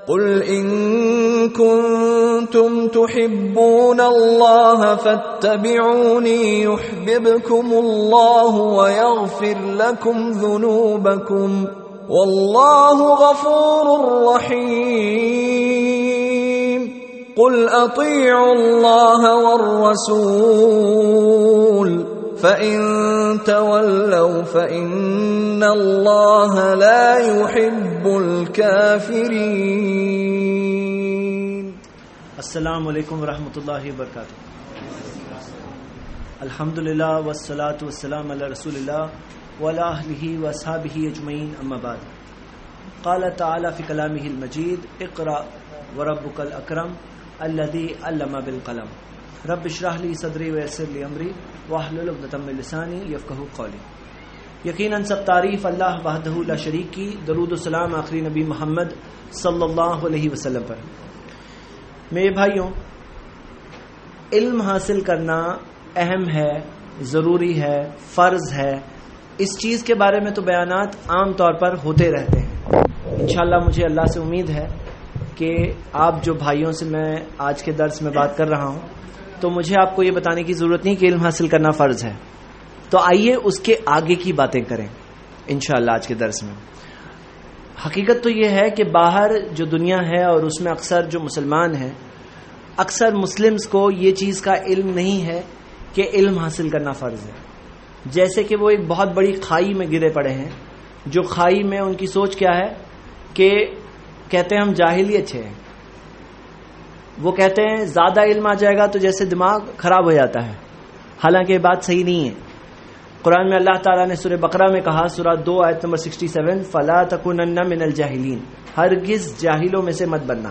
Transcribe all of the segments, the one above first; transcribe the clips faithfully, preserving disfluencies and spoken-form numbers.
قل إن كنتم تحبون الله فاتبعوني يحببكم الله ويغفر لكم ذنوبكم والله غفور رحيم قل أطيعوا الله والرسول فإن تولوا فإن الله لا يحب الكافرين. السلام علیکم ورحمۃ اللہ وبرکاتہ. الحمدللہ والصلاة والسلام علی رسول اللہ وعلی آلہ واصحابہ اجمعین، اما بعد. قال تعالی فی کلامہ المجید اقرأ وربک الاکرم الذی علم بالقلم رب اشرح لی صدری ویسر لی امری واحلل عقدۃ من لسانی یفقہوا قولی. یقیناً سب تعریف اللہ وحدہ لا شریک کی، درود و سلام آخری نبی محمد صلی اللہ علیہ وسلم پر. میرے بھائیوں، علم حاصل کرنا اہم ہے، ضروری ہے، فرض ہے. اس چیز کے بارے میں تو بیانات عام طور پر ہوتے رہتے ہیں. انشاءاللہ مجھے اللہ سے امید ہے کہ آپ جو بھائیوں سے میں آج کے درس میں بات کر رہا ہوں، تو مجھے آپ کو یہ بتانے کی ضرورت نہیں کہ علم حاصل کرنا فرض ہے. تو آئیے اس کے آگے کی باتیں کریں انشاءاللہ آج کے درس میں. حقیقت تو یہ ہے کہ باہر جو دنیا ہے اور اس میں اکثر جو مسلمان ہیں، اکثر مسلمز کو یہ چیز کا علم نہیں ہے کہ علم حاصل کرنا فرض ہے. جیسے کہ وہ ایک بہت بڑی کھائی میں گرے پڑے ہیں، جو کھائی میں ان کی سوچ کیا ہے کہ کہتے ہیں ہم جاہل ہی اچھے ہیں. وہ کہتے ہیں زیادہ علم آ جائے گا تو جیسے دماغ خراب ہو جاتا ہے، حالانکہ یہ بات صحیح نہیں ہے. قرآن میں اللہ تعالیٰ نے سورہ بقرہ میں کہا، سورہ دو آیت نمبر سڑسٹھ، فلا تکونن من الجاہلین، ہرگز جاہلوں میں سے مت بننا.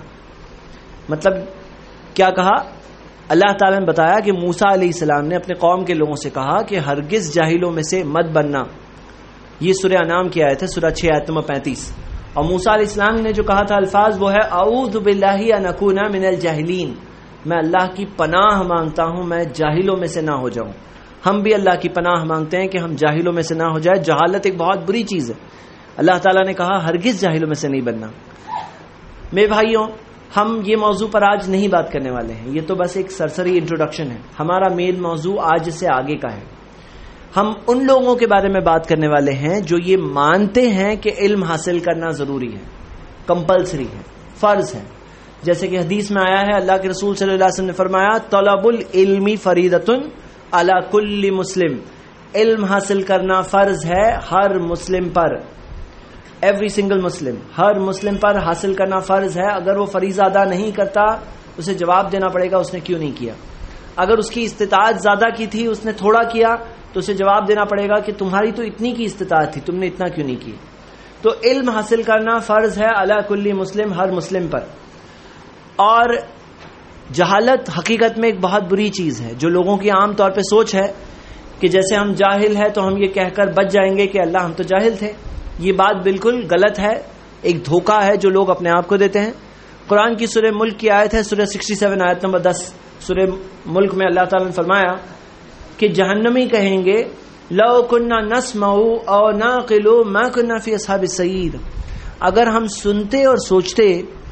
مطلب کیا کہا؟ اللہ تعالیٰ نے بتایا کہ موسیٰ علیہ السلام نے اپنے قوم کے لوگوں سے کہا کہ ہرگز جاہلوں میں سے مت بننا. یہ سورہ انعام کی آیت ہے، سورہ چھ آیت نمبر پینتیس. اور موسیٰ علیہ السلام نے جو کہا تھا الفاظ وہ ہے اعوذ باللہ ان اکون من الجاہلین، میں اللہ کی پناہ مانگتا ہوں میں جاہلوں میں سے نہ ہو جاؤں. ہم بھی اللہ کی پناہ مانگتے ہیں کہ ہم جاہلوں میں سے نہ ہو جائے. جہالت ایک بہت بری چیز ہے. اللہ تعالیٰ نے کہا ہرگز جاہلوں میں سے نہیں بننا. میرے بھائیوں، ہم یہ موضوع پر آج نہیں بات کرنے والے ہیں، یہ تو بس ایک سرسری انٹروڈکشن ہے. ہمارا مین موضوع آج سے آگے کا ہے. ہم ان لوگوں کے بارے میں بات کرنے والے ہیں جو یہ مانتے ہیں کہ علم حاصل کرنا ضروری ہے، کمپلسری ہے، فرض ہے. جیسے کہ حدیث میں آیا ہے، اللہ کے رسول صلی اللہ علیہ وسلم نے فرمایا طلب العلم فریضۃ علی کل مسلم، علم حاصل کرنا فرض ہے ہر مسلم پر. ایوری سنگل مسلم، ہر مسلم پر حاصل کرنا فرض ہے. اگر وہ فریضہ ادا نہیں کرتا اسے جواب دینا پڑے گا اس نے کیوں نہیں کیا. اگر اس کی استطاعت زیادہ کی تھی، اس نے تھوڑا کیا، تو اسے جواب دینا پڑے گا کہ تمہاری تو اتنی کی استطاعت تھی، تم نے اتنا کیوں نہیں کی. تو علم حاصل کرنا فرض ہے علی کل مسلم، ہر مسلم پر. اور جہالت حقیقت میں ایک بہت بری چیز ہے. جو لوگوں کی عام طور پہ سوچ ہے کہ جیسے ہم جاہل ہیں تو ہم یہ کہہ کر بچ جائیں گے کہ اللہ ہم تو جاہل تھے، یہ بات بالکل غلط ہے. ایک دھوکہ ہے جو لوگ اپنے آپ کو دیتے ہیں. قرآن کی سورہ ملک کی آیت ہے، سورہ سڑسٹھ آیت نمبر دس. سورہ ملک میں اللہ تعالیٰ نے فرمایا کہ جہنمی کہیں گے لو کننا نسمع او نعقل ما کننا فی اصحاب السعیر، اگر ہم سنتے اور سوچتے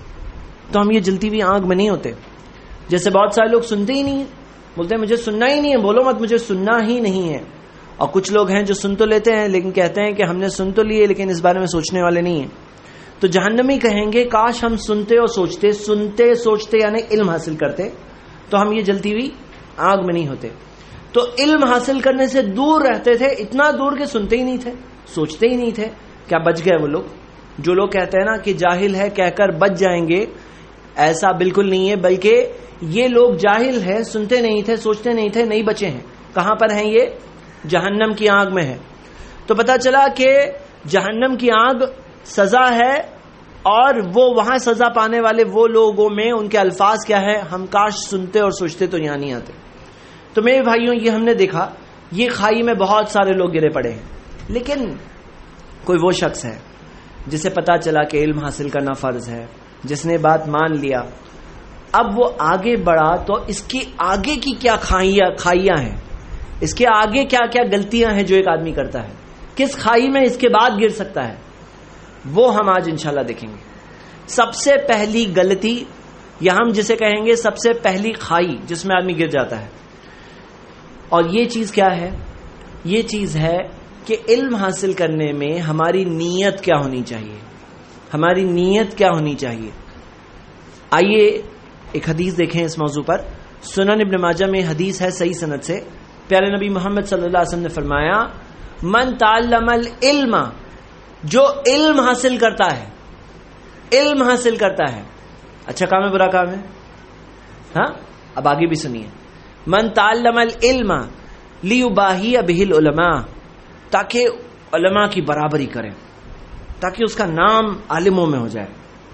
تو ہم یہ جلتی ہوئی آگ میں نہیں ہوتے. جیسے بہت سارے لوگ سنتے ہی نہیں ہیں، بولتے ہیں مجھے سننا ہی نہیں ہے، بولو مت مجھے سننا ہی نہیں ہے. اور کچھ لوگ ہیں جو سن تو لیتے ہیں لیکن کہتے ہیں کہ ہم نے سن تو لیے لیکن اس بارے میں سوچنے والے نہیں ہیں. تو جہنمی کہیں گے کاش ہم سنتے اور سوچتے، سنتے سوچتے یعنی علم حاصل کرتے تو ہم یہ جلتی ہوئی آگ میں نہیں ہوتے. تو علم حاصل کرنے سے دور رہتے تھے، اتنا دور کہ سنتے ہی نہیں تھے، سوچتے ہی نہیں تھے. کیا بچ گئے وہ لوگ؟ جو لوگ کہتے ہیں نا کہ جاہل ہے کہہ کر بچ جائیں گے، ایسا بالکل نہیں ہے، بلکہ یہ لوگ جاہل ہیں، سنتے نہیں تھے، سوچتے نہیں تھے، نہیں بچے ہیں. کہاں پر ہیں یہ؟ جہنم کی آگ میں ہے. تو پتا چلا کہ جہنم کی آگ سزا ہے، اور وہ وہاں سزا پانے والے وہ لوگوں میں ان کے الفاظ کیا ہے؟ ہم کاش سنتے اور سوچتے تو یہاں نہیں آتے. تو میرے بھائیوں، یہ ہم نے دیکھا یہ کھائی میں بہت سارے لوگ گرے پڑے ہیں، لیکن کوئی وہ شخص ہے جسے پتا چلا کہ علم حاصل کرنا فرض ہے، جس نے بات مان لیا، اب وہ آگے بڑھا تو اس کی آگے کی کیا کھائیاں کھائیاں ہیں، اس کے آگے کیا کیا غلطیاں ہیں جو ایک آدمی کرتا ہے، کس کھائی میں اس کے بعد گر سکتا ہے، وہ ہم آج انشاءاللہ دیکھیں گے. سب سے پہلی غلطی، یا ہم جسے کہیں گے سب سے پہلی کھائی جس میں آدمی گر جاتا ہے، اور یہ چیز کیا ہے؟ یہ چیز ہے کہ علم حاصل کرنے میں ہماری نیت کیا ہونی چاہیے، ہماری نیت کیا ہونی چاہیے۔ آئیے ایک حدیث دیکھیں اس موضوع پر۔ سنن ابن ماجہ میں حدیث ہے صحیح سند سے، پیارے نبی محمد صلی اللہ علیہ وسلم نے فرمایا، من تعلم العلم، جو علم حاصل کرتا ہے، علم حاصل کرتا ہے، اچھا کام ہے برا کام ہے؟ ہاں، اب آگے بھی سنیے، من تعلم العلم لیباہی بہ العلماء، تاکہ علماء کی برابری کرے، تاکہ اس کا نام عالموں میں ہو جائے،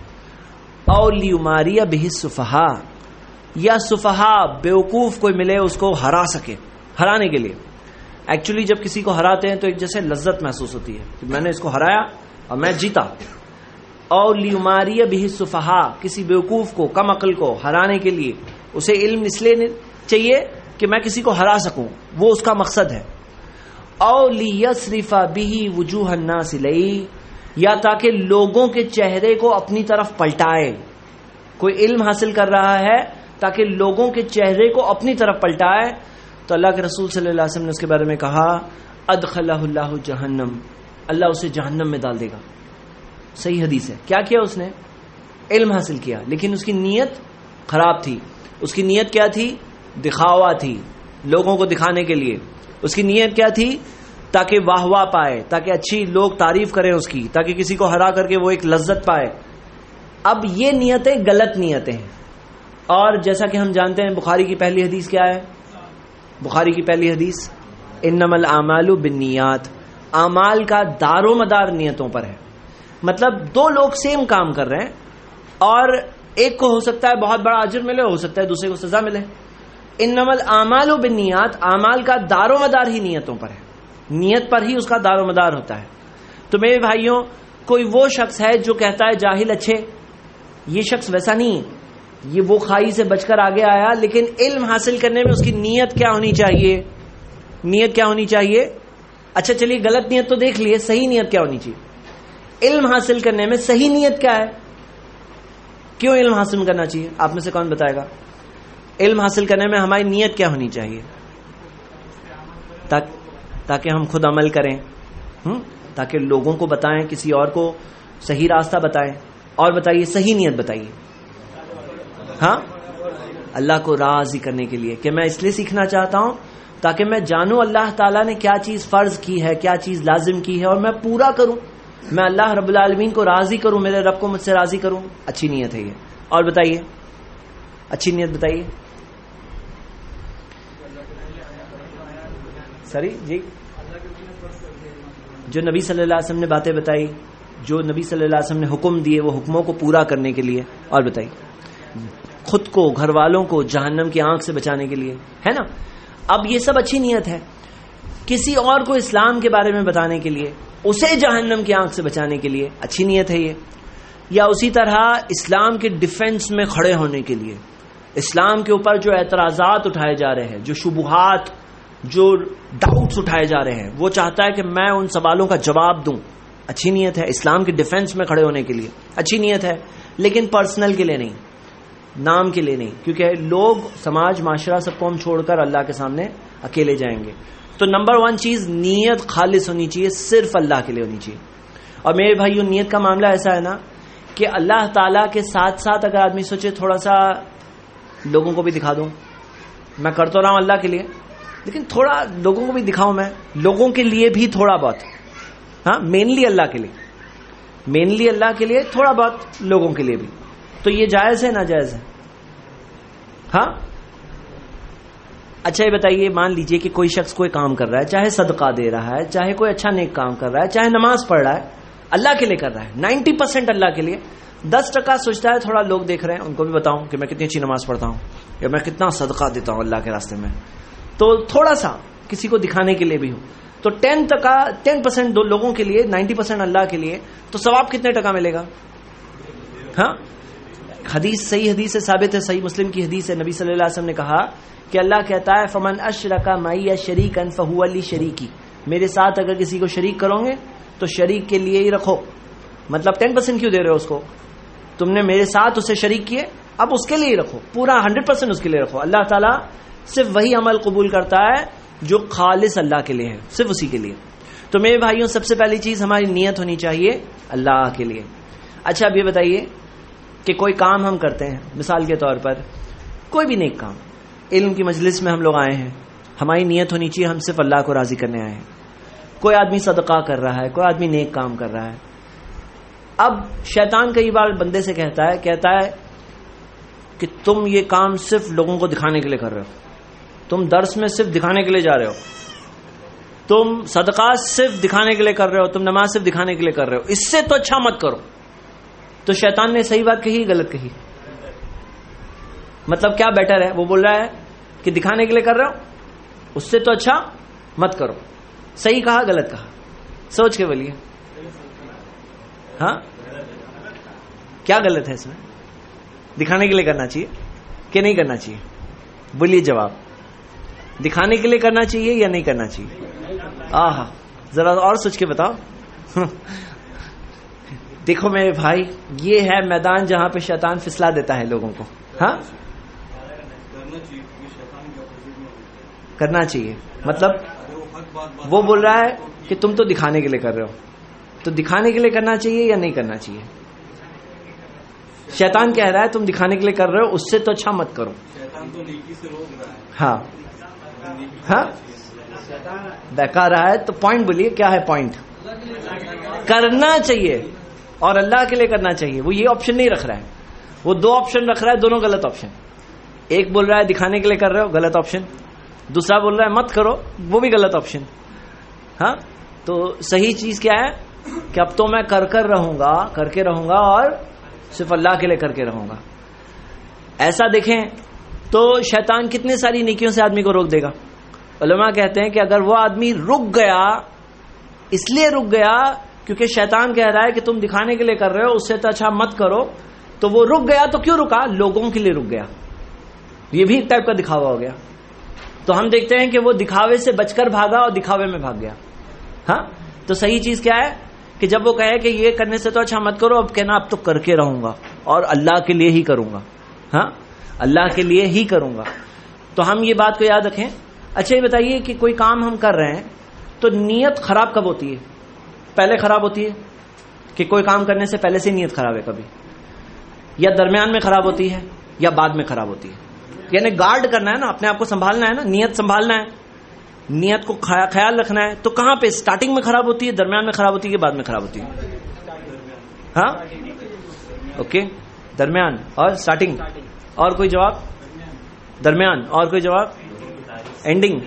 اور لیماری بہ السفہاء، یا سفہاء بیوقوف کوئی ملے اس کو ہرا سکے، ہرانے کے لیے۔ ایکچولی جب کسی کو ہراتے ہیں تو ایک جیسے لذت محسوس ہوتی ہے کہ میں نے اس کو ہرایا اور میں جیتا۔ اور لیماری بہ السفہاء، کسی بیوقوف کو، کم عقل کو ہرانے کے لیے اسے علم اس لیے چاہیے کہ میں کسی کو ہرا سکوں، وہ اس کا مقصد ہے۔ اور لیصرف بہ وجوہ الناس الیہ، یا تاکہ لوگوں کے چہرے کو اپنی طرف پلٹائے۔ کوئی علم حاصل کر رہا ہے تاکہ لوگوں کے چہرے کو اپنی طرف پلٹائے، تو اللہ کے رسول صلی اللہ علیہ وسلم نے اس کے بارے میں کہا، ادخلہ اللہ جہنم، اللہ اسے جہنم میں ڈال دے گا۔ صحیح حدیث ہے۔ کیا کیا اس نے؟ علم حاصل کیا، لیکن اس کی نیت خراب تھی۔ اس کی نیت کیا تھی؟ دکھاوا تھی، لوگوں کو دکھانے کے لیے۔ اس کی نیت کیا تھی؟ تاکہ واہ واہ پائے، تاکہ اچھی لوگ تعریف کریں اس کی، تاکہ کسی کو ہرا کر کے وہ ایک لذت پائے۔ اب یہ نیتیں غلط نیتیں ہیں، اور جیسا کہ ہم جانتے ہیں بخاری کی پہلی حدیث کیا ہے؟ بخاری کی پہلی حدیث، انما الاعمال بالنیات، اعمال کا دار و مدار نیتوں پر ہے۔ مطلب دو لوگ سیم کام کر رہے ہیں، اور ایک کو ہو سکتا ہے بہت بڑا اجر ملے، ہو سکتا ہے دوسرے کو سزا ملے۔ انما الاعمال بالنیات، اعمال کا دار و مدار ہی نیتوں پر ہے، نیت پر ہی اس کا دار و مدار ہوتا ہے۔ تو میرے بھائیوں، کوئی وہ شخص ہے جو کہتا ہے جاہل اچھے، یہ شخص ویسا نہیں ہے، یہ وہ کھائی سے بچ کر آگے آیا، لیکن علم حاصل کرنے میں اس کی نیت کیا ہونی چاہیے؟ نیت کیا ہونی چاہیے؟ اچھا چلیے غلط نیت تو دیکھ لیے، صحیح نیت کیا ہونی چاہیے؟ علم حاصل کرنے میں صحیح نیت کیا ہے؟ کیوں علم حاصل کرنا چاہیے؟ آپ میں سے کون بتائے گا؟ علم حاصل کرنے میں ہماری نیت کیا ہونی چاہیے؟ تاکہ ہم خود عمل کریں، تاکہ لوگوں کو بتائیں، کسی اور کو صحیح راستہ بتائیں۔ اور بتائیے صحیح نیت بتائیے۔ ہاں، اللہ کو راضی کرنے کے لیے، کہ میں اس لیے سیکھنا چاہتا ہوں تاکہ میں جانوں اللہ تعالیٰ نے کیا چیز فرض کی ہے، کیا چیز لازم کی ہے، اور میں پورا کروں، میں اللہ رب العالمین کو راضی کروں، میرے رب کو مجھ سے راضی کروں۔ اچھی نیت ہے یہ۔ اور بتائیے اچھی نیت بتائیے۔ سری جی، جو نبی صلی اللہ علیہ وسلم نے باتیں بتائی، جو نبی صلی اللہ علیہ وسلم نے حکم دیے، وہ حکموں کو پورا کرنے کے لیے۔ اور بتائیے خود کو، گھر والوں کو جہنم کی آنکھ سے بچانے کے لیے، ہے نا؟ اب یہ سب اچھی نیت ہے۔ کسی اور کو اسلام کے بارے میں بتانے کے لیے، اسے جہنم کی آنکھ سے بچانے کے لیے، اچھی نیت ہے یہ۔ یا اسی طرح اسلام کے ڈیفنس میں کھڑے ہونے کے لیے، اسلام کے اوپر جو اعتراضات اٹھائے جا رہے ہیں، جو شبہات، جو ڈاؤٹس اٹھائے جا رہے ہیں، وہ چاہتا ہے کہ میں ان سوالوں کا جواب دوں، اچھی نیت ہے۔ اسلام کے ڈیفنس میں کھڑے ہونے کے لیے اچھی نیت ہے، لیکن پرسنل کے لیے نہیں، نام کے لیے نہیں، کیونکہ لوگ، سماج، معاشرہ سب کو ہم چھوڑ کر اللہ کے سامنے اکیلے جائیں گے۔ تو نمبر ون چیز، نیت خالص ہونی چاہیے، صرف اللہ کے لیے ہونی چاہیے۔ اور میرے بھائیوں، نیت کا معاملہ ایسا ہے نا کہ اللہ تعالیٰ کے ساتھ ساتھ اگر آدمی سوچے تھوڑا سا لوگوں کو بھی دکھا دوں، میں کر تو رہا ہوں اللہ کے لیے، لیکن تھوڑا لوگوں کو بھی دکھاؤں، میں لوگوں کے لیے بھی تھوڑا بہت، ہاں مینلی اللہ کے لیے، مینلی اللہ کے لیے، تھوڑا بہت لوگوں کے لیے بھی، تو یہ جائز ہے ناجائز ہے؟ ہاں اچھا یہ بتائیے، مان لیجئے کہ کوئی شخص کوئی کام کر رہا ہے، چاہے صدقہ دے رہا ہے، چاہے کوئی اچھا نیک کام کر رہا ہے، چاہے نماز پڑھ رہا ہے، اللہ کے لیے کر رہا ہے، نائنٹی پرسینٹ اللہ کے لیے، دس ٹکا سوچتا ہے تھوڑا لوگ دیکھ رہے ہیں ان کو بھی بتاؤں کہ میں کتنی اچھی نماز پڑھتا ہوں، یا میں کتنا صدقہ دیتا ہوں اللہ کے راستے میں، تو تھوڑا سا کسی کو دکھانے کے لیے بھی ہو، تو ٹین ٹکا ٹین پرسینٹ دو لوگوں کے لیے، نائنٹی پرسینٹ اللہ کے لیے، تو ثواب کتنے ٹکا ملے گا؟ ہاں حدیث، صحیح حدیث سے ثابت ہے، صحیح مسلم کی حدیث ہے، نبی صلی اللہ علیہ وسلم نے کہا کہ اللہ کہتا ہے فمن اشرک معی شریکا فہو لی شریکی، میرے ساتھ اگر کسی کو شریک کرو گے تو شریک کے لیے ہی رکھو۔ مطلب ٹین پرسینٹ کیوں دے رہے ہو اس کو؟ تم نے میرے ساتھ اسے شریک کیے، اب اس کے لیے رکھو، پورا ہنڈریڈ پرسینٹ اس کے لیے رکھو. اللہ تعالیٰ صرف وہی عمل قبول کرتا ہے جو خالص اللہ کے لیے ہے، صرف اسی کے لیے. تو میرے بھائیوں، سب سے پہلی چیز ہماری نیت ہونی چاہیے اللہ کے لیے. اچھا اب یہ بتائیے کہ کوئی کام ہم کرتے ہیں، مثال کے طور پر کوئی بھی نیک کام، علم کی مجلس میں ہم لوگ آئے ہیں، ہماری نیت ہونی چاہیے ہم صرف اللہ کو راضی کرنے آئے ہیں. کوئی آدمی صدقہ کر رہا ہے، کوئی آدمی نیک کام کر رہا ہے. اب شیطان کئی بار بندے سے کہتا ہے کہتا ہے کہ تم یہ کام صرف لوگوں کو دکھانے کے لیے کر رہے ہو، تم درس میں صرف دکھانے کے لیے جا رہے ہو، تم صدقات صرف دکھانے کے لیے کر رہے ہو، تم نماز صرف دکھانے کے لیے کر رہے ہو، اس سے تو اچھا مت کرو. تو شیطان نے صحیح بات کہی، غلط کہی؟ مطلب کیا بیٹر ہے؟ وہ بول رہا ہے کہ دکھانے کے لیے کر رہے ہو، اس سے تو اچھا مت کرو. صحیح کہا غلط کہا؟ سوچ کے بولیے. ہاں کیا غلط ہے اس میں؟ دکھانے کے لیے کرنا چاہیے کہ نہیں کرنا چاہیے؟ بولیے جواب. دکھانے کے لیے کرنا چاہیے یا نہیں کرنا چاہیے؟ آہا ذرا اور سوچ کے بتاؤ. دیکھو میرے بھائی، یہ ہے میدان جہاں پہ شیطان پھسلا دیتا ہے لوگوں کو. ہاں کرنا چاہیے مطلب وہ بول رہا ہے کہ تم تو دکھانے کے لیے کر رہے ہو، تو دکھانے کے لیے کرنا چاہیے یا نہیں کرنا چاہیے؟ شیطان کہہ رہا ہے تم دکھانے کے لیے کر رہے ہو، اس سے تو اچھا مت کرو. ہاں ہاں بہکا رہا ہے. تو پوائنٹ بولیے کیا ہے پوائنٹ؟ کرنا چاہیے اور اللہ کے لیے کرنا چاہیے. وہ یہ آپشن نہیں رکھ رہا ہے، وہ دو آپشن رکھ رہا ہے، دونوں غلط آپشن. ایک بول رہا ہے دکھانے کے لیے کر رہے ہو، غلط آپشن. دوسرا بول رہا ہے مت کرو، وہ بھی غلط آپشن. ہاں تو صحیح چیز کیا ہے کہ اب تو میں کر کر رہوں گا، کر کے رہوں گا اور صرف اللہ کے لیے کر کے رہوں گا. ایسا دیکھیں تو شیطان کتنے ساری نیکیوں سے آدمی کو روک دے گا. علماء کہتے ہیں کہ اگر وہ آدمی رک گیا، اس لیے رک گیا کیونکہ شیطان کہہ رہا ہے کہ تم دکھانے کے لیے کر رہے ہو، اس سے تو اچھا مت کرو، تو وہ رک گیا. تو کیوں رکا؟ لوگوں کے لیے رک گیا. یہ بھی ایک ٹائپ کا دکھاوا ہو گیا. تو ہم دیکھتے ہیں کہ وہ دکھاوے سے بچ کر بھاگا اور دکھاوے میں بھاگ گیا. ہاں تو صحیح چیز کیا ہے کہ جب وہ کہے کہ یہ کرنے سے تو اچھا مت کرو، اب کہنا اب تو کر کے رہوں گا اور اللہ کے لیے ہی کروں گا. ہاں اللہ کے لیے ہی کروں گا. تو ہم یہ بات کو یاد رکھیں. اچھا یہ بتائیے کہ کوئی کام ہم کر رہے ہیں تو نیت خراب کب ہوتی ہے؟ پہلے خراب ہوتی ہے کہ کوئی کام کرنے سے پہلے سے نیت خراب ہے کبھی، یا درمیان میں خراب ہوتی ہے، یا بعد میں خراب ہوتی ہے؟ یعنی گارڈ کرنا ہے نا، اپنے آپ کو سنبھالنا ہے نا، نیت سنبھالنا ہے، نیت کو خیال رکھنا ہے. تو کہاں پہ سٹارٹنگ میں خراب ہوتی ہے، درمیان میں خراب ہوتی ہے، بعد میں خراب ہوتی ہے؟ ہاں اوکے درمیان اور سٹارٹنگ. اور کوئی جواب؟ درمیان. اور کوئی جواب؟ اینڈنگ.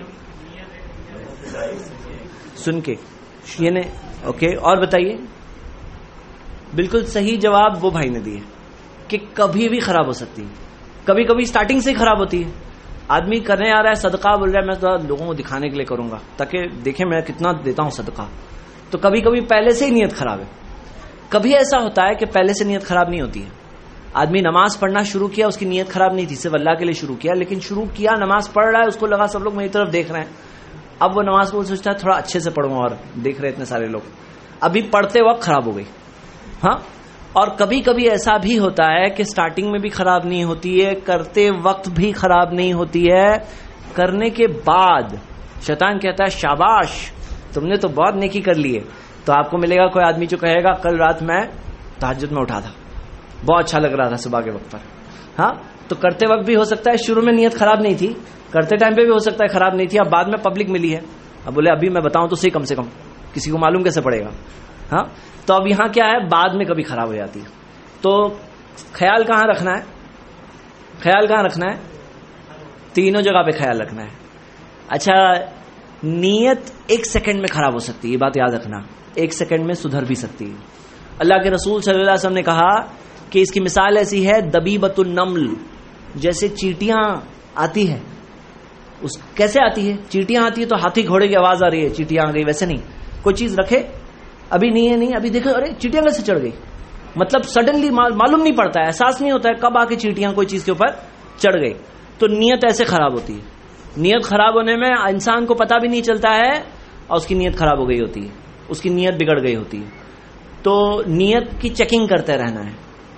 سن کے یعنی اوکے. اور بتائیے. بالکل صحیح جواب وہ بھائی نے دیے کہ کبھی بھی خراب ہو سکتی ہے. کبھی کبھی سٹارٹنگ سے ہی خراب ہوتی ہے. آدمی کرنے آ رہا ہے صدقہ، بول رہا ہے میں تو لوگوں کو دکھانے کے لیے کروں گا تاکہ دیکھیں میں کتنا دیتا ہوں صدقہ. تو کبھی کبھی پہلے سے ہی نیت خراب ہے. کبھی ایسا ہوتا ہے کہ پہلے سے نیت خراب نہیں ہوتی ہے. آدمی نماز پڑھنا شروع کیا، اس کی نیت خراب نہیں تھی، صرف اللہ کے لیے شروع کیا، لیکن شروع کیا نماز پڑھ رہا ہے، اس کو لگا سب لوگ میری طرف دیکھ رہے ہیں. اب وہ نماز کو سوچتا ہے تھوڑا اچھے سے پڑھوں اور دیکھ رہے اتنے سارے لوگ، ابھی پڑھتے وقت خراب ہو گئی. ہاں اور کبھی کبھی ایسا بھی ہوتا ہے کہ سٹارٹنگ میں بھی خراب نہیں ہوتی ہے، کرتے وقت بھی خراب نہیں ہوتی ہے، کرنے کے بعد شیطان کہتا ہے شاباش تم نے تو بہت نیکی کر لی ہے. تو آپ کو ملے گا کوئی آدمی جو کہے گا کل رات میں تہجد میں اٹھا تھا، بہت اچھا لگ رہا تھا صبح کے وقت پر. ہاں تو کرتے وقت بھی ہو سکتا ہے شروع میں نیت خراب نہیں تھی، کرتے ٹائم پہ بھی ہو سکتا ہے خراب نہیں تھی، اب بعد میں پبلک ملی ہے، اب بولے ابھی میں بتاؤں تو صحیح، کم سے کم کسی کو معلوم کیسے پڑے گا. ہاں تو اب یہاں کیا ہے، بعد میں کبھی خراب ہو جاتی ہے. تو خیال کہاں رکھنا ہے؟ خیال کہاں رکھنا ہے؟ تینوں جگہ پہ خیال رکھنا ہے. اچھا نیت ایک سیکنڈ میں خراب ہو سکتی ہے، یہ بات یاد رکھنا، ایک سیکنڈ میں سدھر بھی سکتی ہے. اللہ کے رسول صلی اللہ علیہ وسلم نے کہا کہ اس کی مثال ایسی ہے دبیبۃ النمل، جیسے چیٹیاں آتی ہے. اس کیسے آتی ہے؟ چیٹیاں آتی ہے تو ہاتھی گھوڑے کی آواز آ رہی ہے چیٹیاں آ گئی، ویسے نہیں. کوئی چیز رکھے ابھی نہیں ہے نہیں ابھی دیکھو ارے چیٹیاں کیسے چڑھ گئی، مطلب سڈنلی معلوم نہیں پڑتا ہے، احساس نہیں ہوتا ہے کب آ کے چیٹیاں کوئی چیز کے اوپر چڑھ گئی. تو نیت ایسے خراب ہوتی ہے. نیت خراب ہونے میں انسان کو پتہ بھی نہیں چلتا ہے اور اس کی نیت خراب ہو گئی ہوتی ہے، اس کی نیت بگڑ گئی ہوتی ہے. تو نیت کی چیکنگ کرتے رہنا ہے.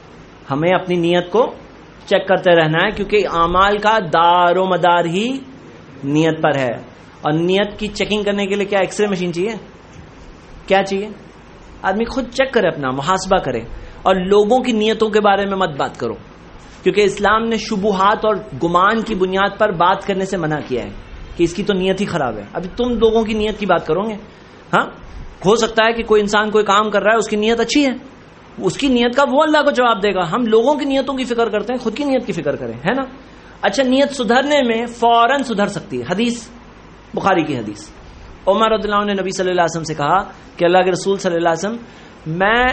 ہمیں اپنی نیت کو چیک کرتے رہنا ہے، کیونکہ اعمال کا دار و مدار ہی نیت پر ہے. اور نیت کی چیکنگ کرنے کے لیے کیا ایکس رے مشین چاہیے؟ کیا چاہیے؟ آدمی خود چیک کرے، اپنا محاسبہ کرے. اور لوگوں کی نیتوں کے بارے میں مت بات کرو، کیونکہ اسلام نے شبہات اور گمان کی بنیاد پر بات کرنے سے منع کیا ہے کہ اس کی تو نیت ہی خراب ہے. ابھی تم لوگوں کی نیت کی بات کرو گے؟ ہاں، ہو سکتا ہے کہ کوئی انسان کوئی کام کر رہا ہے، اس کی نیت اچھی ہے، اس کی نیت کا وہ اللہ کو جواب دے گا. ہم لوگوں کی نیتوں کی فکر کرتے ہیں، خود کی نیت کی فکر کریں، ہے نا. اچھا، نیت سدھرنے میں فوراً سدھر سکتی ہے. حدیث بخاری کی حدیث، عمر رضی اللہ عنہ نے نبی صلی اللہ علیہ وسلم سے کہا کہ اللہ کے رسول صلی اللہ علیہ وسلم، میں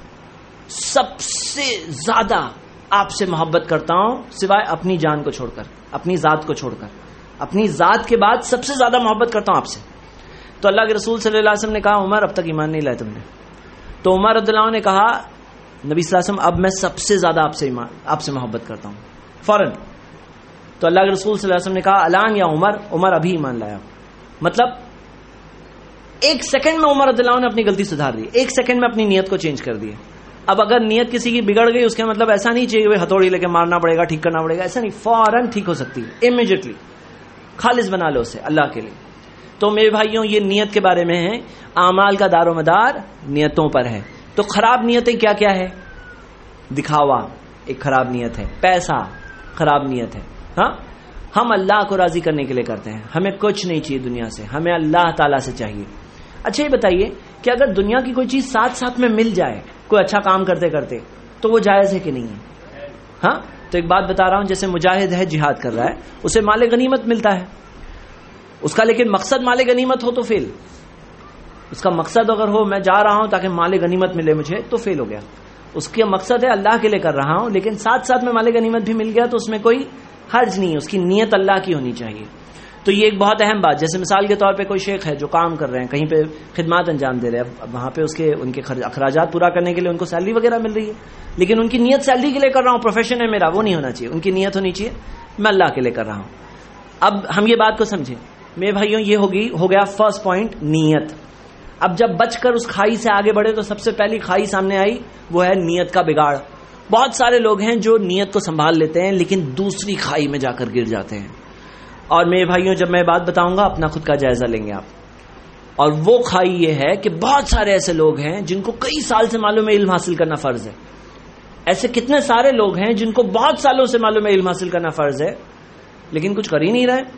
سب سے زیادہ آپ سے محبت کرتا ہوں سوائے اپنی جان کو چھوڑ کر، اپنی ذات کو چھوڑ کر، اپنی ذات کے بعد سب سے زیادہ محبت کرتا ہوں آپ سے. تو اللہ کے رسول صلی اللہ علیہ وسلم نے کہا عمر اب تک ایمان نہیں لائے تم نے. تو عمر رضی اللہ عنہ نے کہا نبی صلی اللہ علیہ وسلم اب میں سب سے زیادہ آپ سے ایمان آپ سے محبت کرتا ہوں فوراً. تو اللہ کے رسول صلی اللہ علیہ وسلم نے کہا الان یا عمر، عمر ابھی ایمان لایا. مطلب ایک سیکنڈ میں عمر رضی اللہ عنہ نے اپنی غلطی سدھار دی، ایک سیکنڈ میں اپنی نیت کو چینج کر دی. اب اگر نیت کسی کی بگڑ گئی، اس کا مطلب ایسا نہیں چاہیے کہ ہتھوڑی لے کے مارنا پڑے گا، ٹھیک کرنا پڑے گا، ایسا نہیں، فوراً ٹھیک ہو سکتی ہے امیڈیٹلی. خالص بنا لو اسے اللہ کے لیے. تو میرے بھائیوں، یہ نیت کے بارے میں ہے. اعمال کا دار و مدار نیتوں پر ہے. تو خراب نیتیں کیا کیا ہے؟ دکھاوا ایک خراب نیت ہے، پیسہ خراب نیت ہے. ہاں، ہم اللہ کو راضی کرنے کے لیے کرتے ہیں، ہمیں کچھ نہیں چاہیے دنیا سے، ہمیں اللہ تعالیٰ سے چاہیے. اچھا یہ بتائیے کہ اگر دنیا کی کوئی چیز ساتھ ساتھ میں مل جائے کوئی اچھا کام کرتے کرتے، تو وہ جائز ہے کہ نہیں ہے؟ ہاں، تو ایک بات بتا رہا ہوں، جیسے مجاہد ہے، جہاد کر رہا ہے، اسے مال غنیمت ملتا ہے اس کا، لیکن مقصد مال غنیمت ہو تو فیل. اس کا مقصد اگر ہو میں جا رہا ہوں تاکہ مال غنیمت ملے مجھے، تو فیل ہو گیا. اس کا مقصد ہے اللہ کے لیے کر رہا ہوں، لیکن ساتھ ساتھ میں مال غنیمت بھی مل گیا تو اس میں کوئی حرج نہیں ہے، اس کی نیت اللہ کی ہونی چاہیے. تو یہ ایک بہت اہم بات. جیسے مثال کے طور پہ کوئی شیخ ہے جو کام کر رہے ہیں، کہیں پہ خدمات انجام دے رہے ہیں، اب وہاں پہ اس کے ان کے اخراجات پورا کرنے کے لیے ان کو سیلری وغیرہ مل رہی ہے، لیکن ان کی نیت سیلری کے لیے کر رہا ہوں، پروفیشن ہے میرا، وہ نہیں ہونا چاہیے. ان کی نیت ہونی چاہیے میں اللہ کے لیے کر رہا ہوں. اب ہم یہ بات کو سمجھیں میرے بھائیوں، یہ ہوگی ہو گیا فرسٹ پوائنٹ، نیت. اب جب بچ کر اس کھائی سے آگے بڑھے تو سب سے پہلی کھائی سامنے آئی، وہ ہے نیت کا بگاڑ. بہت سارے لوگ ہیں جو نیت کو سنبھال لیتے ہیں لیکن دوسری کھائی میں جا کر گر جاتے ہیں. اور میرے بھائیوں، جب میں بات بتاؤں گا اپنا خود کا جائزہ لیں گے آپ. اور وہ کھائی یہ ہے کہ بہت سارے ایسے لوگ ہیں جن کو کئی سال سے معلوم ہے علم حاصل کرنا فرض ہے. ایسے کتنے سارے لوگ ہیں جن کو بہت سالوں سے معلوم ہے علم حاصل کرنا فرض ہے، لیکن کچھ کر ہی نہیں رہے.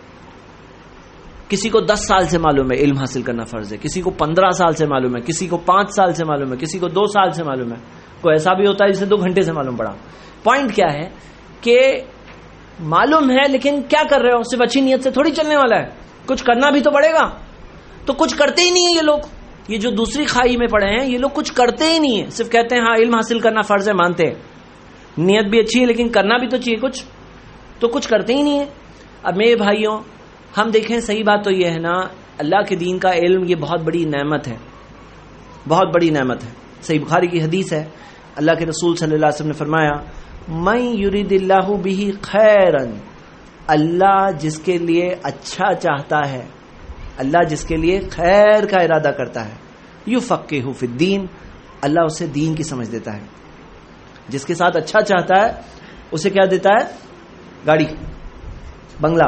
کسی کو دس سال سے معلوم ہے علم حاصل کرنا فرض ہے، کسی کو پندرہ سال سے معلوم ہے، کسی کو پانچ سال سے معلوم ہے، کسی کو دو سال سے معلوم ہے، کوئی ایسا بھی ہوتا ہے جسے دو گھنٹے سے معلوم پڑا. پوائنٹ کیا ہے کہ معلوم ہے لیکن کیا کر رہے ہو؟ صرف اچھی نیت سے تھوڑی چلنے والا ہے، کچھ کرنا بھی تو پڑے گا. تو کچھ کرتے ہی نہیں ہیں یہ لوگ. یہ جو دوسری کھائی میں پڑے ہیں یہ لوگ کچھ کرتے ہی نہیں ہیں، صرف کہتے ہیں ہاں علم حاصل کرنا فرض ہے، مانتے ہیں، نیت بھی اچھی ہے لیکن کرنا بھی تو چاہیے کچھ، تو کچھ کرتے ہی نہیں ہیں. اب میرے بھائیوں، ہم دیکھیں صحیح بات تو یہ ہے نا، اللہ کے دین کا علم یہ بہت بڑی نعمت ہے، بہت بڑی نعمت ہے. صحیح بخاری کی حدیث ہے، اللہ کے رسول صلی اللہ علیہ وسلم نے فرمایا من یرید اللہ بہ خیرا، اللہ جس کے لیے اچھا چاہتا ہے، اللہ جس کے لیے خیر کا ارادہ کرتا ہے، یفقہہ فی الدین، اللہ اسے دین کی سمجھ دیتا ہے. جس کے ساتھ اچھا چاہتا ہے اسے کیا دیتا ہے؟ گاڑی، بنگلہ،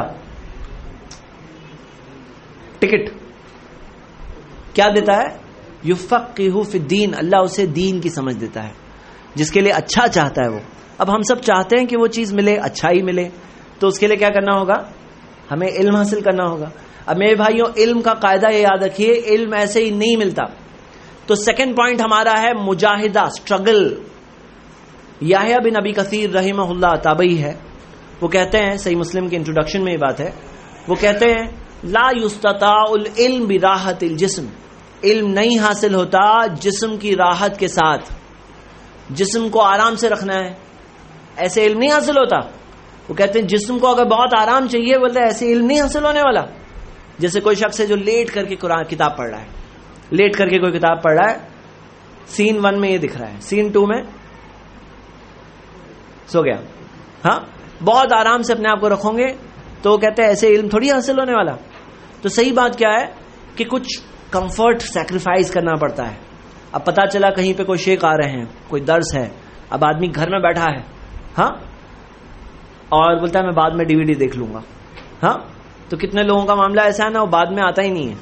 ٹکٹ. کیا دیتا ہے؟ یفقہہ فی الدین، اللہ اسے دین کی سمجھ دیتا ہے. جس کے لیے اچھا چاہتا ہے وہ. اب ہم سب چاہتے ہیں کہ وہ چیز ملے، اچھا ہی ملے، تو اس کے لیے کیا کرنا ہوگا؟ ہمیں علم حاصل کرنا ہوگا. اب میرے بھائیوں، علم کا قاعدہ یہ یاد رکھیے، علم ایسے ہی نہیں ملتا. تو سیکنڈ پوائنٹ ہمارا ہے مجاہدہ، اسٹرگل. یحییٰ بن ابی کثیر رحمہ اللہ تابعی ہے، وہ کہتے ہیں، صحیح مسلم کے انٹروڈکشن میں یہ بات ہے، وہ کہتے ہیں لا یستطاع العلم براحت الجسم، علم نہیں حاصل ہوتا جسم کی راحت کے ساتھ. جسم کو آرام سے رکھنا ہے، ایسے علم نہیں حاصل ہوتا. وہ کہتے ہیں جسم کو اگر بہت آرام چاہیے، بولتے ایسے علم نہیں حاصل ہونے والا. جیسے کوئی شخص ہے جو لیٹ کر کے قرآن کتاب پڑھ رہا ہے، لیٹ کر کے کوئی کتاب پڑھ رہا ہے، سین ون میں یہ دکھ رہا ہے، سین ٹو میں سو گیا. ہاں، بہت آرام سے اپنے آپ کو رکھو گے تو وہ کہتے ہیں ایسے علم تھوڑی حاصل ہونے والا. تو صحیح بات کیا ہے کہ کچھ کمفرٹ سیکریفائز کرنا پڑتا ہے. اب پتا چلا کہیں پہ کوئی شیخ آ رہے ہیں، کوئی درس ہے، اب آدمی گھر میں بیٹھا ہے ہاں اور بولتا ہے میں بعد میں ڈی وی ڈی دیکھ لوں گا, ہاں تو کتنے لوگوں کا معاملہ ایسا ہے نا, وہ بعد میں آتا ہی نہیں ہے.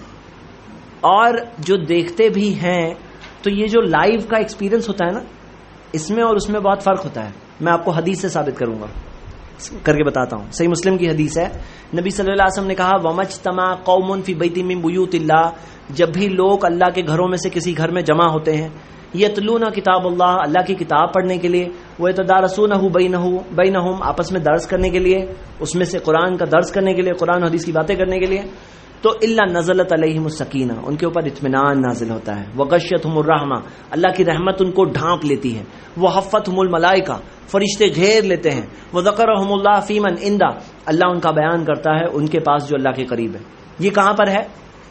اور جو دیکھتے بھی ہیں تو یہ جو لائیو کا ایکسپیرینس ہوتا ہے نا, اس میں اور اس میں بہت فرق ہوتا ہے. میں آپ کو حدیث سے ثابت کروں گا, کر کے بتاتا ہوں. صحیح مسلم کی حدیث ہے, نبی صلی اللہ علیہ وسلم نے کہا وَمَجْتَمَعَ قَوْمٌ فِي بَيْتٍ مِّن بُيُوتِ اللَّهِ, جب بھی لوگ اللہ کے گھروں میں سے کسی گھر میں جمع ہوتے ہیں, یتلون کتاب اللہ, اللہ کی کتاب پڑھنے کے لیے, وَيَتَدَارَسُونَهُ بَيْنَهُ بَيْنَهُمْ, آپس میں درس کرنے کے لیے, اس میں سے قرآن کا درس کرنے کے لیے, قرآن و حدیث کی باتیں کرنے کے لیے, تو الا نزلت علیہم السکینہ, ان کے اوپر اطمینان نازل ہوتا ہے. وغشیتہم الرحمہ, اللہ کی رحمت ان کو ڈھانپ لیتی ہے. وحفتہم الملائکہ, فرشتے گھیر لیتے ہیں. وذکرہم اللہ فی من عنده, اللہ ان کا بیان کرتا ہے ان کے پاس جو اللہ کے قریب ہے. یہ کہاں پر ہے؟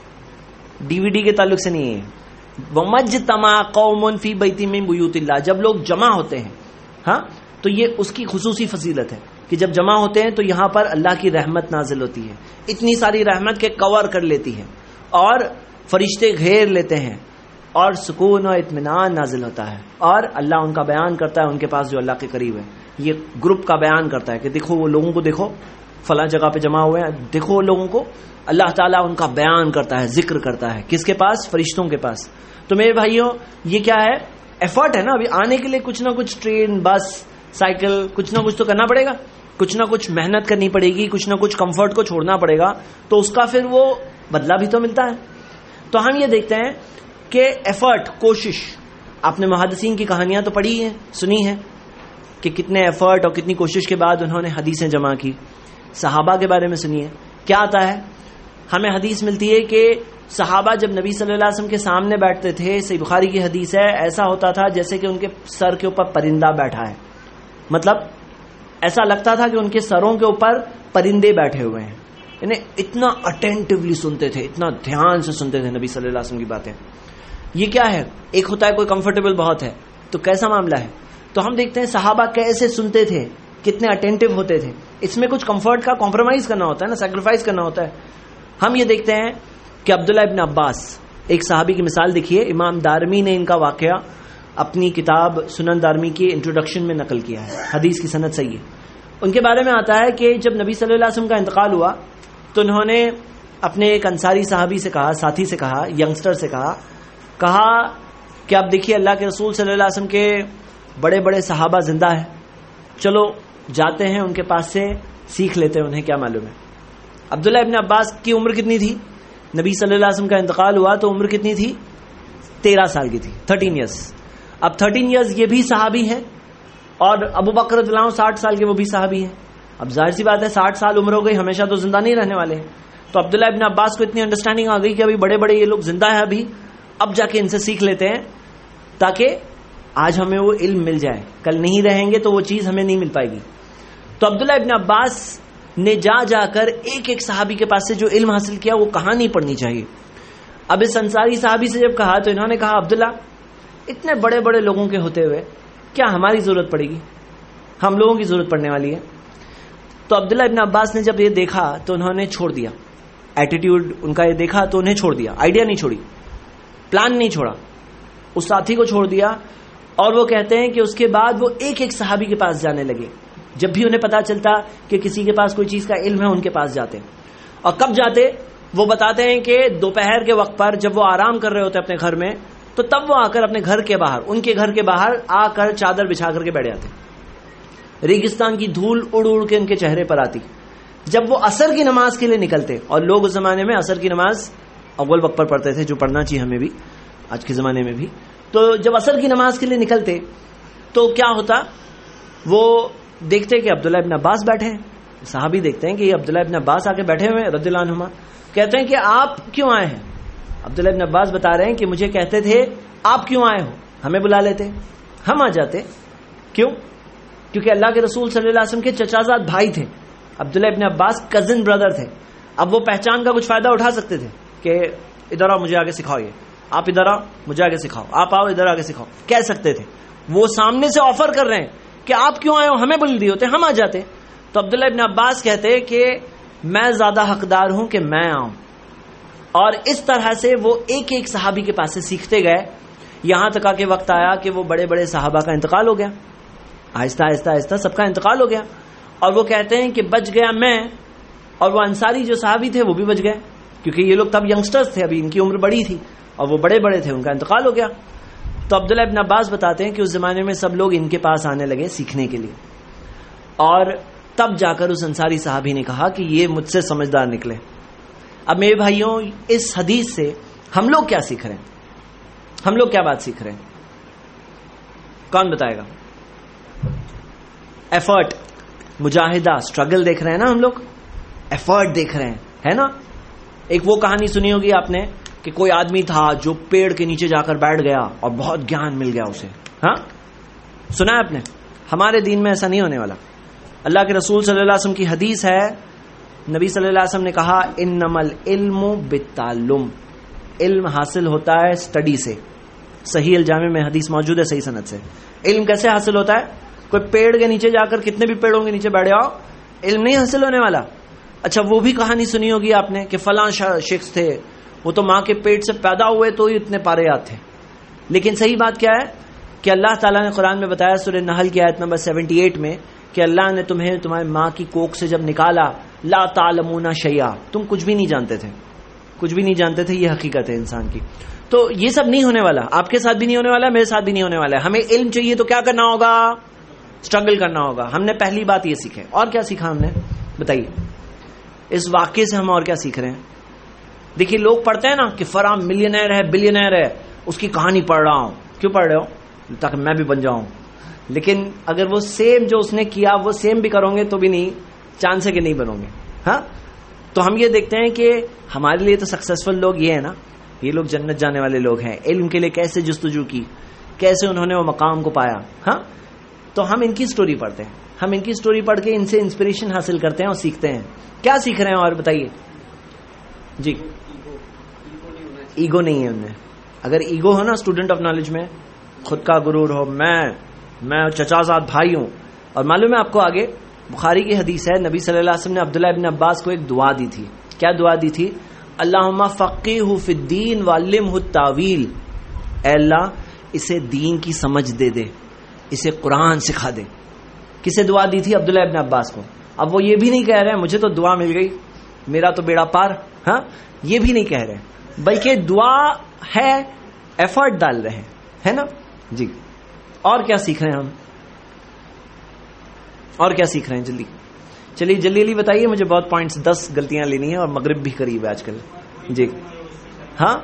ڈی وی ڈی کے تعلق سے نہیں ہے. وَمَجْتَمَعَ قَوْمٌ فِي بَيْتٍ مِّن بُيُوتِ اللَّهِ, جب لوگ جمع ہوتے ہیں ہاں تو یہ اس کی خصوصی فضیلت ہے کہ جب جمع ہوتے ہیں تو یہاں پر اللہ کی رحمت نازل ہوتی ہے, اتنی ساری رحمت کے کور کر لیتی ہے, اور فرشتے گھیر لیتے ہیں, اور سکون و اطمینان نازل ہوتا ہے, اور اللہ ان کا بیان کرتا ہے ان کے پاس جو اللہ کے قریب ہے. یہ گروپ کا بیان کرتا ہے کہ دیکھو وہ لوگوں کو, دیکھو فلاں جگہ پہ جمع ہوئے ہیں, دیکھو وہ لوگوں کو, اللہ تعالیٰ ان کا بیان کرتا ہے, ذکر کرتا ہے. کس کے پاس؟ فرشتوں کے پاس. تو میرے بھائیوں یہ کیا ہے؟ ایفرٹ ہے نا. ابھی آنے کے لیے کچھ نہ کچھ, ٹرین, بس, سائیکل, کچھ نہ کچھ تو کرنا پڑے گا, کچھ نہ کچھ محنت کرنی پڑے گی, کچھ نہ کچھ کمفرٹ کو چھوڑنا پڑے گا, تو اس کا پھر وہ بدلہ بھی تو ملتا ہے. تو ہم یہ دیکھتے ہیں کہ ایفرٹ, کوشش, آپ نے محدثین کی کہانیاں تو پڑھی ہیں, سنی ہیں کہ کتنے ایفرٹ اور کتنی کوشش کے بعد انہوں نے حدیثیں جمع کی. صحابہ کے بارے میں سنیے کیا آتا ہے. ہمیں حدیث ملتی ہے کہ صحابہ جب نبی صلی اللہ علیہ وسلم کے سامنے بیٹھتے تھے, صحیح بخاری کی حدیث ہے, ایسا ہوتا تھا جیسے کہ ان کے سر کے اوپر پرندہ بیٹھا ہے. مطلب ایسا لگتا تھا کہ ان کے سروں کے اوپر پرندے بیٹھے ہوئے ہیں. یعنی اتنا اٹینٹیولی سنتے تھے, اتنا دھیان سے سنتے تھے نبی صلی اللہ علیہ وسلم کی باتیں. یہ کیا ہے؟ ایک ہوتا ہے کوئی کمفرٹیبل بہت ہے تو کیسا معاملہ ہے. تو ہم دیکھتے ہیں صحابہ کیسے سنتے تھے, کتنے اٹینٹیو ہوتے تھے. اس میں کچھ کمفرٹ کا کمپرومائز کرنا ہوتا ہے نا, سیکریفائز کرنا ہوتا ہے. ہم یہ دیکھتے ہیں کہ عبداللہ ابن عباس, ایک صحابی کی مثال دیکھیے, امام دارمی نے ان کا واقعہ اپنی کتاب سنن دارمی کی انٹروڈکشن میں نقل کیا ہے, حدیث کی سند صحیح ہے. ان کے بارے میں آتا ہے کہ جب نبی صلی اللہ علیہ وسلم کا انتقال ہوا تو انہوں نے اپنے ایک انصاری صحابی سے کہا, ساتھی سے کہا, ینگسٹر سے کہا کہا کہ آپ دیکھیے اللہ کے رسول صلی اللہ علیہ وسلم کے بڑے بڑے صحابہ زندہ ہیں, چلو جاتے ہیں ان کے پاس سے سیکھ لیتے ہیں, انہیں کیا معلوم ہے. عبداللہ ابن عباس کی عمر کتنی تھی؟ نبی صلی اللہ علیہ وسلم کا انتقال ہوا تو عمر کتنی تھی؟ تیرہ سال کی تھی, تھرٹین ایئرس. اب تھرٹین ایئرس یہ بھی صحابی ہیں, اور ابو بکر رضی اللہ عنہ ساٹھ سال کے, وہ بھی صحابی ہیں. اب ظاہر سی بات ہے ساٹھ سال عمر ہو گئی, ہمیشہ تو زندہ نہیں رہنے والے ہیں. تو عبداللہ ابن عباس کو اتنی انڈرسٹینڈنگ آ گئی کہ ابھی بڑے بڑے یہ لوگ زندہ ہیں ابھی, اب جا کے ان سے سیکھ لیتے ہیں تاکہ آج ہمیں وہ علم مل جائے, کل نہیں رہیں گے تو وہ چیز ہمیں نہیں مل پائے گی. تو عبداللہ ابن عباس نے جا جا کر ایک ایک صحابی کے پاس سے جو علم حاصل کیا وہ کہانی پڑھنی چاہیے. اب اس انصاری صحابی سے جب کہا تو انہوں نے کہا عبداللہ اتنے بڑے بڑے لوگوں کے ہوتے ہوئے کیا ہماری ضرورت پڑے گی, ہم لوگوں کی ضرورت پڑنے والی ہے. تو عبداللہ ابن عباس نے جب یہ دیکھا تو انہوں نے چھوڑ دیا, ایٹیٹیوڈ ان کا یہ دیکھا تو انہیں چھوڑ دیا, آئیڈیا نہیں چھوڑی, پلان نہیں چھوڑا, اس ساتھی کو چھوڑ دیا. اور وہ کہتے ہیں کہ اس کے بعد وہ ایک ایک صحابی کے پاس جانے لگے, جب بھی انہیں پتا چلتا کہ کسی کے پاس کوئی چیز کا علم ہے ان کے پاس جاتے. اور کب جاتے وہ بتاتے ہیں کہ دوپہر کے وقت پر جب وہ آرام کر رہے ہوتے اپنے گھر میں, تو تب وہ آ کر اپنے گھر کے باہر, ان کے گھر کے باہر آ کر چادر بچھا کر کے بیٹھ جاتے. ریگستان کی دھول اڑ اڑ کے ان کے چہرے پر آتی. جب وہ عصر کی نماز کے لیے نکلتے, اور لوگ اس زمانے میں عصر کی نماز اول وقت پر پڑھتے تھے, جو پڑھنا چاہیے ہمیں بھی آج کے زمانے میں بھی, تو جب عصر کی نماز کے لیے نکلتے تو کیا ہوتا, وہ دیکھتے کہ عبداللہ ابن عباس بیٹھے ہیں. صحابی دیکھتے ہیں کہ یہ عبداللہ ابن عباس آ کے بیٹھے ہوئے ہیں رضی اللہ عنہما. کہتے ہیں کہ آپ کیوں آئے ہیں؟ عبداللہ ابن عباس بتا رہے ہیں کہ مجھے کہتے تھے آپ کیوں آئے ہو, ہمیں بلا لیتے, ہم آ جاتے. کیوں؟ کیونکہ اللہ کے رسول صلی اللہ علیہ وسلم کے چچازاد بھائی تھے. عبداللہ ابن عباس کزن بردر تھے. اب وہ پہچان کا کچھ فائدہ اٹھا سکتے تھے کہ ادھر آؤ مجھے آگے سکھاؤ, یہ آپ ادھر آؤ مجھے آگے سکھاؤ, آپ آؤ ادھر آگے سکھاؤ, کہہ سکتے تھے. وہ سامنے سے آفر کر رہے ہیں کہ آپ کیوں آئے ہو, ہمیں بول دیے ہوتے, ہم آ جاتے. تو عبداللہ ابن عباس کہتے کہ میں زیادہ حقدار ہوں کہ میں آؤں. اور اس طرح سے وہ ایک ایک صحابی کے پاس سے سیکھتے گئے, یہاں تک کہ وقت آیا کہ وہ بڑے بڑے صحابہ کا انتقال ہو گیا. آہستہ آہستہ آہستہ سب کا انتقال ہو گیا. اور وہ کہتے ہیں کہ بچ گیا میں اور وہ انصاری جو صحابی تھے وہ بھی بچ گئے, کیونکہ یہ لوگ تب ینگسٹرز تھے, ابھی ان کی عمر بڑی تھی اور وہ بڑے بڑے تھے, ان کا انتقال ہو گیا. تو عبداللہ ابن عباس بتاتے ہیں کہ اس زمانے میں سب لوگ ان کے پاس آنے لگے سیکھنے کے لیے, اور تب جا کر اس انصاری صحابی نے کہا کہ یہ مجھ سے سمجھدار نکلے. اب میرے بھائیوں, اس حدیث سے ہم لوگ کیا سیکھ رہے ہیں؟ ہم لوگ کیا بات سیکھ رہے ہیں؟ کون بتائے گا؟ ایفرٹ, مجاہدہ, اسٹرگل دیکھ رہے ہیں نا ہم لوگ, ایفرٹ دیکھ رہے ہیں, ہے نا. ایک وہ کہانی سنی ہوگی آپ نے کہ کوئی آدمی تھا جو پیڑ کے نیچے جا کر بیٹھ گیا اور بہت گیان مل گیا اسے. ہاں سنا ہے آپ نے؟ ہمارے دین میں ایسا نہیں ہونے والا. اللہ کے رسول صلی اللہ علیہ وسلم کی حدیث ہے, نبی صلی اللہ علیہ وسلم نے کہا انما العلم بالتعلم, علم حاصل ہوتا ہے اسٹڈی سے. صحیح الجامع میں حدیث موجود ہے صحیح سند سے. علم کیسے حاصل ہوتا ہے؟ کوئی پیڑ کے نیچے جا کر کتنے بھی پیڑوں کے نیچے بیٹھ جاؤ, علم نہیں حاصل ہونے والا. اچھا وہ بھی کہانی سنی ہوگی آپ نے کہ فلاں شخص تھے, وہ تو ماں کے پیٹ سے پیدا ہوئے تو ہی اتنے پارے یاد تھے. لیکن صحیح بات کیا ہے کہ اللہ تعالیٰ نے قرآن میں بتایا سورہ نحل کی آیت نمبر اٹھہتر میں کہ اللہ نے تمہیں تمہاری ماں کی کوکھ سے جب نکالا, لا تعلمون شیئا, تم کچھ بھی نہیں جانتے تھے, کچھ بھی نہیں جانتے تھے. یہ حقیقت ہے انسان کی. تو یہ سب نہیں ہونے والا, آپ کے ساتھ بھی نہیں ہونے والا, میرے ساتھ بھی نہیں ہونے والا ہے. ہمیں علم چاہیے تو کیا کرنا ہوگا؟ اسٹرگل کرنا ہوگا. ہم نے پہلی بات یہ سیکھے. اور کیا سیکھا ہم نے بتائیے؟ اس واقعے سے ہم اور کیا سیکھ رہے ہیں؟ دیکھیے لوگ پڑھتے ہیں نا کہ فلاں ملینئر ہے, بلینئر ہے, اس کی کہانی پڑھ رہا ہوں. کیوں پڑھ رہے ہو؟ تاکہ میں بھی بن جاؤں. لیکن اگر وہ سیم جو اس نے کیا وہ سیم بھی کرو گے تو بھی نہیں, چانس ہے کہ نہیں بنو گے. ہاں تو ہم یہ دیکھتے ہیں کہ ہمارے لیے تو سکسیسفل لوگ یہ ہے نا, یہ لوگ جنت جانے والے لوگ ہیں. علم کے لیے کیسے جستجو کی, کیسے انہوں نے وہ مقام کو پایا. ہاں تو ہم ان کی سٹوری پڑھتے ہیں, ہم ان کی سٹوری پڑھ کے ان سے انسپریشن حاصل کرتے ہیں اور سیکھتے ہیں. کیا سیکھ رہے ہیں اور بتائیے جی؟ ایگو نہیں ہے ان میں. اگر ایگو ہو نا اسٹوڈنٹ آف نالج میں, خود کا غرور ہو, میں میں چچا زاد بھائی ہوں. اور معلوم ہے آپ کو, آگے بخاری کی حدیث ہے, نبی صلی اللہ علیہ وسلم نے عبداللہ ابن عباس کو ایک دعا دی تھی. کیا دعا دی تھی؟ اللہم فقیہ فی الدین وعلمہ التاویل, اے اللہ اسے دین کی سمجھ دے دے, اسے قرآن سکھا دے. کسے دعا دی تھی؟ عبداللہ ابن عباس کو. اب وہ یہ بھی نہیں کہہ رہے مجھے تو دعا مل گئی, میرا تو بیڑا پار. ہاں یہ بھی نہیں کہہ رہے, بلکہ دعا ہے, ایفرٹ ڈال رہے ہیں, ہے نا جی. اور کیا سیکھ رہے ہیں ہم؟ اور کیا سیکھ رہے ہیں؟ جلدی چلیے جلدی جلدی بتائیے مجھے. بہت پوائنٹس, دس غلطیاں لینی ہیں اور مغرب بھی قریب ہے آج کل. جی ہاں,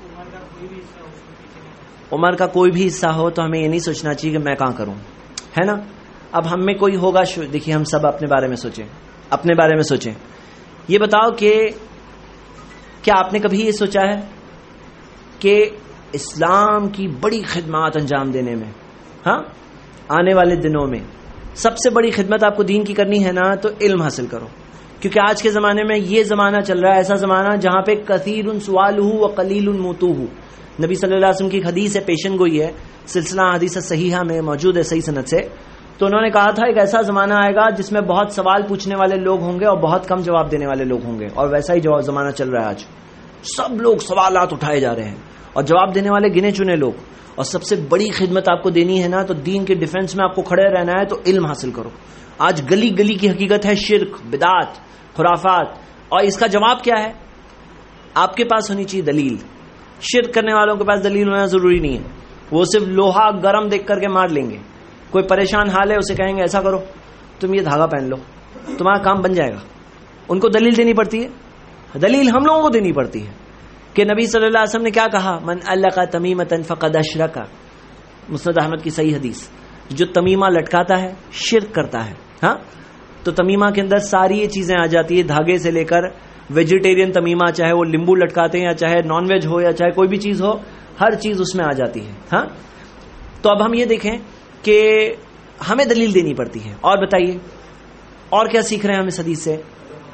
عمر کا کوئی بھی حصہ ہو تو ہمیں یہ نہیں سوچنا چاہیے کہ میں کہاں کروں, ہے نا. اب ہم میں کوئی ہوگا, دیکھیے ہم سب اپنے بارے میں سوچیں, اپنے بارے میں سوچیں. یہ بتاؤ کہ کیا آپ نے کبھی یہ سوچا ہے کہ اسلام کی بڑی خدمات انجام دینے میں, ہاں آنے والے دنوں میں سب سے بڑی خدمت آپ کو دین کی کرنی ہے نا, تو علم حاصل کرو. کیونکہ آج کے زمانے میں یہ زمانہ چل رہا ہے, ایسا زمانہ جہاں پہ کثیر سوالہ و قلیل موتوہ. نبی صلی اللہ علیہ وسلم کی ایک حدیث ہے, پیشن گوئی ہے, سلسلہ حدیث صحیحہ میں موجود ہے صحیح سند سے. تو انہوں نے کہا تھا ایک ایسا زمانہ آئے گا جس میں بہت سوال پوچھنے والے لوگ ہوں گے اور بہت کم جواب دینے والے لوگ ہوں گے. اور ویسا ہی جواب زمانہ چل رہا ہے آج. سب لوگ سوالات اٹھائے جا رہے ہیں اور جواب دینے والے گنے چنے لوگ. اور سب سے بڑی خدمت آپ کو دینی ہے نا, تو دین کے ڈیفنس میں آپ کو کھڑے رہنا ہے تو علم حاصل کرو. آج گلی گلی کی حقیقت ہے شرک, بدعات, خرافات. اور اس کا جواب کیا ہے؟ آپ کے پاس ہونی چاہیے دلیل. شرک کرنے والوں کے پاس دلیل ہونا ضروری نہیں ہے, وہ صرف لوہا گرم دیکھ کر کے مار لیں گے. کوئی پریشان حال ہے اسے کہیں گے ایسا کرو, تم یہ دھاگا پہن لو, تمہارا کام بن جائے گا. ان کو دلیل دینی پڑتی ہے. دلیل ہم لوگوں کو دینی پڑتی ہے کہ نبی صلی اللہ علیہ وسلم نے کیا کہا, من علق تمیمۃ فقد اشرک. مسند احمد کی صحیح حدیث. جو تمیمہ لٹکاتا ہے شرک کرتا ہے. ہاں تو تمیمہ کے اندر ساری یہ چیزیں آ جاتی ہے, دھاگے سے لے کر ویجیٹیرین تمیمہ, چاہے وہ لیمبو لٹکاتے ہیں یا چاہے نان ویج ہو یا چاہے کوئی بھی چیز ہو, ہر چیز اس میں آ جاتی ہے. ہاں تو اب ہم یہ دیکھیں کہ ہمیں دلیل دینی پڑتی ہے. اور بتائیے اور کیا سیکھ رہے ہیں ہم اس حدیث سے؟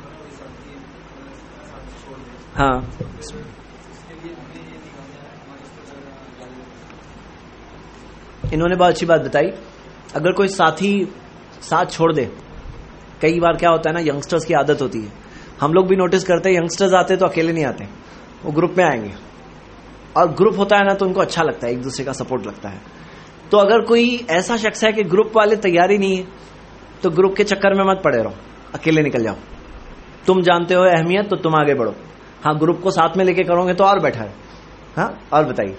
ہاں انہوں نے بہت اچھی بات بتائی. اگر کوئی ساتھی ساتھ چھوڑ دے, کئی بار کیا ہوتا ہے نا, ینگسٹرز کی عادت ہوتی ہے, ہم لوگ بھی نوٹس کرتے ہیں ینگسٹرز آتے تو اکیلے نہیں آتے, وہ گروپ میں آئیں گے. اور گروپ ہوتا ہے نا تو ان کو اچھا لگتا ہے, ایک دوسرے کا سپورٹ لگتا ہے. تو اگر کوئی ایسا شخص ہے کہ گروپ والے تیاری نہیں ہے تو گروپ کے چکر میں مت پڑے رہو, اکیلے نکل جاؤ. تم جانتے ہو اہمیت تو تم آگے بڑھو. ہاں گروپ کو ساتھ میں لے کے کرو گے تو اور بیٹھا ہے. ہاں اور بتائیے.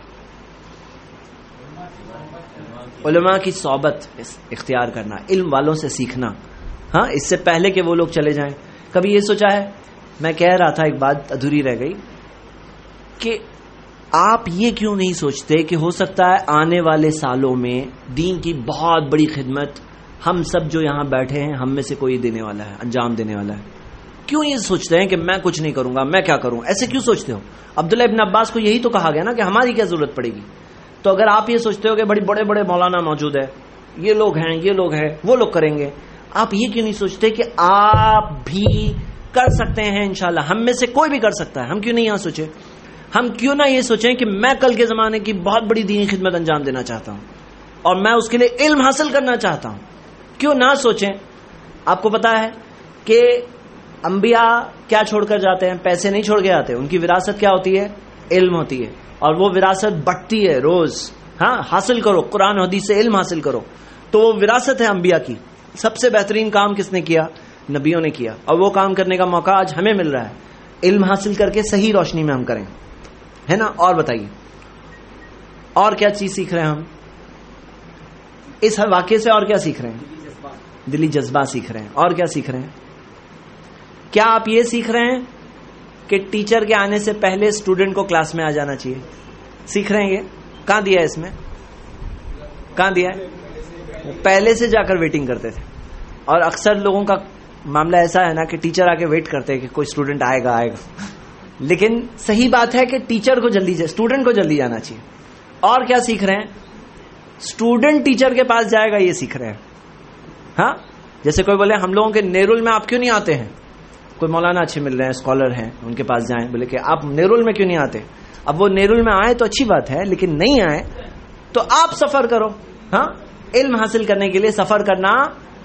علماء کی صحبت اختیار کرنا, علم والوں سے سیکھنا, ہاں اس سے پہلے کہ وہ لوگ چلے جائیں. کبھی یہ سوچا ہے, میں کہہ رہا تھا ایک بات ادھوری رہ گئی, کہ آپ یہ کیوں نہیں سوچتے کہ ہو سکتا ہے آنے والے سالوں میں دین کی بہت بڑی خدمت ہم سب جو یہاں بیٹھے ہیں ہم میں سے کوئی دینے والا ہے, انجام دینے والا ہے. کیوں یہ سوچتے ہیں کہ میں کچھ نہیں کروں گا, میں کیا کروں؟ ایسے کیوں سوچتے ہو؟ عبداللہ ابن عباس کو یہی تو کہا گیا نا کہ ہماری کیا ضرورت پڑے گی. تو اگر آپ یہ سوچتے ہو کہ بڑی بڑے بڑے مولانا موجود ہے, یہ لوگ ہیں, یہ لوگ ہیں, وہ لوگ کریں گے, آپ یہ کیوں نہیں سوچتے کہ آپ بھی کر سکتے ہیں انشاءاللہ. ہم میں سے کوئی بھی کر سکتا ہے. ہم کیوں نہیں یہاں سوچیں؟ ہم کیوں نہ یہ سوچیں کہ میں کل کے زمانے کی بہت بڑی دینی خدمت انجام دینا چاہتا ہوں اور میں اس کے لیے علم حاصل کرنا چاہتا ہوں. کیوں نہ سوچیں؟ آپ کو پتا ہے کہ انبیاء کیا چھوڑ کر جاتے ہیں؟ پیسے نہیں چھوڑ کے آتے. ان کی وراثت کیا ہوتی ہے؟ علم ہوتی ہے. اور وہ وراثت بڑھتی ہے روز. ہاں حاصل کرو, قرآن حدیث سے علم حاصل کرو. تو وہ وراثت ہے انبیاء کی. سب سے بہترین کام کس نے کیا؟ نبیوں نے کیا. اور وہ کام کرنے کا موقع آج ہمیں مل رہا ہے. علم حاصل کر کے صحیح روشنی میں ہم کریں, ہے نا. اور بتائیے اور کیا چیز سیکھ رہے ہیں ہم اس واقعے سے؟ اور کیا سیکھ رہے ہیں؟ دلی جذبہ سیکھ رہے ہیں. اور کیا سیکھ رہے ہیں؟ کیا آپ یہ سیکھ رہے ہیں کہ ٹیچر کے آنے سے پہلے اسٹوڈنٹ کو کلاس میں آ جانا چاہیے؟ سیکھ رہے ہیں یہ؟ کہاں دیا ہے اس میں؟ کہاں دیا ہے؟ پہلے سے جا کر ویٹنگ کرتے تھے. اور اکثر لوگوں کا معاملہ ایسا ہے نا کہ ٹیچر آ کے ویٹ کرتے ہیں کہ کوئی اسٹوڈنٹ آئے گا آئے گا لیکن صحیح بات ہے کہ ٹیچر کو جلدی اسٹوڈنٹ کو جلدی جانا چاہیے. اور کیا سیکھ رہے ہیں؟ اسٹوڈنٹ ٹیچر کے پاس جائے گا یہ سیکھ رہے ہیں. ہاں جیسے کوئی بولے ہم لوگوں کے نیرول میں آپ کیوں نہیں آتے ہیں؟ کوئی مولانا اچھے مل رہے ہیں, اسکالر ہیں, ان کے پاس جائیں. بولے کہ آپ نیرول میں کیوں نہیں آتے؟ اب وہ نیرول میں آئے تو اچھی بات ہے, لیکن نہیں آئے تو آپ سفر کرو. ہاں علم حاصل کرنے کے لیے سفر کرنا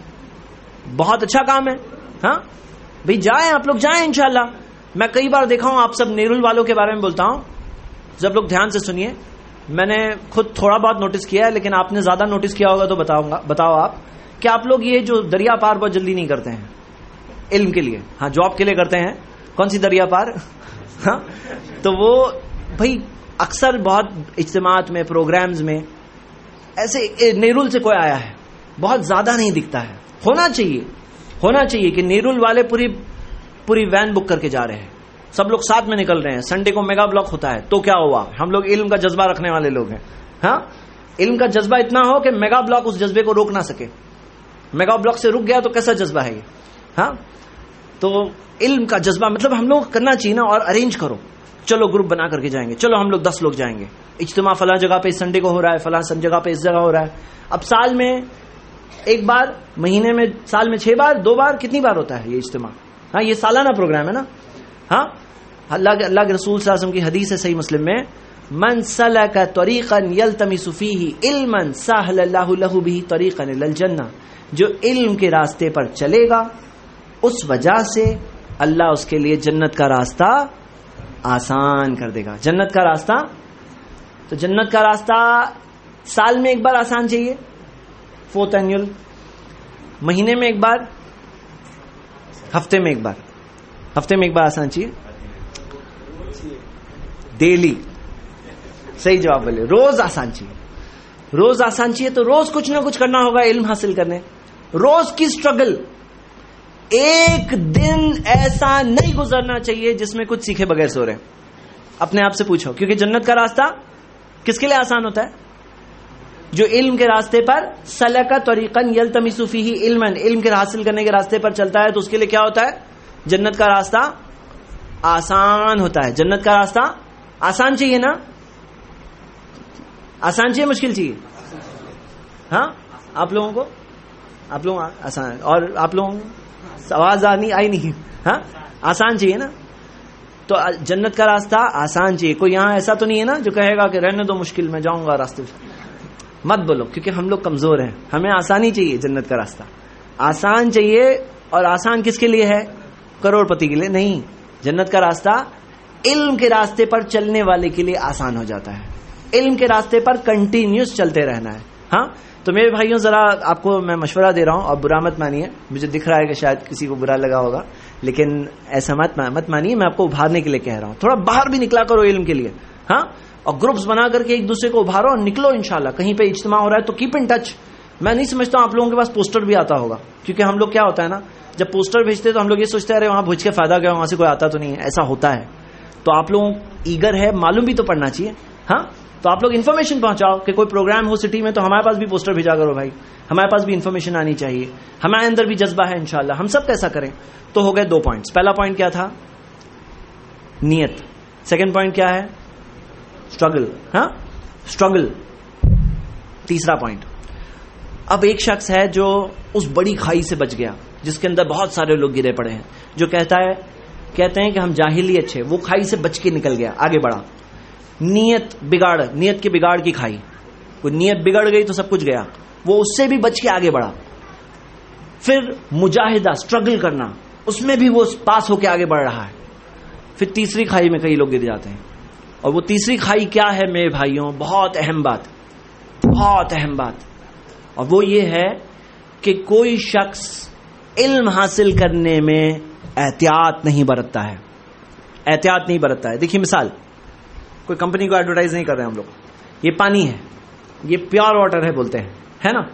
بہت اچھا کام ہے. ہاں بھئی جائیں, آپ لوگ جائیں انشاءاللہ. میں کئی بار دیکھا ہوں, آپ سب نیرول والوں کے بارے میں بولتا ہوں, جب لوگ دھیان سے سنیے. میں نے خود تھوڑا بہت نوٹس کیا ہے, لیکن آپ نے زیادہ نوٹس کیا ہوگا تو بتاؤں گا. بتاؤ آپ کہ آپ لوگ یہ جو دریا پار بہت جلدی نہیں کرتے ہیں علم کے لیے. ہاں جاب کے لیے کرتے ہیں. کون سی دریا پار؟ ہاں تو وہ بھائی اکثر بہت اجتماعات میں, پروگرامز میں ایسے نیرول سے کوئی آیا ہے, بہت زیادہ نہیں دکھتا ہے. ہونا چاہیے ہونا چاہیے کہ نیرول والے پوری پوری وین بک کر کے جا رہے ہیں, سب لوگ ساتھ میں نکل رہے ہیں. سنڈے کو میگا بلاک ہوتا ہے تو کیا ہوا؟ ہم لوگ علم کا جذبہ رکھنے والے لوگ ہیں. ہاں علم کا جذبہ اتنا ہو کہ میگا بلاک اس جذبے کو روک نہ سکے. میگا بلاک سے رک گیا تو کیسا جذبہ ہے یہ؟ ہاں تو علم کا جذبہ مطلب ہم لوگ کرنا چاہیے نا. اور ارینج کرو, چلو گروپ بنا کر کے جائیں گے, چلو ہم لوگ دس لوگ جائیں گے. اجتماع فلاں جگہ پہ اس سنڈے کو ہو رہا ہے, فلاں جگہ پہ اس جگہ ہو رہا ہے. اب سال میں ایک بار, مہینے میں, سال میں چھ بار, دو بار, کتنی بار ہوتا ہے یہ اجتماع؟ ہاں یہ سالانہ پروگرام ہے نا. ہاں اللہ اللہ کے رسول صلی اللہ علیہ وسلم کی حدیث ہے صحیح مسلم میں, من سلک طریقا یلتمس فیہ علما سہل اللہ لہ بہ طریقا الی الجنہ, جو علم کے راستے پر چلے گا اس وجہ سے اللہ اس کے لیے جنت کا راستہ آسان کر دے گا. جنت کا راستہ, تو جنت کا راستہ سال میں ایک بار آسان چاہیے, فورتھ اینیول, مہینے میں ایک بار, ہفتے میں ایک بار. ہفتے میں ایک بار آسان چاہیے, ڈیلی. صحیح جواب بولے, روز آسان چاہیے. روز آسان چاہیے تو روز کچھ نہ کچھ کرنا ہوگا علم حاصل کرنے. روز کی سٹرگل, ایک دن ایسا نہیں گزرنا چاہیے جس میں کچھ سیکھے بغیر سو رہے. اپنے آپ سے پوچھو, کیونکہ جنت کا راستہ کس کے لیے آسان ہوتا ہے؟ جو علم کے راستے پر سلک طریقا یلتمس فیہ علما, علم کے حاصل کرنے کے راستے پر چلتا ہے تو اس کے لیے کیا ہوتا ہے؟ جنت کا راستہ آسان ہوتا ہے. جنت کا راستہ آسان چاہیے نا؟ آسان چاہیے مشکل چاہیے؟ ہاں آپ لوگوں کو, آپ لوگ آسان, اور آپ لوگوں آواز آنی آئی نہیں. ہاں آسان چاہیے نا. تو جنت کا راستہ آسان چاہیے. کوئی یہاں ایسا تو نہیں ہے نا جو کہے گا کہ رہنے دو مشکل, میں جاؤں گا راستے سے. مت بولو, کیونکہ ہم لوگ کمزور ہیں. ہمیں آسانی چاہیے. جنت کا راستہ آسان چاہیے. اور آسان کس کے لیے ہے؟ کروڑ پتی کے لیے نہیں. جنت کا راستہ علم کے راستے پر چلنے والے کے لیے آسان ہو جاتا ہے. علم کے راستے پر کنٹینیوس چلتے رہنا ہے. ہاں تو میرے بھائیوں ذرا آپ کو میں مشورہ دے رہا ہوں اور برا مت مانیے, مجھے دکھ رہا ہے کہ شاید کسی کو برا لگا ہوگا, لیکن ایسا مت مت مانیے, میں آپ کو ابھارنے کے لیے کہہ رہا ہوں. تھوڑا باہر بھی نکلا کرو علم کے لیے, ہاں, اور گروپس بنا کر کے ایک دوسرے کو ابھارو اور نکلو انشاءاللہ. کہیں پہ اجتماع ہو رہا ہے تو کیپ ان ٹچ. میں نہیں سمجھتا ہوں آپ لوگوں کے پاس پوسٹر بھی آتا ہوگا, کیونکہ ہم لوگ کیا ہوتا ہے نا, جب پوسٹر بھیجتے تو ہم لوگ یہ سوچتے ہیں ارے وہاں بھیج کے فائدہ کیا, وہاں سے کوئی آتا تو نہیں ہے. ایسا ہوتا ہے تو آپ لوگوں ایگر ہے, معلوم بھی تو پڑنا چاہیے. ہاں تو آپ لوگ انفارمیشن پہنچاؤ کہ کوئی پروگرام ہو سٹی میں تو ہمارے پاس بھی پوسٹر بھیجا کرو بھائی, ہمارے پاس بھی انفارمیشن آنی چاہیے, ہمارے اندر بھی جذبہ ہے انشاءاللہ, ہم سب کیسا کریں. تو ہو گئے دو پوائنٹس. پہلا پوائنٹ کیا تھا, نیت. سیکنڈ پوائنٹ کیا ہے, اسٹرگل. ہاں اسٹرگل. تیسرا پوائنٹ, اب ایک شخص ہے جو اس بڑی کھائی سے بچ گیا جس کے اندر بہت سارے لوگ گرے پڑے ہیں, جو کہتا ہے کہتے ہیں کہ ہم جاہل ہی اچھے. وہ کھائی سے بچ کے نکل گیا, آگے بڑھا. نیت بگاڑ, نیت کے بگاڑ کی کھائی, کوئی نیت بگڑ گئی تو سب کچھ گیا. وہ اس سے بھی بچ کے آگے بڑھا. پھر مجاہدہ, اسٹرگل کرنا, اس میں بھی وہ پاس ہو کے آگے بڑھ رہا ہے. پھر تیسری کھائی میں کئی لوگ گر جاتے ہیں. اور وہ تیسری کھائی کیا ہے میرے بھائیوں, بہت اہم بات, بہت اہم بات, اور وہ یہ ہے کہ کوئی شخص علم حاصل کرنے میں احتیاط نہیں برتتا ہے. احتیاط نہیں برتتا ہے. دیکھیے مثال, کوئی کمپنی کو ایڈورٹائز نہیں کر رہے ہیں ہم لوگ, یہ پانی ہے, یہ پیور واٹر ہے بولتے ہیں, ہے نا.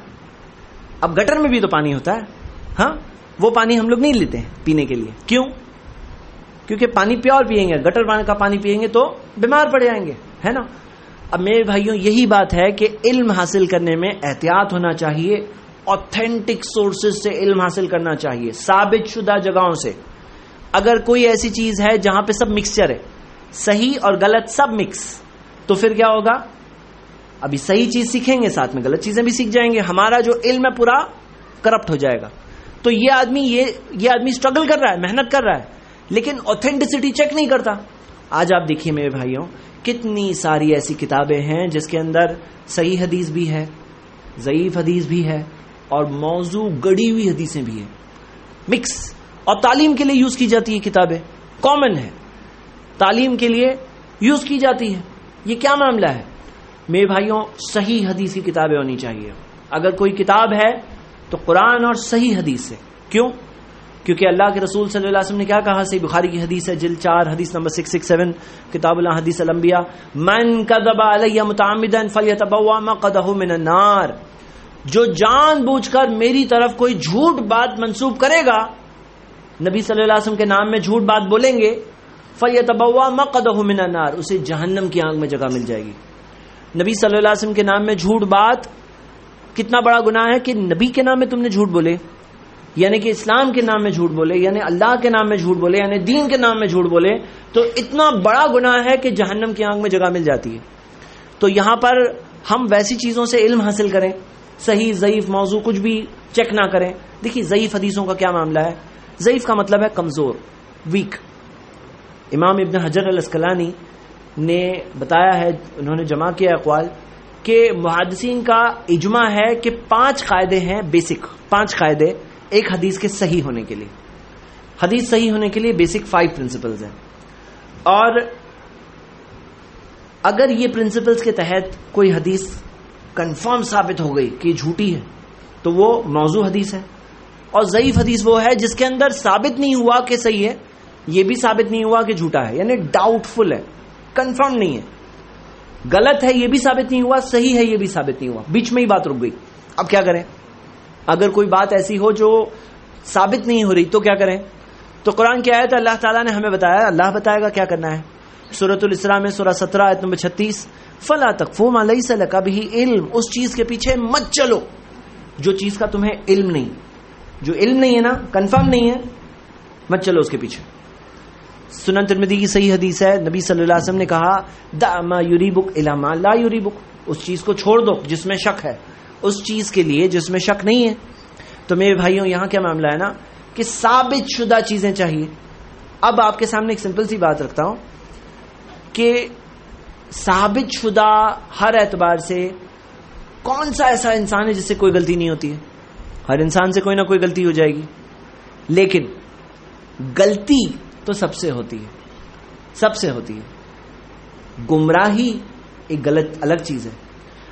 اب گٹر میں بھی تو پانی ہوتا ہے, ہاں, وہ پانی ہم لوگ نہیں لیتے ہیں پینے کے لیے. کیوں؟ کیونکہ پانی پیور پیئیں گے, گٹر کا پانی پیئیں گے تو بیمار پڑ جائیں گے, ہے نا. اب میرے بھائیوں یہی بات ہے کہ علم حاصل کرنے میں احتیاط ہونا چاہیے. اوتھینٹک سورسز سے علم حاصل کرنا چاہیے, ثابت شدہ جگہوں سے. اگر کوئی ایسی چیز ہے جہاں پہ سب مکسچر ہے, صحیح اور غلط سب مکس, تو پھر کیا ہوگا, ابھی صحیح چیز سیکھیں گے ساتھ میں غلط چیزیں بھی سیکھ جائیں گے, ہمارا جو علم ہے پورا کرپٹ ہو جائے گا. تو یہ آدمی یہ یہ آدمی اسٹرگل کر رہا ہے, محنت کر رہا ہے, لیکن اوتھینٹسٹی چیک نہیں کرتا. آج آپ دیکھیے میرے بھائیوں, کتنی ساری ایسی کتابیں ہیں جس کے اندر صحیح حدیث بھی ہے, ضعیف حدیث بھی ہے, اور موضوع گڑی ہوئی حدیثیں بھی ہیں, مکس. اور تعلیم کے لیے یوز کی جاتی ہے کتابیں, کامن ہے, تعلیم کے لیے یوز کی جاتی ہے. یہ کیا معاملہ ہے میرے بھائیوں؟ صحیح حدیث کی کتابیں ہونی چاہیے. اگر کوئی کتاب ہے تو قرآن اور صحیح حدیث سے. کیوں؟ کیونکہ اللہ کے رسول صلی اللہ علیہ وسلم نے کیا کہا, صحیح بخاری کی حدیث ہے, جلد چار, حدیث نمبر سکس سکس سیون, کتاب اللہ حدیث الانبیاء, من کذب علی متعمدا فلیتبوأ مقعدہ من النار. جو جان بوجھ کر میری طرف کوئی جھوٹ بات منسوب کرے گا, نبی صلی اللہ علیہ وسلم کے نام میں جھوٹ بات بولیں گے, فلیتبوأ مقعدہ من النار, اسے جہنم کی آگ میں جگہ مل جائے گی. نبی صلی اللہ علیہ وسلم کے نام میں جھوٹ بات کتنا بڑا گناہ ہے کہ نبی کے نام میں تم نے جھوٹ بولے, یعنی کہ اسلام کے نام میں جھوٹ بولے, یعنی اللہ کے نام میں جھوٹ بولے, یعنی دین کے نام میں جھوٹ بولے, تو اتنا بڑا گناہ ہے کہ جہنم کی آگ میں جگہ مل جاتی ہے. تو یہاں پر ہم ویسی چیزوں سے علم حاصل کریں, صحیح ضعیف موضوع کچھ بھی چیک نہ کریں. دیکھیے ضعیف حدیثوں کا کیا معاملہ ہے. ضعیف کا مطلب ہے کمزور, ویک. امام ابن حجر الاسقلانی نے بتایا ہے, انہوں نے جمع کیا اقوال, کہ محدثین کا اجماع ہے کہ پانچ قاعدے ہیں بیسک, پانچ قاعدے ایک حدیث کے صحیح ہونے کے لیے. حدیث صحیح ہونے کے لیے بیسک فائیو پرنسپلز ہیں, اور اگر یہ پرنسپلز کے تحت کوئی حدیث کنفرم ثابت ہو گئی کہ جھوٹی ہے تو وہ موضوع حدیث ہے. اور ضعیف حدیث وہ ہے جس کے اندر ثابت نہیں ہوا کہ صحیح ہے, یہ بھی ثابت نہیں ہوا کہ جھوٹا ہے, یعنی ڈاؤٹ فل ہے, کنفرم نہیں ہے. غلط ہے یہ بھی ثابت نہیں ہوا, صحیح ہے یہ بھی ثابت نہیں ہوا, بیچ میں ہی بات رک گئی. اب کیا کریں؟ اگر کوئی بات ایسی ہو جو ثابت نہیں ہو رہی تو کیا کریں؟ تو قرآن کی آیت اللہ تعالیٰ نے ہمیں بتایا, اللہ بتائے گا کیا کرنا ہے. سورۃ الاسراء میں سورہ سترہ آیت نمبر چھتیس, فلا تقف ما لیس لک بہ علم, اس چیز کے پیچھے مت چلو جو چیز کا تمہیں علم نہیں, جو علم نہیں ہے نا, کنفرم نہیں ہے, مت چلو اس کے پیچھے. سنن ترمذی کی صحیح حدیث ہے, نبی صلی اللہ علیہ وسلم نے کہا, دع ما یریبک الی ما لا یریبک, اس چیز کو چھوڑ دو جس میں شک ہے, اس چیز کے لیے جس میں شک نہیں ہے. تو میرے بھائیوں یہاں کیا معاملہ ہے نا کہ ثابت شدہ چیزیں چاہیے. اب آپ کے سامنے ایک سمپل سی بات رکھتا ہوں کہ ثابت شدہ ہر اعتبار سے کون سا ایسا انسان ہے جس سے کوئی غلطی نہیں ہوتی ہے؟ ہر انسان سے کوئی نہ کوئی غلطی ہو جائے گی, لیکن غلطی تو سب سے ہوتی ہے, سب سے ہوتی ہے. گمراہی ایک غلط الگ چیز ہے.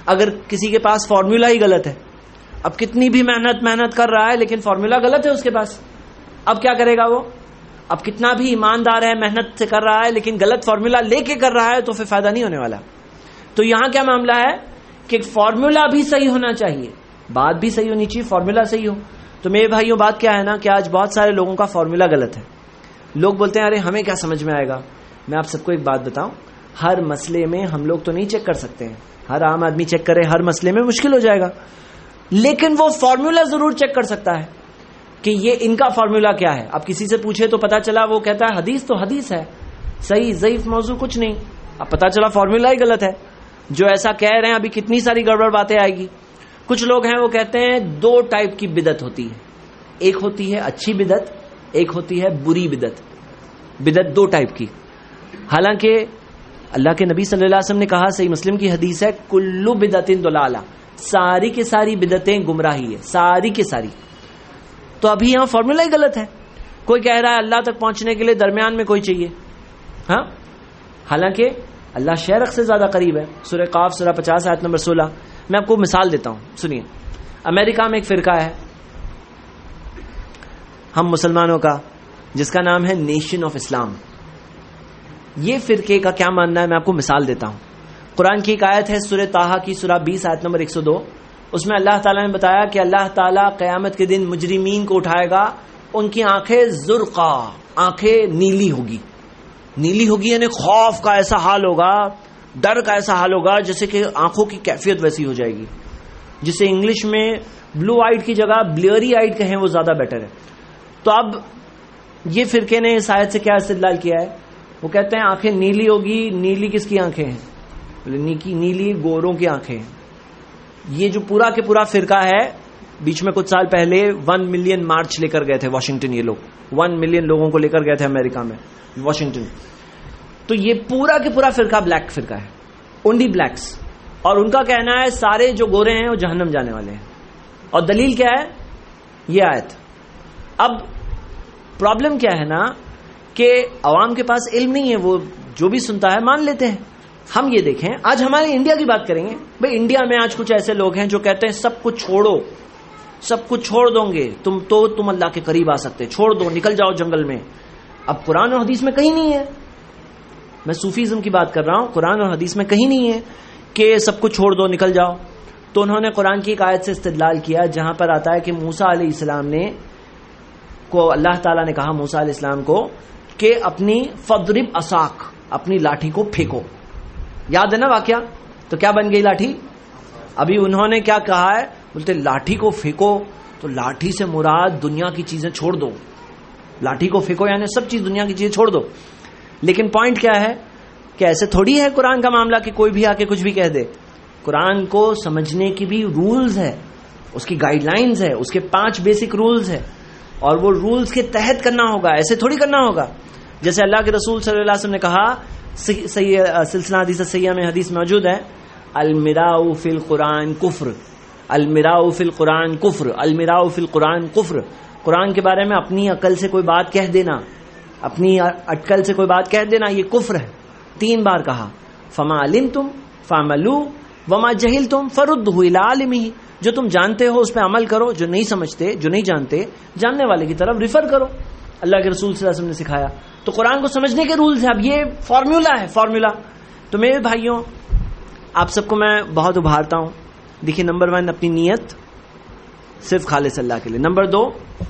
اگر کسی کے پاس فارمولا ہی غلط ہے، اب کتنی بھی محنت محنت کر رہا ہے لیکن فارمولا غلط ہے اس کے پاس، اب کیا کرے گا وہ؟ اب کتنا بھی ایماندار ہے، محنت سے کر رہا ہے لیکن غلط فارمولا لے کے کر رہا ہے تو پھر فائدہ نہیں ہونے والا. تو یہاں کیا معاملہ ہے کہ فارمولا بھی صحیح ہونا چاہیے، بات بھی صحیح ہونی چاہیے، فارمولا صحیح ہو. تو میرے بھائیوں بات کیا ہے نا کہ آج بہت سارے لوگوں کا فارمولا غلط ہے. لوگ بولتے ہیں ارے ہمیں کیا سمجھ میں آئے گا. میں آپ سب کو ایک بات بتاؤں، ہر مسئلے میں ہم لوگ تو نہیں چیک کر سکتے ہیں، ہر عام آدمی چیک کرے ہر مسئلے میں مشکل ہو جائے گا، لیکن وہ فارمولا ضرور چیک کر سکتا ہے کہ یہ ان کا فارمولا کیا ہے. اب کسی سے پوچھے تو پتا چلا وہ کہتا ہے حدیث تو حدیث ہے، صحیح ضعیف موضوع کچھ نہیں. اب پتا چلا فارمولا ہی غلط ہے. جو ایسا کہہ رہے ہیں ابھی کتنی ساری گڑبڑ باتیں آئے گی. کچھ لوگ ہیں وہ کہتے ہیں دو ٹائپ کی بدعت ہوتی ہے، ایک ہوتی ہے اچھی بدعت، ایک ہوتی ہے بری بدعت. بدعت دو ٹائپ کی. حالانکہ اللہ کے نبی صلی اللہ علیہ وسلم نے کہا، صحیح مسلم کی حدیث ہے، کلو بدعت ضلالہ، ساری کی ساری بدعتیں گمراہی ہے، ساری کی ساری. تو ابھی یہاں فارمولا ہی غلط ہے. کوئی کہہ رہا ہے اللہ تک پہنچنے کے لیے درمیان میں کوئی چاہیے، ہاں، حالانکہ اللہ شرق سے زیادہ قریب ہے. سورہ قاف سورہ پچاس آیت نمبر سولہ. میں آپ کو مثال دیتا ہوں، سنیے. امریکہ میں ایک فرقہ ہے ہم مسلمانوں کا جس کا نام ہے نیشن آف اسلام. یہ فرقے کا کیا ماننا ہے میں آپ کو مثال دیتا ہوں. قرآن کی ایک آیت ہے سورہ طٰہٰ کی سورہ بیس آیت نمبر ایک سو دو. اس میں اللہ تعالیٰ نے بتایا کہ اللہ تعالیٰ قیامت کے دن مجرمین کو اٹھائے گا، ان کی آنکھیں زرقا، آنکھیں نیلی ہوگی. نیلی ہوگی یعنی خوف کا ایسا حال ہوگا، ڈر کا ایسا حال ہوگا جیسے کہ آنکھوں کی کیفیت ویسی ہو جائے گی، جسے انگلش میں بلو آئیڈ کی جگہ بلیئری آئیڈ کہیں وہ زیادہ بیٹر ہے. تو اب یہ فرقے نے اس آیت سے کیا استدلال کیا ہے؟ وہ کہتے ہیں آنکھیں نیلی ہوگی. نیلی کس کی آنکھیں ہیں؟ نیلی گوروں کی آنکھیں ہیں. یہ جو پورا کے پورا فرقہ ہے، بیچ میں کچھ سال پہلے ون ملین مارچ لے کر گئے تھے واشنگٹن. یہ لوگ ون ملین لوگوں کو لے کر گئے تھے امریکہ میں واشنگٹن. تو یہ پورا کے پورا فرقہ بلیک فرقہ ہے، اونلی بلیکس. اور ان کا کہنا ہے سارے جو گورے ہیں وہ جہنم جانے والے ہیں. اور دلیل کیا ہے؟ یہ آیت. اب پرابلم کیا ہے نا کہ عوام کے پاس علم نہیں ہے، وہ جو بھی سنتا ہے مان لیتے ہیں. ہم یہ دیکھیں، آج ہمارے انڈیا کی بات کریں گے. بھئی انڈیا میں آج کچھ ایسے لوگ ہیں جو کہتے ہیں سب کچھ چھوڑو، سب کچھ چھوڑ دو گے تم تو تم اللہ کے قریب آ سکتے، چھوڑ دو، نکل جاؤ جنگل میں. اب قرآن اور حدیث میں کہیں نہیں ہے، میں صوفیزم کی بات کر رہا ہوں، قرآن اور حدیث میں کہیں نہیں ہے کہ سب کچھ چھوڑ دو نکل جاؤ. تو انہوں نے قرآن کی ایک آیت سے استدلال کیا جہاں پر آتا ہے کہ موسیٰ علیہ السلام نے کو اللہ تعالیٰ نے کہا موسیٰ علیہ السلام کو کہ اپنی فضرب عصاک، اپنی لاٹھی کو پھینکو. یاد ہے نا واقعہ؟ تو کیا بن گئی لاٹھی؟ ابھی انہوں نے کیا کہا ہے؟ بولتے لاٹھی کو پھینکو، تو لاٹھی سے مراد دنیا کی چیزیں چھوڑ دو. لاٹھی کو پھینکو یعنی سب چیز دنیا کی چیزیں چھوڑ دو. لیکن پوائنٹ کیا ہے کہ ایسے تھوڑی ہے قرآن کا معاملہ کہ کوئی بھی آ کے کچھ بھی کہہ دے. قرآن کو سمجھنے کی بھی رولز ہے، اس کی گائیڈ لائنز ہے، اس کے پانچ بیسک رولز ہے، اور وہ رولز کے تحت کرنا ہوگا، ایسے تھوڑی کرنا ہوگا. جیسے اللہ کے رسول صلی اللہ علیہ وسلم نے کہا، سلسلہ حدیث سیاح میں حدیث موجود ہے، المراء فی القرآن کفر، المراء فی القرآن کفر، المراء فی القرآن کفر. قرآن کے بارے میں اپنی عقل سے کوئی بات کہہ دینا، اپنی اٹکل سے کوئی بات کہہ دینا، یہ کفر ہے. تین بار کہا، فما علمتم فعملوا وما جہلتم فردوہ الی عالمہ. جو تم جانتے ہو اس پہ عمل کرو، جو نہیں سمجھتے، جو نہیں جانتے، جاننے والے کی طرف ریفر کرو. اللہ کے رسول صلی اللہ علیہ وسلم نے سکھایا. تو قرآن کو سمجھنے کے رولز ہیں. اب یہ فارمولا ہے، فارمولا. تو میرے بھائیوں آپ سب کو میں بہت ابھارتا ہوں. دیکھیے، نمبر ون اپنی نیت صرف خالص اللہ کے لیے. نمبر دو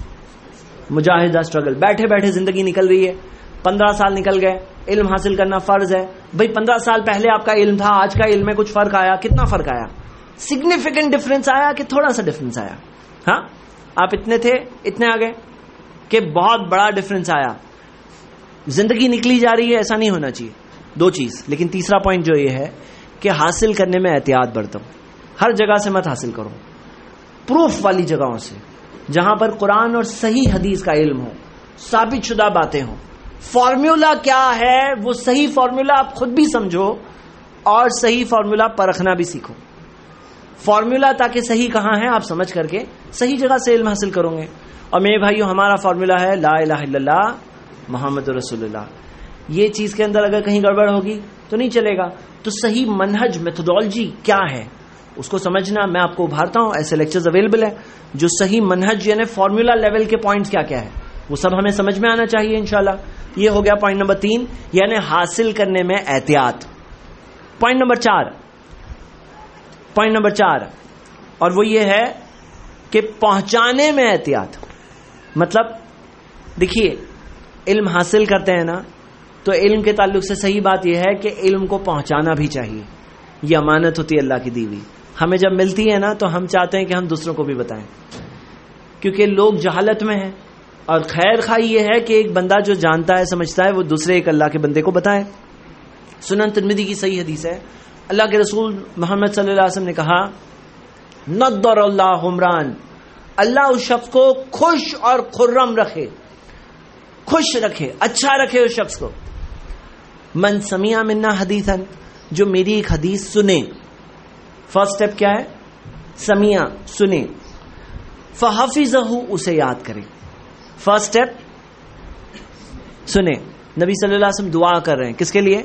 مجاہدہ اسٹرگل. بیٹھے بیٹھے زندگی نکل رہی ہے، پندرہ سال نکل گئے، علم حاصل کرنا فرض ہے. بھائی پندرہ سال پہلے آپ کا علم تھا، آج کا علم میں کچھ فرق آیا؟ کتنا فرق آیا؟ سگنیفیکنٹ ڈفرینس آیا کہ تھوڑا سا ڈفرینس آیا؟ ہاں، آپ اتنے تھے اتنے آ گئے کہ بہت بڑا ڈفرینس آیا. زندگی نکلی جا رہی ہے، ایسا نہیں ہونا چاہیے. دو چیز. لیکن تیسرا پوائنٹ جو یہ ہے کہ حاصل کرنے میں احتیاط برتو. ہر جگہ سے مت حاصل کرو، پروف والی جگہوں سے جہاں پر قرآن اور صحیح حدیث کا علم ہو، ثابت شدہ باتیں ہوں. فارمولا کیا ہے وہ صحیح فارمولا آپ خود بھی سمجھو اور صحیح فارمولا پرکھنا بھی سیکھو. فارمولا تاکہ صحیح کہاں ہے آپ سمجھ کر کے صحیح جگہ سے علم حاصل کرو گے. اور میرے بھائیو ہمارا فارمولا ہے لا الہ الا اللہ محمد رسول اللہ. یہ چیز کے اندر اگر کہیں گڑبڑ ہوگی تو نہیں چلے گا. تو صحیح منہج میتھڈالوجی کیا ہے اس کو سمجھنا میں آپ کو ابھارتا ہوں، ایسے لیکچرز اویلیبل ہیں جو صحیح منہج یعنی فارمولا لیول کے پوائنٹس کیا کیا ہے وہ سب ہمیں سمجھ میں آنا چاہیے انشاءاللہ. یہ ہو گیا پوائنٹ نمبر تین، یعنی حاصل کرنے میں احتیاط. پوائنٹ نمبر چار پوائنٹ نمبر چار اور وہ یہ ہے کہ پہنچانے میں احتیاط. مطلب دیکھیے علم حاصل کرتے ہیں نا تو علم کے تعلق سے صحیح بات یہ ہے کہ علم کو پہنچانا بھی چاہیے. یہ امانت ہوتی ہے اللہ کی دی ہوئی. ہمیں جب ملتی ہے نا تو ہم چاہتے ہیں کہ ہم دوسروں کو بھی بتائیں، کیونکہ لوگ جہالت میں ہیں. اور خیر خواہ یہ ہے کہ ایک بندہ جو جانتا ہے سمجھتا ہے وہ دوسرے ایک اللہ کے بندے کو بتائے. سنن ترمذی کی صحیح حدیث ہے، اللہ کے رسول محمد صلی اللہ علیہ وسلم نے کہا نضر اللہ عمران، اللہ اس شخص کو خوش اور خرم رکھے، خوش رکھے، اچھا رکھے اس شخص کو. من سمع منا حدیثا، جو میری ایک حدیث سنے. فرسٹ سٹیپ کیا ہے؟ سمع، سنے. فحفظہ، اسے یاد کرے. فرسٹ سٹیپ سنے. نبی صلی اللہ علیہ وسلم دعا کر رہے ہیں کس کے لیے؟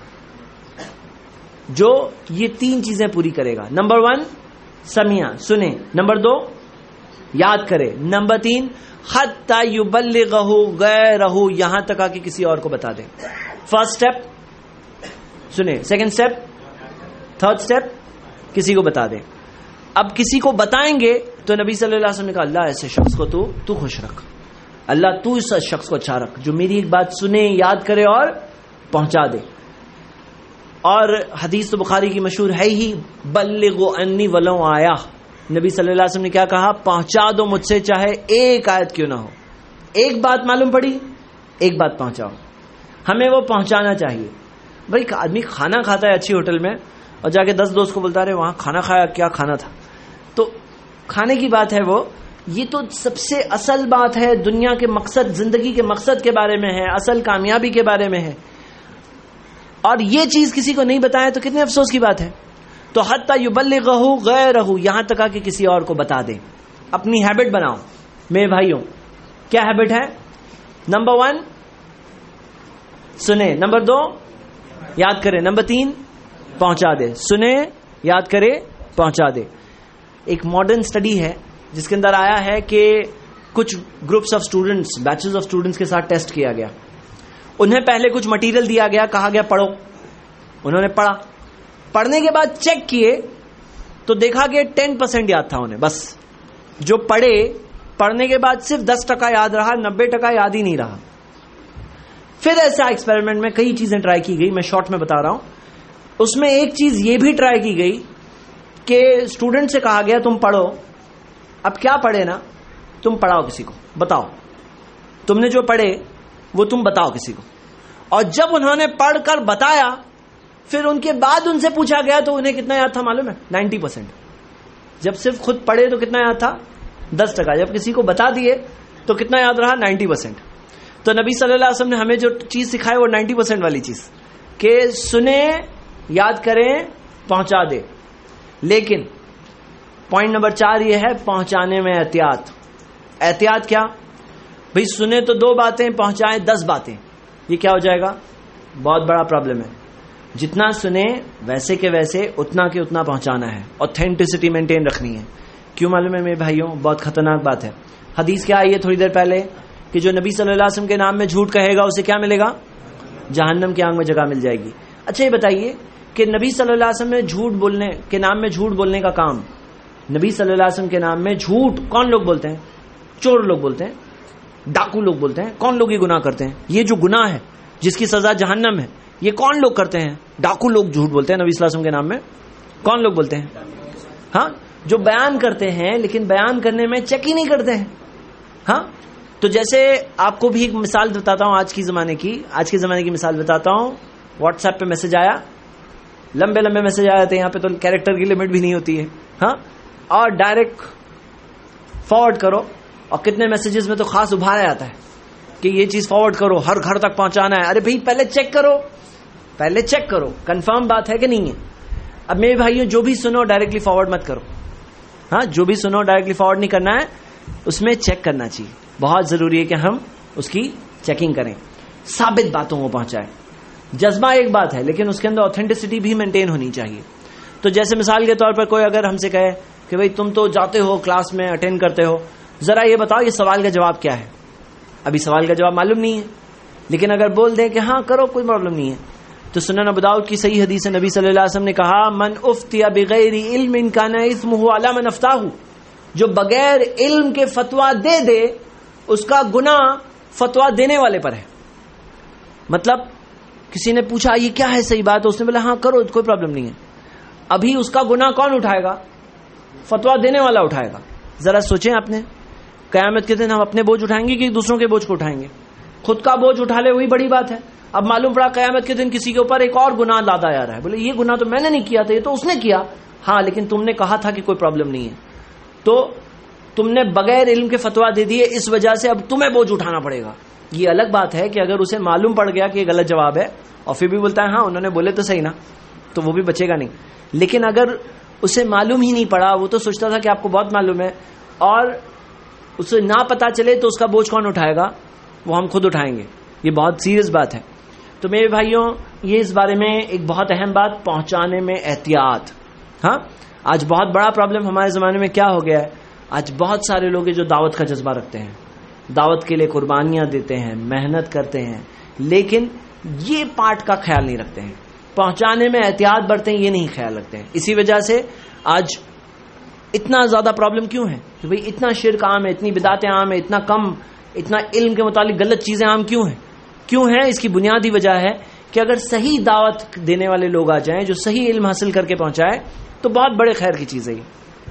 جو یہ تین چیزیں پوری کرے گا. نمبر ون سمع، سنے. نمبر دو یاد کرے. نمبر تین حتی یبلغہ غیرہ، یہاں تک آ کے کسی اور کو بتا دے. فرسٹ سٹیپ سنے، سیکنڈ سٹیپ، تھرڈ سٹیپ کسی کو بتا دے. اب کسی کو بتائیں گے تو نبی صلی اللہ علیہ وسلم نے کہا اللہ ایسے شخص کو تو تو خوش رکھ، اللہ تو اس شخص کو اچھا رکھ جو میری ایک بات سنے، یاد کرے اور پہنچا دے. اور حدیث تو بخاری کی مشہور ہے ہی، بلغوا انی ولو آیا. نبی صلی اللہ علیہ وسلم نے کیا کہا؟ پہنچا دو مجھ سے چاہے ایک آیت کیوں نہ ہو. ایک بات معلوم پڑی، ایک بات پہنچاؤ. ہمیں وہ پہنچانا چاہیے. بھائی آدمی کھانا کھاتا ہے اچھی ہوٹل میں اور جا کے دس دوست کو بولتا رہے وہاں کھانا کھایا، کیا کھانا تھا. تو کھانے کی بات ہے وہ، یہ تو سب سے اصل بات ہے، دنیا کے مقصد، زندگی کے مقصد کے بارے میں ہے، اصل کامیابی کے بارے میں ہے. اور یہ چیز کسی کو نہیں بتایا تو کتنے افسوس کی بات ہے. تو حتی یبلغہ غیرہ، یہاں تک آ کے کسی اور کو بتا دیں. اپنی ہیبٹ بناؤ میرے بھائیوں. کیا ہیبٹ ہے؟ نمبر ون سنے، نمبر دو یاد کرے، نمبر تین پہنچا دے. سنے، یاد کرے، پہنچا دے. ایک ماڈرن اسٹڈی ہے جس کے اندر آیا ہے کہ کچھ groups of students, batches of students کے ساتھ ٹیسٹ کیا گیا. انہیں پہلے کچھ مٹیریل دیا گیا، کہا گیا پڑھو. انہوں نے پڑھا. پڑھنے کے بعد چیک کیے تو دیکھا کہ ٹین پرسینٹ یاد تھا انہیں. بس جو پڑھے پڑھنے کے بعد صرف دس ٹکا یاد رہا، نبے ٹکا یاد ہی نہیں رہا. پھر ایسا ایکسپیریمنٹ میں کئی چیزیں ٹرائی کی گئی، میں شارٹ میں بتا رہا ہوں. اس میں ایک چیز یہ بھی ٹرائی کی گئی کہ اسٹوڈنٹ سے کہا گیا تم پڑھو. اب کیا پڑھے نا، تم پڑھاؤ کسی کو، بتاؤ تم نے جو پڑھے وہ تم بتاؤ کسی کو. اور جب انہوں نے پڑھ کر بتایا پھر ان کے بعد ان سے پوچھا گیا تو انہیں کتنا یاد تھا معلوم ہے؟ Ninety percent. جب صرف خود پڑھے تو کتنا یاد تھا؟ دس ٹکا. جب کسی کو بتا دیے تو کتنا یاد رہا؟ Ninety percent. تو نبی صلی اللہ علیہ وسلم نے ہمیں جو چیز سکھائی وہ نائنٹی پرسینٹ والی چیز کہ سنیں، یاد کریں، پہنچا دے. لیکن پوائنٹ نمبر چار یہ ہے پہنچانے میں احتیاط. احتیاط کیا بھئی؟ سنیں تو دو باتیں، پہنچائیں دس باتیں. یہ کیا ہو جائے گا؟ بہت بڑا پرابلم ہے. جتنا سنیں ویسے کے ویسے، اتنا کہ اتنا پہنچانا ہے. اوتھینٹسٹی مینٹین رکھنی ہے. کیوں معلوم ہے میرے بھائیوں؟ بہت خطرناک بات ہے. حدیث کیا آئی ہے تھوڑی دیر پہلے کہ جو نبی صلی اللہ علیہ وسلم کے نام میں جھوٹ کہے گا اسے کیا ملے گا؟ جہنم کی آگ میں جگہ مل جائے گی. اچھا یہ بتائیے کہ نبی صلی اللہ علیہ وسلم نے جھوٹ بولنے کے نام میں جھوٹ بولنے کا کام، نبی صلی اللہ علیہ وسلم کے نام میں جھوٹ کون لوگ بولتے ہیں؟ چور لوگ بولتے ہیں، ڈاکو لوگ بولتے ہیں. کون لوگ یہ گناہ کرتے ہیں؟ یہ جو گناہ ہے جس کی سزا جہنم ہے، یہ کون لوگ کرتے ہیں؟ ڈاکو لوگ جھوٹ بولتے ہیں نبی صلی اللہ علیہ وسلم کے نام میں. کون لوگ بولتے ہیں؟ ہاں جو بیان کرتے ہیں لیکن بیان کرنے میں چیک ہی نہیں کرتے ہیں. ہاں تو جیسے آپ کو بھی ایک مثال بتاتا ہوں آج کی زمانے کی آج کے زمانے کی مثال بتاتا ہوں. واٹس ایپ پہ میسج آیا، لمبے لمبے میسج آ جاتے ہیں. یہاں پہ تو کیریکٹر کی لمٹ بھی نہیں ہوتی ہے. ہاں اور ڈائریکٹ فارورڈ کرو، اور کتنے میسیجز میں تو خاص ابھارا جاتا ہے کہ یہ چیز فارورڈ کرو، ہر گھر تک پہنچانا ہے. ارے بھائی پہلے چیک کرو، پہلے چیک کرو کنفرم بات ہے کہ نہیں ہے. اب میرے بھائیوں جو بھی سنو ڈائریکٹلی فارورڈ مت کرو. ہاں جو بھی سنو ڈائریکٹلی فارورڈ نہیں کرنا ہے، اس میں چیک کرنا چاہیے. بہت ضروری ہے کہ ہم اس کی چیکنگ کریں، ثابت باتوں کو پہنچائیں. جذبہ ایک بات ہے لیکن اس کے اندر اوتھینٹسٹی بھی مینٹین ہونی چاہیے. تو جیسے مثال کے طور پر کوئی اگر ہم سے کہے کہ بھئی تم تو جاتے ہو کلاس میں اٹینڈ کرتے ہو، ذرا یہ بتاؤ یہ سوال کا جواب کیا ہے. ابھی سوال کا جواب معلوم نہیں ہے، لیکن اگر بول دیں کہ ہاں کرو کوئی پرابلم نہیں ہے. تو سنن ابو داؤد کی صحیح حدیث ہے، نبی صلی اللہ علیہ وسلم نے کہا من افتی بغیر علم کان اسمہ علی من افتاہ، جو بغیر علم کے فتویٰ دے دے اس کا گناہ فتویٰ دینے والے پر ہے. مطلب کسی نے پوچھا یہ کیا ہے صحیح بات، اس نے بولا ہاں کرو کوئی پرابلم نہیں ہے، ابھی اس کا گناہ کون اٹھائے گا؟ فتویٰ دینے والا اٹھائے گا. ذرا سوچیں آپ نے، قیامت کے دن ہم اپنے بوجھ اٹھائیں گے کہ دوسروں کے بوجھ کو اٹھائیں گے؟ خود کا بوجھ اٹھا لے وہی بڑی بات ہے. اب معلوم پڑا قیامت کے دن کسی کے اوپر ایک اور گناہ لادا جا رہا ہے، بولے یہ گناہ تو میں نے نہیں کیا تھا، یہ تو اس نے کیا. ہاں لیکن تم نے کہا تھا کہ کوئی پرابلم نہیں ہے، تو تم نے بغیر علم کے فتویٰ دے دیے، اس وجہ سے اب تمہیں بوجھ اٹھانا پڑے گا. یہ الگ بات ہے کہ اگر اسے معلوم پڑ گیا کہ یہ غلط جواب ہے اور پھر بھی بولتا ہے ہاں انہوں نے بولے تو صحیح نا، تو وہ بھی بچے گا نہیں. لیکن اگر اسے معلوم ہی نہیں پڑا، وہ تو سوچتا تھا کہ آپ کو بہت معلوم ہے، اور اسے نہ پتا چلے تو اس کا بوجھ کون اٹھائے گا؟ وہ ہم خود اٹھائیں گے. یہ بہت سیریس بات ہے. تو میرے بھائیوں یہ اس بارے میں ایک بہت اہم بات، پہنچانے میں احتیاط. ہاں آج بہت بڑا پرابلم ہمارے زمانے میں کیا ہو گیا ہے، آج بہت سارے لوگ ہیں جو دعوت کا جذبہ رکھتے ہیں، دعوت کے لیے قربانیاں دیتے ہیں، محنت کرتے ہیں، لیکن یہ پارٹ کا خیال نہیں رکھتے ہیں، پہنچانے میں احتیاط برتیں یہ نہیں خیال رکھتے ہیں. اسی وجہ سے آج اتنا زیادہ پرابلم کیوں ہے کہ بھئی اتنا شرک عام ہے، اتنی بدعتیں عام ہے، اتنا کم، اتنا علم کے متعلق غلط چیزیں عام کیوں ہیں؟ کیوں ہے؟ اس کی بنیادی وجہ ہے کہ اگر صحیح دعوت دینے والے لوگ آ جائیں جو صحیح علم حاصل کر کے پہنچائے تو بہت بڑے خیر کی چیز ہے یہ.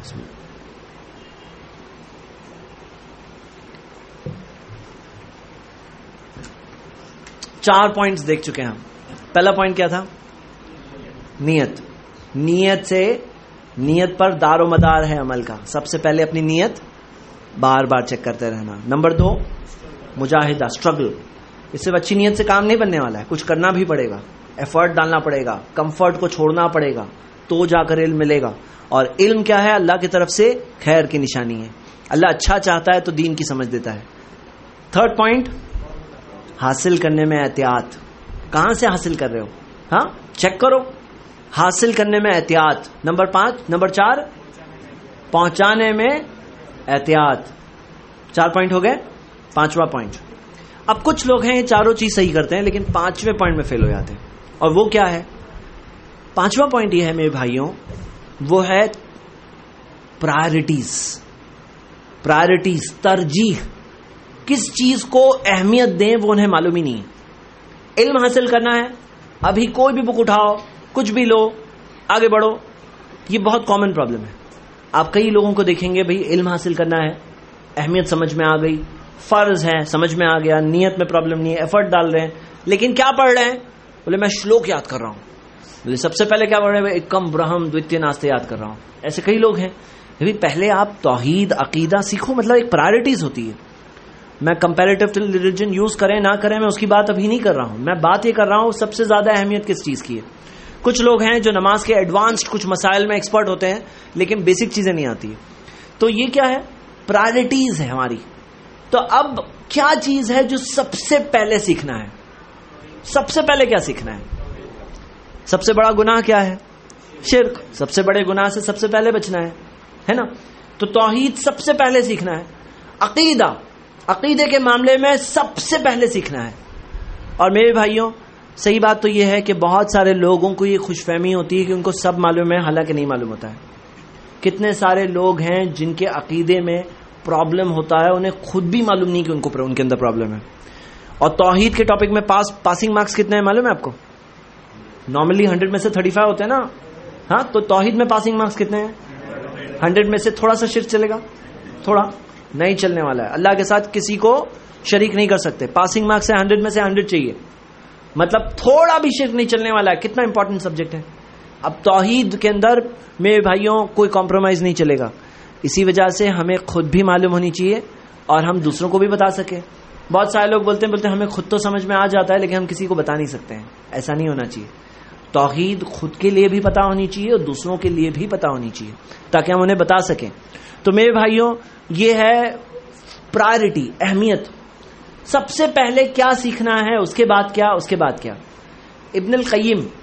چار پوائنٹس دیکھ چکے ہیں ہم. پہلا پوائنٹ کیا تھا؟ نیت. نیت سے نیت پر دار و مدار ہے عمل کا. سب سے پہلے اپنی نیت بار بار چیک کرتے رہنا. نمبر دو مجاہدہ، اسٹرگل. اس سے اچھی نیت سے کام نہیں بننے والا ہے، کچھ کرنا بھی پڑے گا، ایفرٹ ڈالنا پڑے گا، کمفرٹ کو چھوڑنا پڑے گا، تو جا کر علم ملے گا. اور علم کیا ہے؟ اللہ کی طرف سے خیر کی نشانی ہے. اللہ اچھا چاہتا ہے تو دین کی سمجھ دیتا ہے. تھرڈ پوائنٹ حاصل کرنے میں احتیاط. کہاں سے حاصل کر رہے ہو؟ ہاں چیک کرو. حاصل کرنے میں احتیاط. نمبر پانچ نمبر چار پہنچانے میں احتیاط. چار پوائنٹ ہو گئے. پانچواں پوائنٹ. اب کچھ لوگ ہیں چاروں چیز صحیح کرتے ہیں لیکن پانچویں پوائنٹ میں فیل ہو جاتے ہیں. اور وہ کیا ہے؟ پانچواں پوائنٹ یہ ہے میرے بھائیوں، وہ ہے پرائرٹیز. پرائرٹیز، ترجیح. کس چیز کو اہمیت دیں وہ انہیں معلوم ہی نہیں ہے. علم حاصل کرنا ہے، ابھی کوئی بھی بک اٹھاؤ، کچھ بھی لو، آگے بڑھو. یہ بہت کامن پرابلم ہے. آپ کئی لوگوں کو دیکھیں گے بھئی علم حاصل کرنا ہے، اہمیت سمجھ میں آ گئی، فرض ہے سمجھ میں آ گیا، نیت میں پرابلم نہیں ہے، ایفرٹ ڈال رہے ہیں، لیکن کیا پڑھ رہے ہیں؟ بولے میں شلوک یاد کر رہا ہوں. بولے سب سے پہلے کیا پڑھ رہے ہیں؟ ایکم برہم دویتیہ ناستے یاد کر رہا ہوں. ایسے کئی لوگ ہیں. پہلے آپ توحید عقیدہ سیکھو. مطلب ایک پرائرٹیز ہوتی ہے. میں کمپیریٹیو ریلیجن یوز کریں نہ کریں میں اس کی بات ابھی نہیں کر رہا ہوں. میں بات یہ کر رہا ہوں سب سے زیادہ اہمیت کس چیز کی ہے. کچھ لوگ ہیں جو نماز کے ایڈوانسڈ کچھ مسائل میں ایکسپرٹ ہوتے ہیں لیکن بیسک چیزیں نہیں آتی. تو یہ کیا ہے؟ پرائرٹیز ہے ہماری. تو اب کیا چیز ہے جو سب سے پہلے سیکھنا ہے؟ سب سے پہلے کیا سیکھنا ہے؟ سب سے بڑا گناہ کیا ہے؟ شرک. سب سے بڑے گناہ سے سب سے پہلے بچنا ہے، ہے نا؟ تو توحید سب سے پہلے سیکھنا ہے. عقیدہ، عقیدے کے معاملے میں سب سے پہلے سیکھنا ہے. اور میرے بھائیوں صحیح بات تو یہ ہے کہ بہت سارے لوگوں کو یہ خوش فہمی ہوتی ہے کہ ان کو سب معلوم ہے، حالانکہ نہیں معلوم ہوتا ہے. کتنے سارے لوگ ہیں جن کے عقیدے میں پرابلم ہوتا ہے، انہیں خود بھی معلوم نہیں کہ ان کو ان کے اندر پرابلم ہے. اور توحید کے ٹاپک میں پاس پاسنگ مارکس کتنے ہیں معلوم ہے آپ کو؟ نارملی ہنڈریڈ میں سے تھرٹی فائیو ہوتے ہیں نا. ہاں تو توحید میں پاسنگ مارکس کتنے ہیں؟ ہنڈریڈ میں سے تھوڑا سا شرک چلے گا، تھوڑا نہیں چلنے والا ہے. اللہ کے ساتھ کسی کو شریک نہیں کر سکتے. پاسنگ مارکس ہے ہنڈریڈ میں سے ہنڈریڈ چاہیے، مطلب تھوڑا بھی شرک نہیں چلنے والا ہے. کتنا امپورٹنٹ سبجیکٹ ہے. اب توحید کے اندر میرے بھائیوں کوئی کمپرومائز نہیں چلے گا. اسی وجہ سے ہمیں خود بھی معلوم ہونی چاہیے اور ہم دوسروں کو بھی بتا سکیں. بہت سارے لوگ بولتے ہیں بولتے ہیں ہمیں خود تو سمجھ میں آ جاتا ہے لیکن ہم کسی کو بتا نہیں سکتے ہیں. ایسا نہیں ہونا چاہیے. توحید خود کے لیے بھی پتا ہونی چاہیے اور دوسروں کے لیے بھی پتا ہونی چاہیے تاکہ ہم انہیں بتا سکیں. تو میرے بھائیوں یہ ہے پرائرٹی، اہمیت. سب سے پہلے کیا سیکھنا ہے، اس کے بعد کیا، اس کے بعد کیا. ابن القیم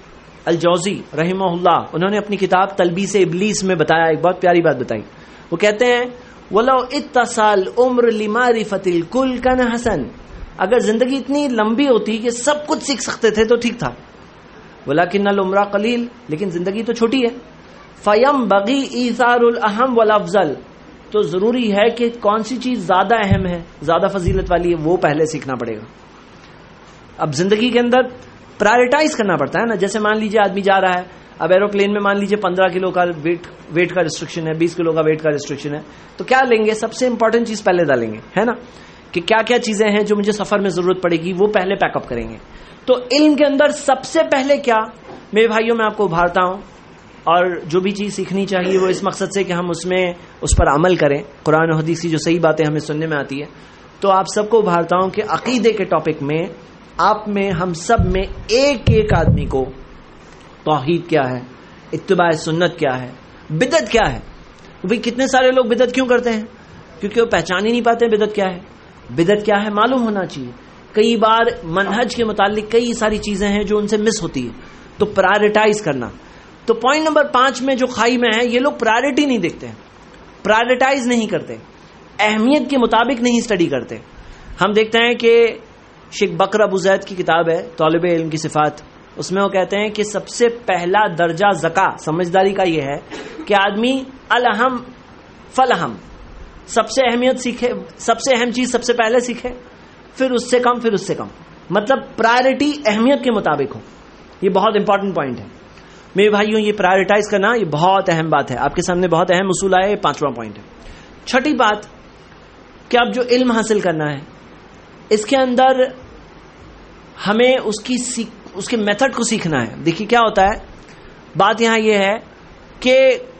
الجوزی رحمہ اللہ، انہوں نے اپنی کتاب تلبیس ابلیس میں بتایا، ایک بہت پیاری بات بتائی. وہ کہتے ہیں وَلَوْ اِتَّصَالْ عُمْرُ لِمَعْرِفَةِ الْكُلِّ كَانَ حَسَنٌ، اگر زندگی اتنی لمبی ہوتی کہ سب کچھ سیکھ سکتے تھے تو ٹھیک تھا. وَلَكِنَّ الْعُمْرَ قَلِيلٌ، لیکن زندگی تو چھوٹی ہے. فَيَنبَغِي إِيثَارُ الْأَهَمِّ وَالْأَفْضَلِ، تو ضروری ہے کہ کون سی چیز زیادہ اہم ہے، زیادہ فضیلت والی ہے، وہ پہلے سیکھنا پڑے گا. اب زندگی کے اندر پرائرٹائز کرنا پڑتا ہے نا. جیسے مان لیجیے آدمی جا رہا ہے، اب ایروپلین میں مان لیجیے پندرہ کلو کا ویٹ ویٹ کا ریسٹرکشن ہے، بیس کلو کا ویٹ کا ریسٹرکشن ہے، تو کیا لیں گے؟ سب سے امپورٹنٹ چیز پہلے ڈالیں گے، ہے نا، کہ کیا کیا چیزیں ہیں جو مجھے سفر میں ضرورت پڑے گی، وہ پہلے پیک اپ کریں گے. تو علم کے اندر سب سے پہلے کیا، میرے بھائیوں میں آپ کو ابھارتا ہوں، اور جو بھی چیز سیکھنی چاہیے وہ اس مقصد سے کہ ہم اس میں اس پر عمل کریں، قرآن و حدیث کی جو صحیح باتیں ہمیں سننے میں آتی ہے. تو آپ سب کو ابھارتا ہوں کہ عقیدے کے ٹاپک میں آپ میں، ہم سب میں ایک ایک آدمی کو توحید کیا ہے، اتباع سنت کیا ہے، بدعت کیا ہے. بھئی کتنے سارے لوگ بدعت کیوں کرتے ہیں؟ کیونکہ وہ پہچان ہی نہیں پاتے بدعت کیا ہے. بدعت کیا ہے معلوم ہونا چاہیے. کئی بار منہج کے متعلق کئی ساری چیزیں ہیں جو ان سے مس ہوتی ہے، تو پرائرٹائز کرنا. تو پوائنٹ نمبر پانچ میں جو کھائی میں ہے، یہ لوگ پرائرٹی نہیں دیکھتے ہیں، پرائرٹائز نہیں کرتے، اہمیت کے مطابق نہیں اسٹڈی کرتے. ہم دیکھتے ہیں کہ شیخ بکر ابو زید کی کتاب ہے طالب علم کی صفات، اس میں وہ کہتے ہیں کہ سب سے پہلا درجہ زکا سمجھداری کا یہ ہے کہ آدمی الہم فلہم، سب سے اہمیت سیکھے، سب سے اہم چیز سب سے پہلے سیکھے، پھر اس سے کم، پھر اس سے کم، مطلب پرائرٹی اہمیت کے مطابق ہو. یہ بہت امپورٹنٹ پوائنٹ ہے میرے بھائیوں. یہ پرائرٹائز کرنا یہ بہت اہم بات ہے. آپ کے سامنے بہت اہم اصول آئے، یہ پانچواں پوائنٹ ہے. چھٹی بات کہ اب جو علم حاصل کرنا ہے اس کے اندر ہمیں اس کی اس کے میتھڈ کو سیکھنا ہے. دیکھیے کیا ہوتا ہے، بات یہاں یہ ہے کہ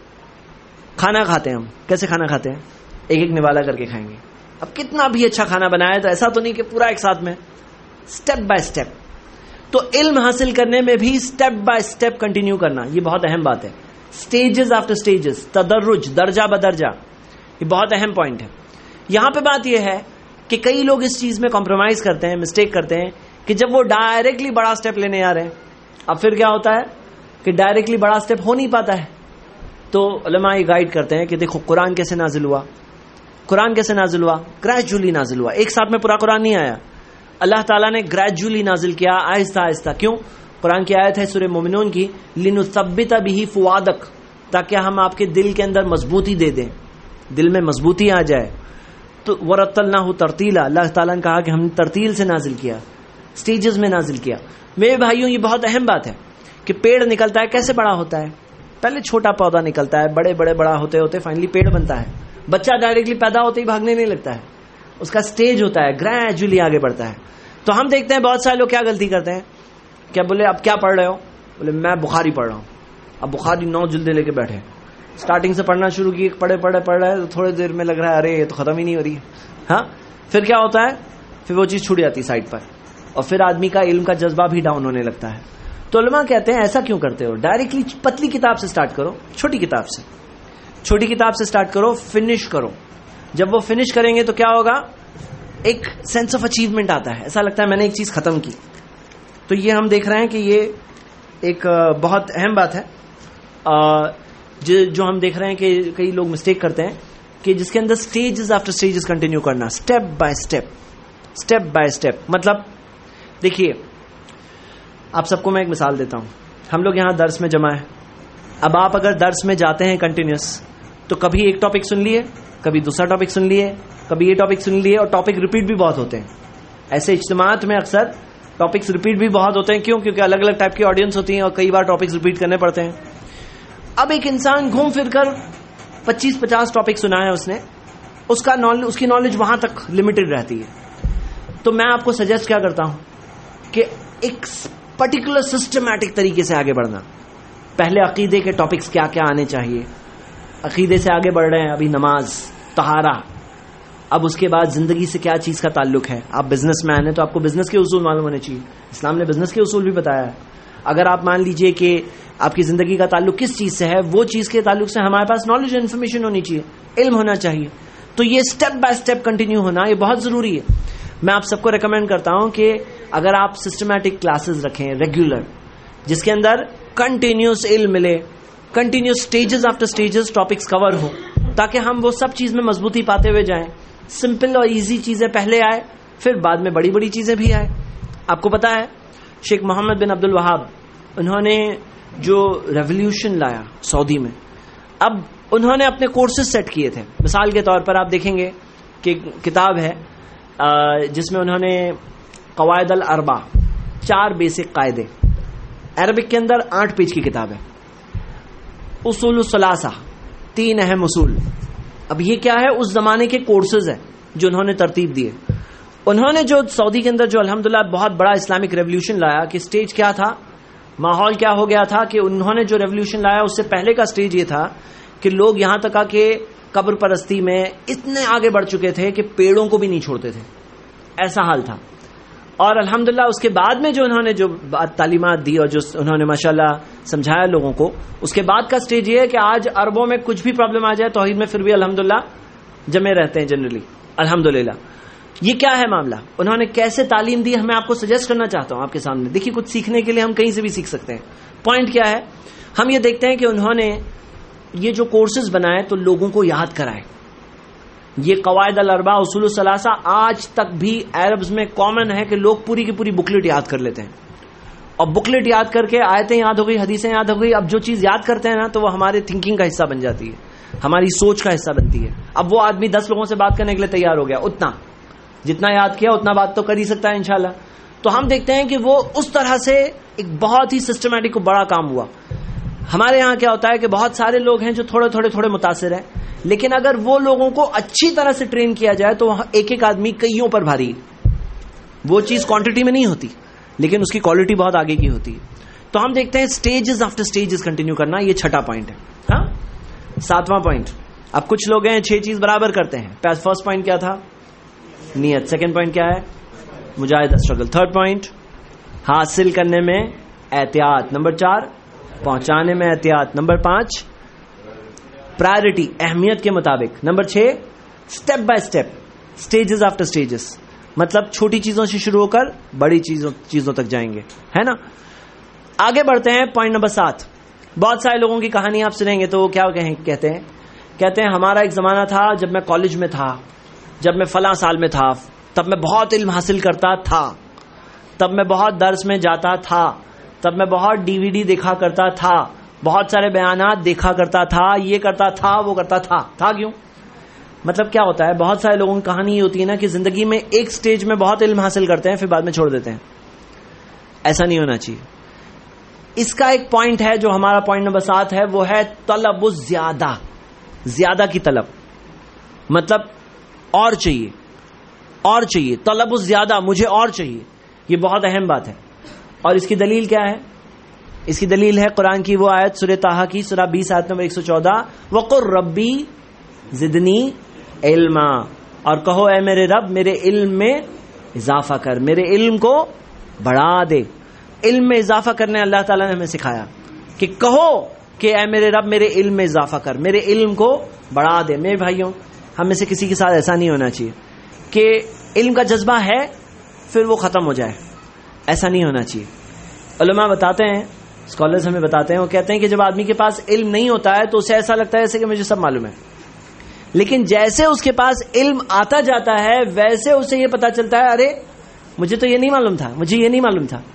کھانا کھاتے ہیں ہم، کیسے کھانا کھاتے ہیں؟ ایک ایک نوالا کر کے کھائیں گے. اب کتنا بھی اچھا کھانا بنایا تو ایسا تو نہیں کہ پورا ایک ساتھ میں، سٹیپ بائی سٹیپ. تو علم حاصل کرنے میں بھی سٹیپ بائی سٹیپ کنٹینیو کرنا، یہ بہت اہم بات ہے. سٹیجز آفٹر سٹیجز، تدرج، درجہ بدرجہ، یہ بہت اہم پوائنٹ ہے. یہاں پہ بات یہ ہے کہ کئی لوگ اس چیز میں کمپرومائز کرتے ہیں، مسٹیک کرتے ہیں کہ جب وہ ڈائریکٹلی بڑا سٹیپ لینے آ رہے ہیں، اب پھر کیا ہوتا ہے کہ ڈائریکٹلی بڑا سٹیپ ہو نہیں پاتا ہے. تو علماء یہ گائیڈ کرتے ہیں کہ دیکھو قرآن کیسے نازل ہوا، قرآن کیسے نازل ہوا، گریجولی نازل ہوا. ایک ساتھ میں پورا قرآن نہیں آیا، اللہ تعالیٰ نے گریجولی نازل کیا، آہستہ آہستہ. کیوں؟ قرآن کی آیت ہے سورہ مومنون کی، لِنُثَبِّتَ بِهِ فُؤَادَكَ، تاکہ ہم آپ کے دل کے اندر مضبوطی دے دیں، دل میں مضبوطی آ جائے. تو وَرَتَّلْنَاهُ تَرْتِيلًا، اللہ تعالیٰ نے کہا کہ ہم نے ترتیل سے نازل کیا، سٹیجز میں نازل کیا. میرے بھائیوں یہ بہت اہم بات ہے کہ پیڑ نکلتا ہے کیسے بڑا ہوتا ہے؟ پہلے چھوٹا پودا نکلتا ہے، بڑے بڑے بڑا ہوتے ہوتے فائنلی پیڑ بنتا ہے. بچہ ڈائریکٹلی پیدا ہوتے ہی بھاگنے نہیں لگتا ہے، اس کا سٹیج ہوتا ہے، گریجولی آگے بڑھتا ہے. تو ہم دیکھتے ہیں بہت سارے لوگ کیا غلطی کرتے ہیں، کیا بولے اب کیا پڑھ رہے ہو؟ بولے میں بخاری پڑھ رہا ہوں. اب بخاری نو جلدیں لے کے بیٹھے، اسٹارٹنگ سے پڑھنا شروع کی، پڑھے پڑھے پڑھ رہے تو تھوڑی دیر میں لگ رہا ہے ارے یہ تو ختم ہی نہیں ہو رہی. ہاں پھر کیا ہوتا ہے، پھر وہ چیز چھوٹ جاتی سائڈ پر، اور پھر آدمی کا علم کا جذبہ بھی ڈاؤن ہونے لگتا ہے. تو علماء کہتے ہیں ایسا کیوں کرتے ہو، ڈائریکٹلی پتلی کتاب سے سٹارٹ کرو، چھوٹی کتاب سے چھوٹی کتاب سے سٹارٹ کرو، فنش کرو. جب وہ فنش کریں گے تو کیا ہوگا، ایک سینس آف اچیومنٹ آتا ہے، ایسا لگتا ہے میں نے ایک چیز ختم کی. تو یہ ہم دیکھ رہے ہیں کہ یہ ایک بہت اہم بات ہے جو ہم دیکھ رہے ہیں کہ کئی لوگ مسٹیک کرتے ہیں کہ جس کے اندر سٹیجز آفٹر سٹیجز کنٹینیو کرنا، step by step, step by step. مطلب دیکھیے آپ سب کو میں ایک مثال دیتا ہوں. ہم لوگ یہاں درس میں جمع ہیں. اب آپ اگر درس میں جاتے ہیں کنٹینیوس تو کبھی ایک ٹاپک سن لیے، کبھی دوسرا ٹاپک سن لیے، کبھی یہ ٹاپک سن لیے، اور ٹاپک ریپیٹ بھی بہت ہوتے ہیں. ایسے اجتماعات میں اکثر ٹاپکس ریپیٹ بھی بہت ہوتے ہیں. کیوں؟ کیونکہ الگ الگ ٹائپ کی آڈینس ہوتی ہیں اور کئی بار ٹاپکس ریپیٹ کرنے پڑتے ہیں. اب ایک انسان گھوم پھر کر پچیس پچاس ٹاپک سنا ہے اس نے، اس کا نالج، اس کی نالج وہاں تک لمیٹڈ رہتی ہے. تو میں آپ کو سجیسٹ کیا کرتا ہوں کہ ایک پرٹیکولر سسٹمیٹک طریقے سے آگے بڑھنا. پہلے عقیدے کے ٹاپکس کیا کیا آنے چاہیے، عقیدے سے آگے بڑھ رہے ہیں ابھی نماز، طہارہ. اب اس کے بعد زندگی سے کیا چیز کا تعلق ہے. آپ بزنس مین ہیں تو آپ کو بزنس کے اصول معلوم ہونے چاہیے، اسلام نے بزنس کے اصول بھی بتایا ہے. اگر آپ مان لیجئے کہ آپ کی زندگی کا تعلق کس چیز سے ہے، وہ چیز کے تعلق سے ہمارے پاس نالج اور انفارمیشن ہونی چاہیے، علم ہونا چاہیے. تو یہ سٹیپ بائی سٹیپ کنٹینیو ہونا یہ بہت ضروری ہے. میں آپ سب کو ریکمینڈ کرتا ہوں کہ اگر آپ سسٹمیٹک کلاسز رکھیں ریگولر، جس کے اندر کنٹینیوس علم ملے, continuous stages after stages topics cover ہو, تاکہ ہم وہ سب چیز میں مضبوطی پاتے ہوئے جائیں. سمپل اور ایزی چیزیں پہلے آئے, پھر بعد میں بڑی بڑی چیزیں بھی آئے. آپ کو پتا ہے شیخ محمد بن عبد الوہاب, انہوں نے جو ریولیوشن لایا سعودی میں, اب انہوں نے اپنے کورسز سیٹ کیے تھے. مثال کے طور پر آپ دیکھیں گے کہ کتاب ہے جس میں انہوں نے قواعد الاربع, چار بیسک قاعدے, عربک کے اندر آٹھ پیج کی کتاب ہے. اصول الثلاثہ, تین اہم اصول. اب یہ کیا ہے, اس زمانے کے کورسز ہیں جو انہوں نے ترتیب دیے. انہوں نے جو سعودی کے اندر جو الحمدللہ بہت بڑا اسلامک ریولیوشن لایا, کہ سٹیج کیا تھا, ماحول کیا ہو گیا تھا, کہ انہوں نے جو ریولیوشن لایا اس سے پہلے کا سٹیج یہ تھا کہ لوگ یہاں تک آ کے قبر پرستی میں اتنے آگے بڑھ چکے تھے کہ پیڑوں کو بھی نہیں چھوڑتے تھے, ایسا حال تھا. اور الحمدللہ اس کے بعد میں جو انہوں نے جو تعلیمات دی اور جو انہوں نے ماشاءاللہ سمجھایا لوگوں کو, اس کے بعد کا سٹیج یہ ہے کہ آج عربوں میں کچھ بھی پرابلم آ جائے توحید میں پھر بھی الحمدللہ جمے رہتے ہیں جنرلی, الحمدللہ. یہ کیا ہے معاملہ, انہوں نے کیسے تعلیم دی, میں آپ کو سجیسٹ کرنا چاہتا ہوں آپ کے سامنے. دیکھیے کچھ سیکھنے کے لیے ہم کہیں سے بھی سیکھ سکتے ہیں. پوائنٹ کیا ہے, ہم یہ دیکھتے ہیں کہ انہوں نے یہ جو کورسز بنائے تو لوگوں کو یاد کرائے. یہ قواعد الاربع, اصول الثلاثہ آج تک بھی عربز میں کامن ہے کہ لوگ پوری کی پوری بکلیٹ یاد کر لیتے ہیں, اور بکلیٹ یاد کر کے آیتیں یاد ہو گئی, حدیثیں یاد ہو گئی. اب جو چیز یاد کرتے ہیں نا تو وہ ہمارے تھنکنگ کا حصہ بن جاتی ہے, ہماری سوچ کا حصہ بنتی ہے. اب وہ آدمی دس لوگوں سے بات کرنے کے لیے تیار ہو گیا, اتنا جتنا یاد کیا اتنا بات تو کر ہی سکتا ہے انشاءاللہ. تو ہم دیکھتے ہیں کہ وہ اس طرح سے ایک بہت ہی سسٹمیٹک بڑا کام ہوا. ہمارے یہاں کیا ہوتا ہے کہ بہت سارے لوگ ہیں جو تھوڑے تھوڑے تھوڑے متاثر ہیں, لیکن اگر وہ لوگوں کو اچھی طرح سے ٹرین کیا جائے تو ایک ایک آدمی کئیوں پر بھاری. وہ چیز کوانٹٹی میں نہیں ہوتی لیکن اس کی کوالٹی بہت آگے کی ہوتی ہے. تو ہم دیکھتے ہیں سٹیجز آفٹر سٹیجز کنٹینیو کرنا, یہ چھٹا پوائنٹ ہے. ہاں, ساتواں پوائنٹ. اب کچھ لوگ ہیں چھ چیز برابر کرتے ہیں. فرسٹ پوائنٹ کیا تھا, نیت. سیکنڈ پوائنٹ کیا ہے, مجاہدہ, اسٹرگل. تھرڈ پوائنٹ, حاصل کرنے میں احتیاط. نمبر چار, پہنچانے میں احتیاط. نمبر پانچ, پرائرٹی, اہمیت کے مطابق. نمبر چھ, step by step, stages after stages, مطلب چھوٹی چیزوں سے شروع ہو کر بڑی چیزوں چیزوں تک جائیں گے, ہے نا. آگے بڑھتے ہیں. پوائنٹ نمبر سات. بہت سارے لوگوں کی کہانی آپ سنیں گے تو وہ کیا کہتے ہیں, کہتے ہیں ہمارا ایک زمانہ تھا جب میں کالج میں تھا, جب میں فلاں سال میں تھا, تب میں بہت علم حاصل کرتا تھا, تب میں بہت درس میں جاتا تھا, تب میں بہت ڈی وی ڈی دیکھا کرتا تھا, بہت سارے بیانات دیکھا کرتا تھا, یہ کرتا تھا, وہ کرتا تھا. تھا کیوں؟ مطلب کیا ہوتا ہے, بہت سارے لوگوں کی کہانی یہ ہوتی ہے نا کہ زندگی میں ایک سٹیج میں بہت علم حاصل کرتے ہیں پھر بعد میں چھوڑ دیتے ہیں. ایسا نہیں ہونا چاہیے. اس کا ایک پوائنٹ ہے جو ہمارا پوائنٹ نمبر سات ہے, وہ ہے طلب الزیادہ, زیادہ کی طلب. مطلب اور چاہیے, اور چاہیے, طلب الزیادہ, مجھے اور چاہیے. یہ بہت اہم بات ہے. اور اس کی دلیل کیا ہے, اس کی دلیل ہے قرآن کی وہ آیت سورہ طٰہٰ کی سورہ بیس آیت نمبر ایک سو چودہ, وَقُلْ رَبِّ زِدْنِی عِلْمًا, اور کہو اے میرے رب میرے علم میں اضافہ کر, میرے علم کو بڑھا دے. علم میں اضافہ کرنے اللہ تعالیٰ نے ہمیں سکھایا کہ کہو کہ اے میرے رب میرے علم میں اضافہ کر, میرے علم کو بڑھا دے. میرے بھائیوں, ہم میں سے کسی کے ساتھ ایسا نہیں ہونا چاہیے کہ علم کا جذبہ ہے پھر وہ ختم ہو جائے, ایسا نہیں ہونا چاہیے. علماء بتاتے ہیں, اسکالرز ہمیں بتاتے ہیں, وہ کہتے ہیں کہ جب آدمی کے پاس علم نہیں ہوتا ہے تو اسے ایسا لگتا ہے جیسے کہ مجھے سب معلوم ہے, لیکن جیسے اس کے پاس علم آتا جاتا ہے ویسے اسے یہ پتا چلتا ہے ارے مجھے تو یہ نہیں معلوم تھا, مجھے یہ نہیں معلوم تھا.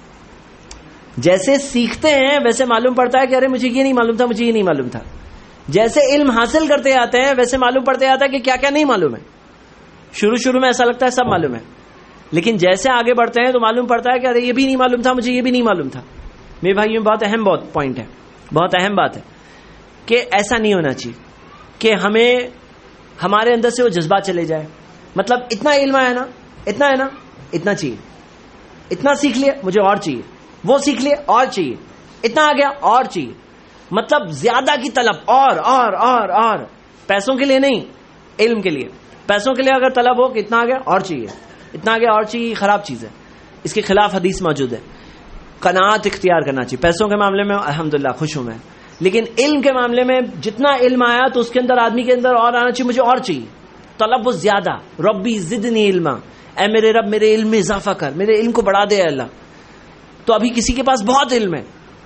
جیسے سیکھتے ہیں ویسے معلوم پڑتا ہے کہ ارے مجھے یہ نہیں معلوم تھا, مجھے یہ نہیں معلوم تھا. جیسے علم حاصل کرتے آتے ہیں ویسے معلوم پڑتے آتا ہے کہ کیا کیا نہیں معلوم ہے. شروع شروع میں ایسا لگتا ہے سب معلوم ہے, لیکن جیسے آگے بڑھتے ہیں تو معلوم پڑتا ہے کہ ارے یہ بھی نہیں معلوم تھا, مجھے یہ بھی نہیں معلوم تھا. میرے بھائیوں, بہت اہم بہت پوائنٹ ہے, بہت اہم بات ہے کہ ایسا نہیں ہونا چاہیے کہ ہمیں ہمارے اندر سے وہ جذبات چلے جائے. مطلب اتنا علم ہے نا, اتنا ہے نا, اتنا چاہیے, اتنا سیکھ لیا مجھے اور چاہیے, وہ سیکھ لیا اور چاہیے, اتنا آ گیا اور چاہیے. مطلب زیادہ کی طلب, اور اور اور اور پیسوں کے لیے نہیں, علم کے لیے. پیسوں کے لیے اگر طلب ہو کہ اتنا آ گیا اور چاہیے, اتنا آ گیا اور چاہیے, خراب چیز ہے. اس کے خلاف حدیث موجود ہے. قناعت اختیار کرنا چاہیے. پیسوں کے معاملے میں الحمدللہ خوش ہوں میں, لیکن علم کے معاملے میں جتنا علم آیا تو اس کے اندر آدمی کے اندر اور آنا چاہیے, مجھے اور چاہیے. طلب زیادہ, ربی زدنی علما, اے میرے رب میرے علم میں اضافہ کر, میرے علم کو بڑھا دے اللہ. تو ابھی کسی کے پاس بہت علم ہے,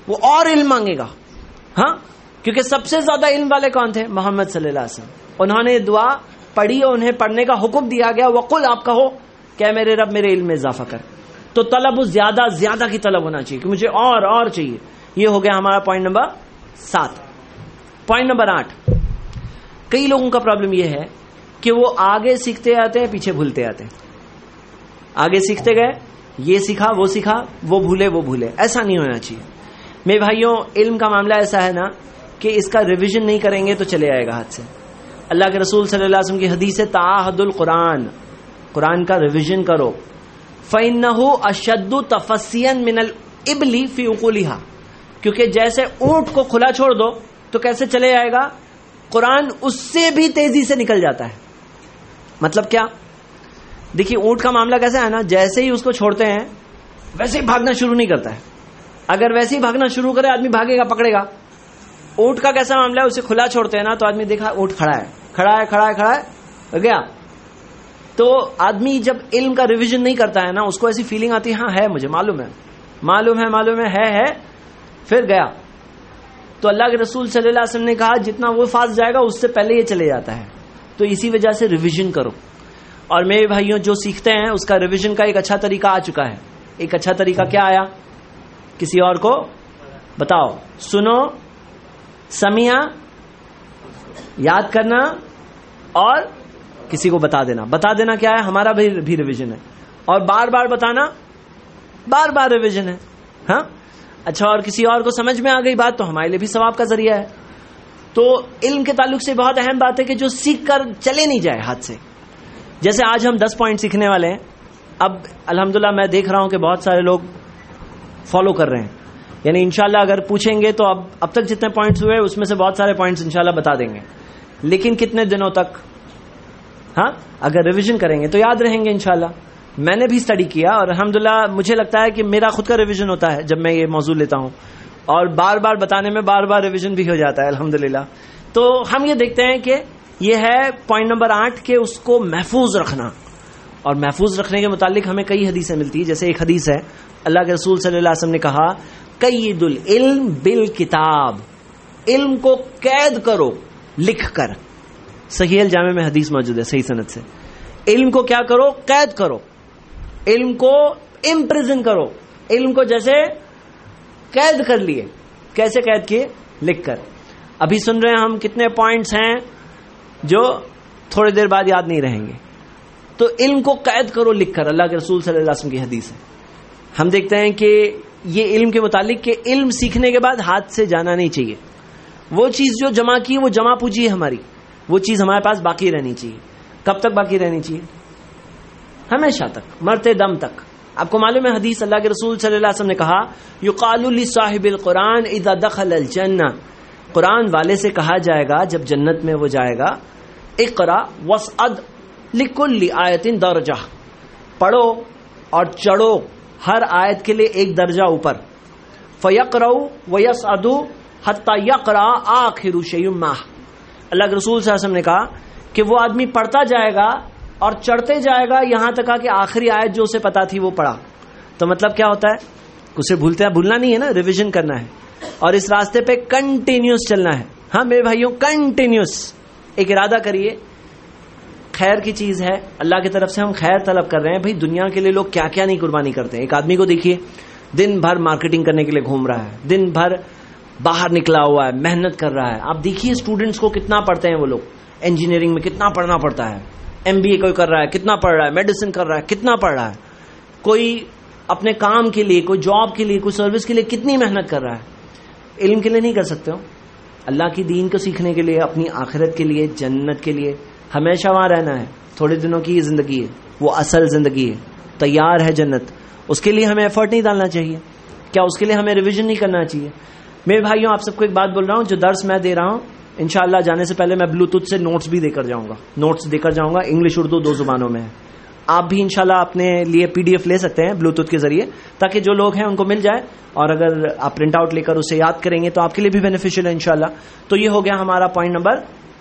وہ اور علم مانگے گا. ہاں کیونکہ سب سے زیادہ علم والے کون تھے؟ محمد صلی اللہ علیہ وسلم. انہوں نے دعا پڑھی اور انہیں پڑھنے کا حکم دیا گیا. وقل آپ کہو کہ میرے رب میرے علم میں اضافہ کر. تو طلب اس زیادہ زیادہ کی طلب ہونا چاہیے کہ مجھے اور اور چاہیے. یہ ہو گیا ہمارا پوائنٹ نمبر سات. پوائنٹ نمبر آٹھ. کئی لوگوں کا پرابلم یہ ہے کہ وہ آگے سیکھتے آتے ہیں پیچھے بھولتے آتے ہیں. آگے سیکھتے گئے, یہ سیکھا وہ سیکھا, وہ بھولے وہ بھولے. ایسا نہیں ہونا چاہیے میرے بھائیوں. علم کا معاملہ ایسا ہے نا کہ اس کا ریویژن نہیں کریں گے تو چلے آئے گا ہاتھ سے. اللہ کے رسول صلی اللہ علیہ وسلم کی حدیث ہے تعاہد القرآن, قرآن کا ریویژن کرو. فَإِنَّهُ أَشَدُّ تَفَسِّيًا مِنَ الْإِبْلِ فِي عُقُولِهَا, کیونکہ جیسے اونٹ کو کھلا چھوڑ دو تو کیسے چلے آئے گا, قرآن اس سے بھی تیزی سے نکل جاتا ہے. مطلب کیا؟ دیکھیے اونٹ کا معاملہ کیسا ہے نا, جیسے ہی اس کو چھوڑتے ہیں ویسے ہی بھاگنا شروع نہیں کرتا ہے. اگر ویسے ہی بھاگنا شروع کرے آدمی بھاگے گا, پکڑے گا. اونٹ کا کیسا معاملہ ہے, اسے کھلا چھوڑتے ہیں نا تو آدمی دیکھا اونٹ کھڑا ہے کھڑا ہے کھڑا ہے کھڑا ہے گیا. تو آدمی جب علم کا ریویژن نہیں کرتا ہے نا, اس کو ایسی فیلنگ آتی ہے ہاں ہے مجھے معلوم ہے معلوم ہے معلوم ہے ہے ہے پھر گیا. تو اللہ کے رسول صلی اللہ علیہ وسلم نے کہا جتنا وہ فاسٹ جائے گا اس سے پہلے یہ چلے جاتا ہے. تو اسی وجہ سے ریویژن کرو. اور میرے بھائیوں جو سیکھتے ہیں اس کا ریویژن کا ایک اچھا طریقہ آ چکا ہے. ایک اچھا طریقہ کیا آیا, کسی اور کو بتاؤ. سنو, سمیا, یاد کرنا اور کسی کو بتا دینا. بتا دینا کیا ہے, ہمارا بھی ریویژن ہے. اور بار بار بتانا بار بار ریویژن ہے. ہاں اچھا, اور کسی اور کو سمجھ میں آ گئی بات تو ہمارے لیے بھی ثواب کا ذریعہ ہے. تو علم کے تعلق سے بہت اہم بات ہے کہ جو سیکھ کر چلے نہیں جائے ہاتھ سے. جیسے آج ہم دس پوائنٹ سیکھنے والے ہیں. اب الحمدللہ میں دیکھ رہا ہوں کہ بہت سارے لوگ فالو کر رہے ہیں. یعنی انشاءاللہ اگر پوچھیں گے تو اب اب تک جتنے پوائنٹس ہوئے اس میں سے بہت سارے پوائنٹس انشاءاللہ بتا دیں گے. لیکن کتنے دنوں تک؟ ہاں اگر ریویژن کریں گے تو یاد رہیں گے انشاءاللہ. میں نے بھی اسٹڈی کیا اور الحمدللہ مجھے لگتا ہے کہ میرا خود کا ریویژن ہوتا ہے جب میں یہ موضوع لیتا ہوں, اور بار بار بتانے میں بار بار ریویژن بھی ہو جاتا ہے الحمدللہ. تو ہم یہ دیکھتے ہیں کہ یہ ہے پوائنٹ نمبر آٹھ کہ اس کو محفوظ رکھنا. اور محفوظ رکھنے کے متعلق ہمیں کئی حدیثیں ملتی ہیں. جیسے ایک حدیث ہے اللہ کے رسول صلی اللہ علیہ وسلم نے کہا قید العلم بالکتاب, علم کو قید کرو لکھ کر. صحیح الجامع میں حدیث موجود ہے صحیح سند سے. علم کو کیا کرو, قید کرو. علم کو امپریزن کرو. علم کو جیسے قید کر لیے. کیسے قید کیے؟ لکھ کر. ابھی سن رہے ہیں ہم کتنے پوائنٹس ہیں جو تھوڑی دیر بعد یاد نہیں رہیں گے. تو علم کو قید کرو لکھ کر, اللہ کے رسول صلی اللہ علیہ وسلم کی حدیث ہے. ہم دیکھتے ہیں کہ یہ علم کے متعلق کہ علم سیکھنے کے بعد ہاتھ سے جانا نہیں چاہیے. وہ چیز جو جمع کی وہ جمع پوجی ہے ہماری, وہ چیز ہمارے پاس باقی رہنی چاہیے. کب تک باقی رہنی چاہیے؟ ہمیشہ تک, مرتے دم تک. آپ کو معلوم ہے حدیث اللہ کے رسول صلی اللہ علیہ وسلم نے کہا یقال لصاحب القرآن اذا دخل الجنہ, قرآن والے سے کہا جائے گا جب جنت میں وہ جائے گا اقرا واسعد لکل آیت درجہ, پڑھو اور چڑھو ہر آیت کے لیے ایک درجہ اوپر. فیقرؤ ویصعد حتی یقرأ آخر شیء معہ. اللہ کے رسول صلی اللہ علیہ وسلم نے کہا کہ وہ آدمی پڑھتا جائے گا اور چڑھتے جائے گا یہاں تک کہ آخری آیت جو اسے پتا تھی وہ پڑھا. تو مطلب کیا ہوتا ہے, اسے بھولتے بھولنا نہیں ہے نا, ریویژن کرنا ہے اور اس راستے پہ کنٹینیوس چلنا ہے. ہاں میرے بھائیوں کنٹینیوس ایک ارادہ کریے. خیر کی چیز ہے, اللہ کی طرف سے ہم خیر طلب کر رہے ہیں. بھائی دنیا کے لیے لوگ کیا کیا نہیں قربانی کرتے ہیں. ایک آدمی کو دیکھیے دن بھر مارکیٹنگ کرنے کے لیے گھوم رہا ہے, دن بھر باہر نکلا ہوا ہے, محنت کر رہا ہے. آپ دیکھیے اسٹوڈنٹس کو کتنا پڑھتے ہیں وہ لوگ, انجینئرنگ میں کتنا پڑھنا پڑتا ہے, ایم بی اے کوئی کر رہا ہے کتنا پڑھ رہا ہے, میڈیسن کر رہا ہے کتنا پڑھ رہا ہے, کوئی اپنے کام کے لیے, کوئی جاب کے لیے, کوئی سروس کے لیے کتنی محنت کر رہا ہے. علم کے لیے نہیں کر سکتے ہو, اللہ کی دین کو سیکھنے کے لیے, اپنی آخرت کے لیے, جنت کے لیے ہمیشہ وہاں رہنا ہے. تھوڑے دنوں کی یہ زندگی ہے, وہ اصل زندگی ہے, تیار ہے جنت. اس کے لیے ہمیں ایفرٹ نہیں ڈالنا چاہیے. کیا اس کے لیے ہمیں ریویژن نہیں کرنا چاہیے؟ میرے بھائیوں آپ سب کو ایک بات بول رہا ہوں, جو درس میں دے رہا ہوں انشاءاللہ جانے سے پہلے میں بلوٹوتھ سے نوٹس بھی دے کر جاؤں گا, نوٹس دے کر جاؤں گا, انگلش اردو دو زبانوں میں ہے. آپ بھی انشاءاللہ اپنے لیے پی ڈی ایف لے سکتے ہیں بلوٹوتھ کے ذریعے, تاکہ جو لوگ ہیں ان کو مل جائے, اور اگر آپ پرنٹ آؤٹ لے کر اسے یاد کریں گے تو آپ کے لیے بھی بینیفیشیل ہے انشاءاللہ. تو یہ ہو گیا ہمارا پوائنٹ نمبر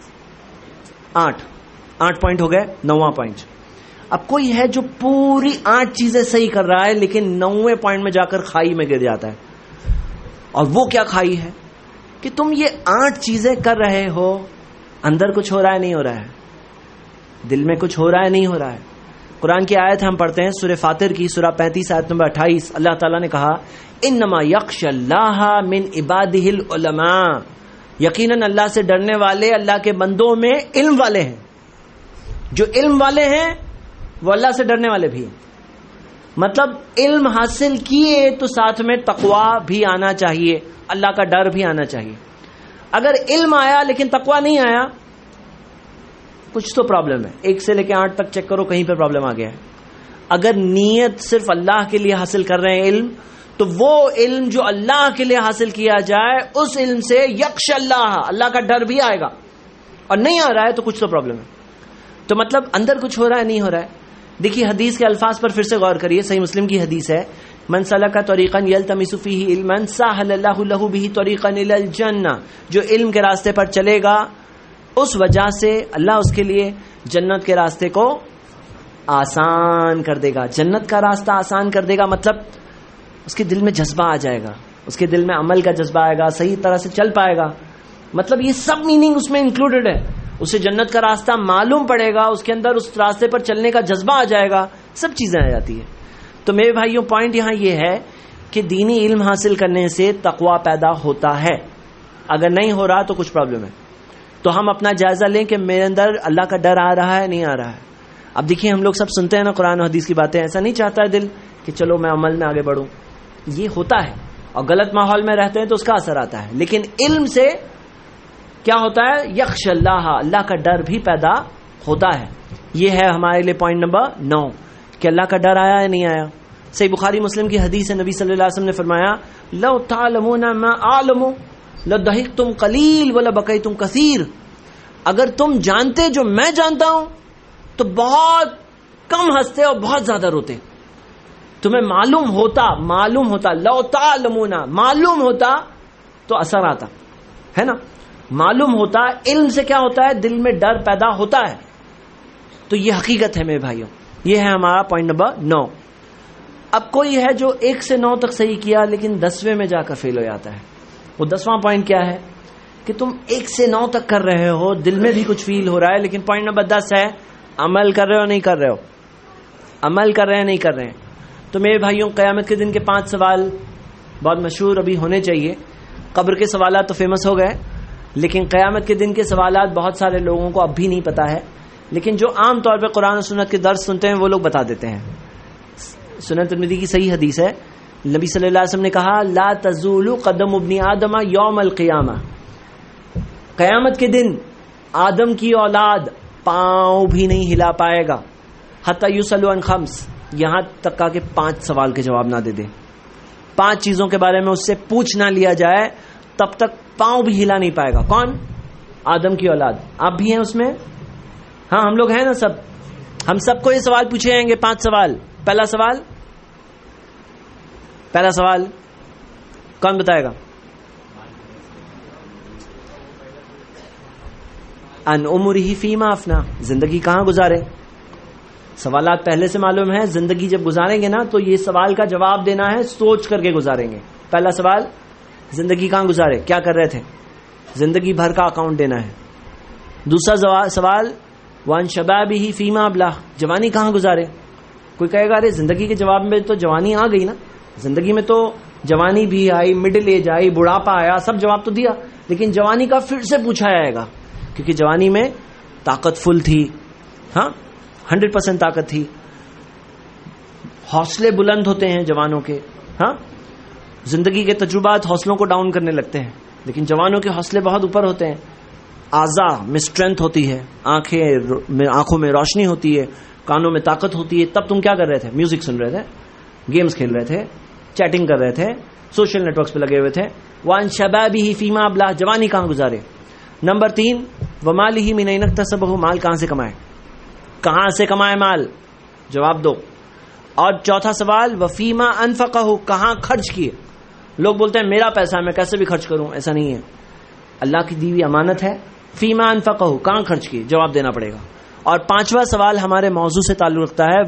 آٹھ. آٹھ پوائنٹ ہو گئے. نواں پوائنٹ, اب کوئی ہے جو پوری آٹھ چیزیں صحیح کر رہا ہے لیکن نویں پوائنٹ میں جا کر کھائی میں گر جاتا ہے. اور وہ کیا کھائی ہے کہ تم یہ آٹھ چیزیں کر رہے ہو, اندر کچھ ہو رہا ہے نہیں ہو رہا ہے, دل میں کچھ ہو رہا ہے نہیں ہو رہا ہے. قرآن کی آیت ہم پڑھتے ہیں سورہ فاطر کی, سورہ پینتیس آیت نمبر اٹھائیس. اللہ تعالیٰ نے کہا انما یخشی اللہ من عبادہ العلماء, یقیناً اللہ سے ڈرنے والے اللہ کے بندوں میں علم والے ہیں. جو علم والے ہیں وہ اللہ سے ڈرنے والے بھی ہیں. مطلب علم حاصل کیے تو ساتھ میں تقویٰ بھی آنا چاہیے, اللہ کا ڈر بھی آنا چاہیے. اگر علم آیا لیکن تقویٰ نہیں آیا, کچھ تو پرابلم ہے. ایک سے لے کے آٹھ تک چیک کرو, کہیں پہ پرابلم آ گیا ہے. اگر نیت صرف اللہ کے لیے حاصل کر رہے ہیں علم, تو وہ علم جو اللہ کے لیے حاصل کیا جائے اس علم سے یخش اللہ, اللہ کا ڈر بھی آئے گا. اور نہیں آ رہا ہے تو کچھ تو پرابلم ہے. تو مطلب اندر کچھ ہو رہا ہے نہیں ہو رہا ہے. دیکھیے حدیث کے الفاظ پر پھر سے غور کریے. صحیح مسلم کی حدیث ہے, من سلک طریقا یلتمس فیہ علما سہل اللہ لہ بہ طریقا الی الجنہ, جو علم کے راستے پر چلے گا اس وجہ سے اللہ اس کے لیے جنت کے راستے کو آسان کر دے گا. جنت کا راستہ آسان کر دے گا مطلب اس کے دل میں جذبہ آ جائے گا, اس کے دل میں عمل کا جذبہ آئے گا, صحیح طرح سے چل پائے گا. مطلب یہ سب میننگ اس میں انکلوڈڈ ہے. اسے جنت کا راستہ معلوم پڑے گا, اس کے اندر اس راستے پر چلنے کا جذبہ آ جائے گا, سب چیزیں آ جاتی ہیں. تو میرے بھائیوں پوائنٹ یہاں یہ ہے کہ دینی علم حاصل کرنے سے تقویٰ پیدا ہوتا ہے. اگر نہیں ہو رہا تو کچھ پرابلم ہے. تو ہم اپنا جائزہ لیں کہ میرے اندر اللہ کا ڈر آ رہا ہے نہیں آ رہا ہے. اب دیکھیے ہم لوگ سب سنتے ہیں نا قرآن و حدیث کی باتیں, ایسا نہیں چاہتا ہے دل کہ چلو میں عمل میں آگے بڑھوں. یہ ہوتا ہے, اور غلط ماحول میں رہتے ہیں تو اس کا اثر آتا ہے. لیکن علم سے کیا ہوتا ہے, یخش اللہ, اللہ کا ڈر بھی پیدا ہوتا ہے. یہ ہے ہمارے لیے پوائنٹ نمبر نو کہ اللہ کا ڈر آیا یا نہیں آیا. صحیح بخاری مسلم کی حدیث ہے, نبی صلی اللہ علیہ وسلم نے فرمایا لو تعلمون ما اعلم لضحکتم قلیل ولبکیتم کثیر, اگر تم جانتے جو میں جانتا ہوں تو بہت کم ہنستے اور بہت زیادہ روتے. تمہیں معلوم ہوتا معلوم ہوتا لو تعلمون, معلوم ہوتا تو اثر آتا ہے نا. معلوم ہوتا, علم سے کیا ہوتا ہے, دل میں ڈر پیدا ہوتا ہے. تو یہ حقیقت ہے میرے بھائیوں. یہ ہے ہمارا پوائنٹ نمبر نو. اب کوئی ہے جو ایک سے نو تک صحیح کیا لیکن دسویں میں جا کر فیل ہو جاتا ہے. وہ دسواں پوائنٹ کیا ہے کہ تم ایک سے نو تک کر رہے ہو, دل میں بھی کچھ فیل ہو رہا ہے, لیکن پوائنٹ نمبر دس ہے عمل کر رہے ہو نہیں کر رہے ہو, عمل کر رہے ہیں نہیں کر رہے ہیں. تو میرے بھائیوں قیامت کے دن کے پانچ سوال بہت مشہور ابھی ہونے چاہیے. قبر کے سوالات تو فیمس ہو گئے, لیکن قیامت کے دن کے سوالات بہت سارے لوگوں کو اب بھی نہیں پتا ہے. لیکن جو عام طور پہ قرآن و سنت کے درس سنتے ہیں وہ لوگ بتا دیتے ہیں. سنن ترمذی کی صحیح حدیث ہے, نبی صلی اللہ علیہ وسلم نے کہا لا تزول قدم ابن آدم یوم القیامہ, قیامت کے دن آدم کی اولاد پاؤں بھی نہیں ہلا پائے گا حتی یسأل عن خمس, یہاں تک کہ پانچ سوال کے جواب نہ دے دے. پانچ چیزوں کے بارے میں اس سے پوچھ نہ لیا جائے تب تک پاؤں بھی ہلا نہیں پائے گا. کون؟ آدم کی اولاد. آپ بھی ہیں اس میں؟ ہاں ہم لوگ ہیں نا سب. ہم سب کو یہ سوال پوچھے جائیں گے, پانچ سوال. پہلا سوال پہلا سوال کون بتائے گا؟ ان عمرہ فیما افنا, زندگی کہاں گزارے. سوالات پہلے سے معلوم ہے, زندگی جب گزاریں گے نا تو یہ سوال کا جواب دینا ہے, سوچ کر کے گزاریں گے. پہلا سوال زندگی کہاں گزارے, کیا کر رہے تھے, زندگی بھر کا اکاؤنٹ دینا ہے. دوسرا سوال وان شبابہ فیما ابلہ, جوانی کہاں گزارے. کوئی کہے گا ارے زندگی کے جواب میں تو جوانی آ گئی نا, زندگی میں تو جوانی بھی آئی, مڈل ایج آئی, بڑھاپا آیا, سب جواب تو دیا, لیکن جوانی کا پھر سے پوچھا جائے گا کیونکہ جوانی میں طاقت فل تھی, ہاں ہنڈریڈ پرسینٹ طاقت تھی, حوصلے بلند ہوتے ہیں جوانوں کے. ہاں زندگی کے تجربات حوصلوں کو ڈاؤن کرنے لگتے ہیں, لیکن جوانوں کے حوصلے بہت اوپر ہوتے ہیں. اعضاء میں اسٹرینتھ ہوتی ہے, آنکھیں آنکھوں میں روشنی ہوتی ہے, کانوں میں طاقت ہوتی ہے. تب تم کیا کر رہے تھے؟ میوزک سن رہے تھے, گیمز کھیل رہے تھے, چیٹنگ کر رہے تھے, سوشل نیٹ ورکس پہ لگے ہوئے تھے. وان شبابہ فیما ابلہ, جوانی کہاں گزارے. نمبر تین ومالہ من این اکتسبہ, مال کہاں سے کمائے, کہاں سے کمائے مال, جواب دو. اور چوتھا سوال وفیما انفقہ, کہاں خرچ کیے. لوگ بولتے ہیں میرا پیسہ ہے میں کیسے بھی خرچ کروں, ایسا نہیں ہے, اللہ کی دی ہوئی امانت ہے. فیما انفقہ, کہاں خرچ کیے, جواب دینا پڑے گا. اور پانچواں سوال ہمارے موضوع سے تعلق رکھتا ہے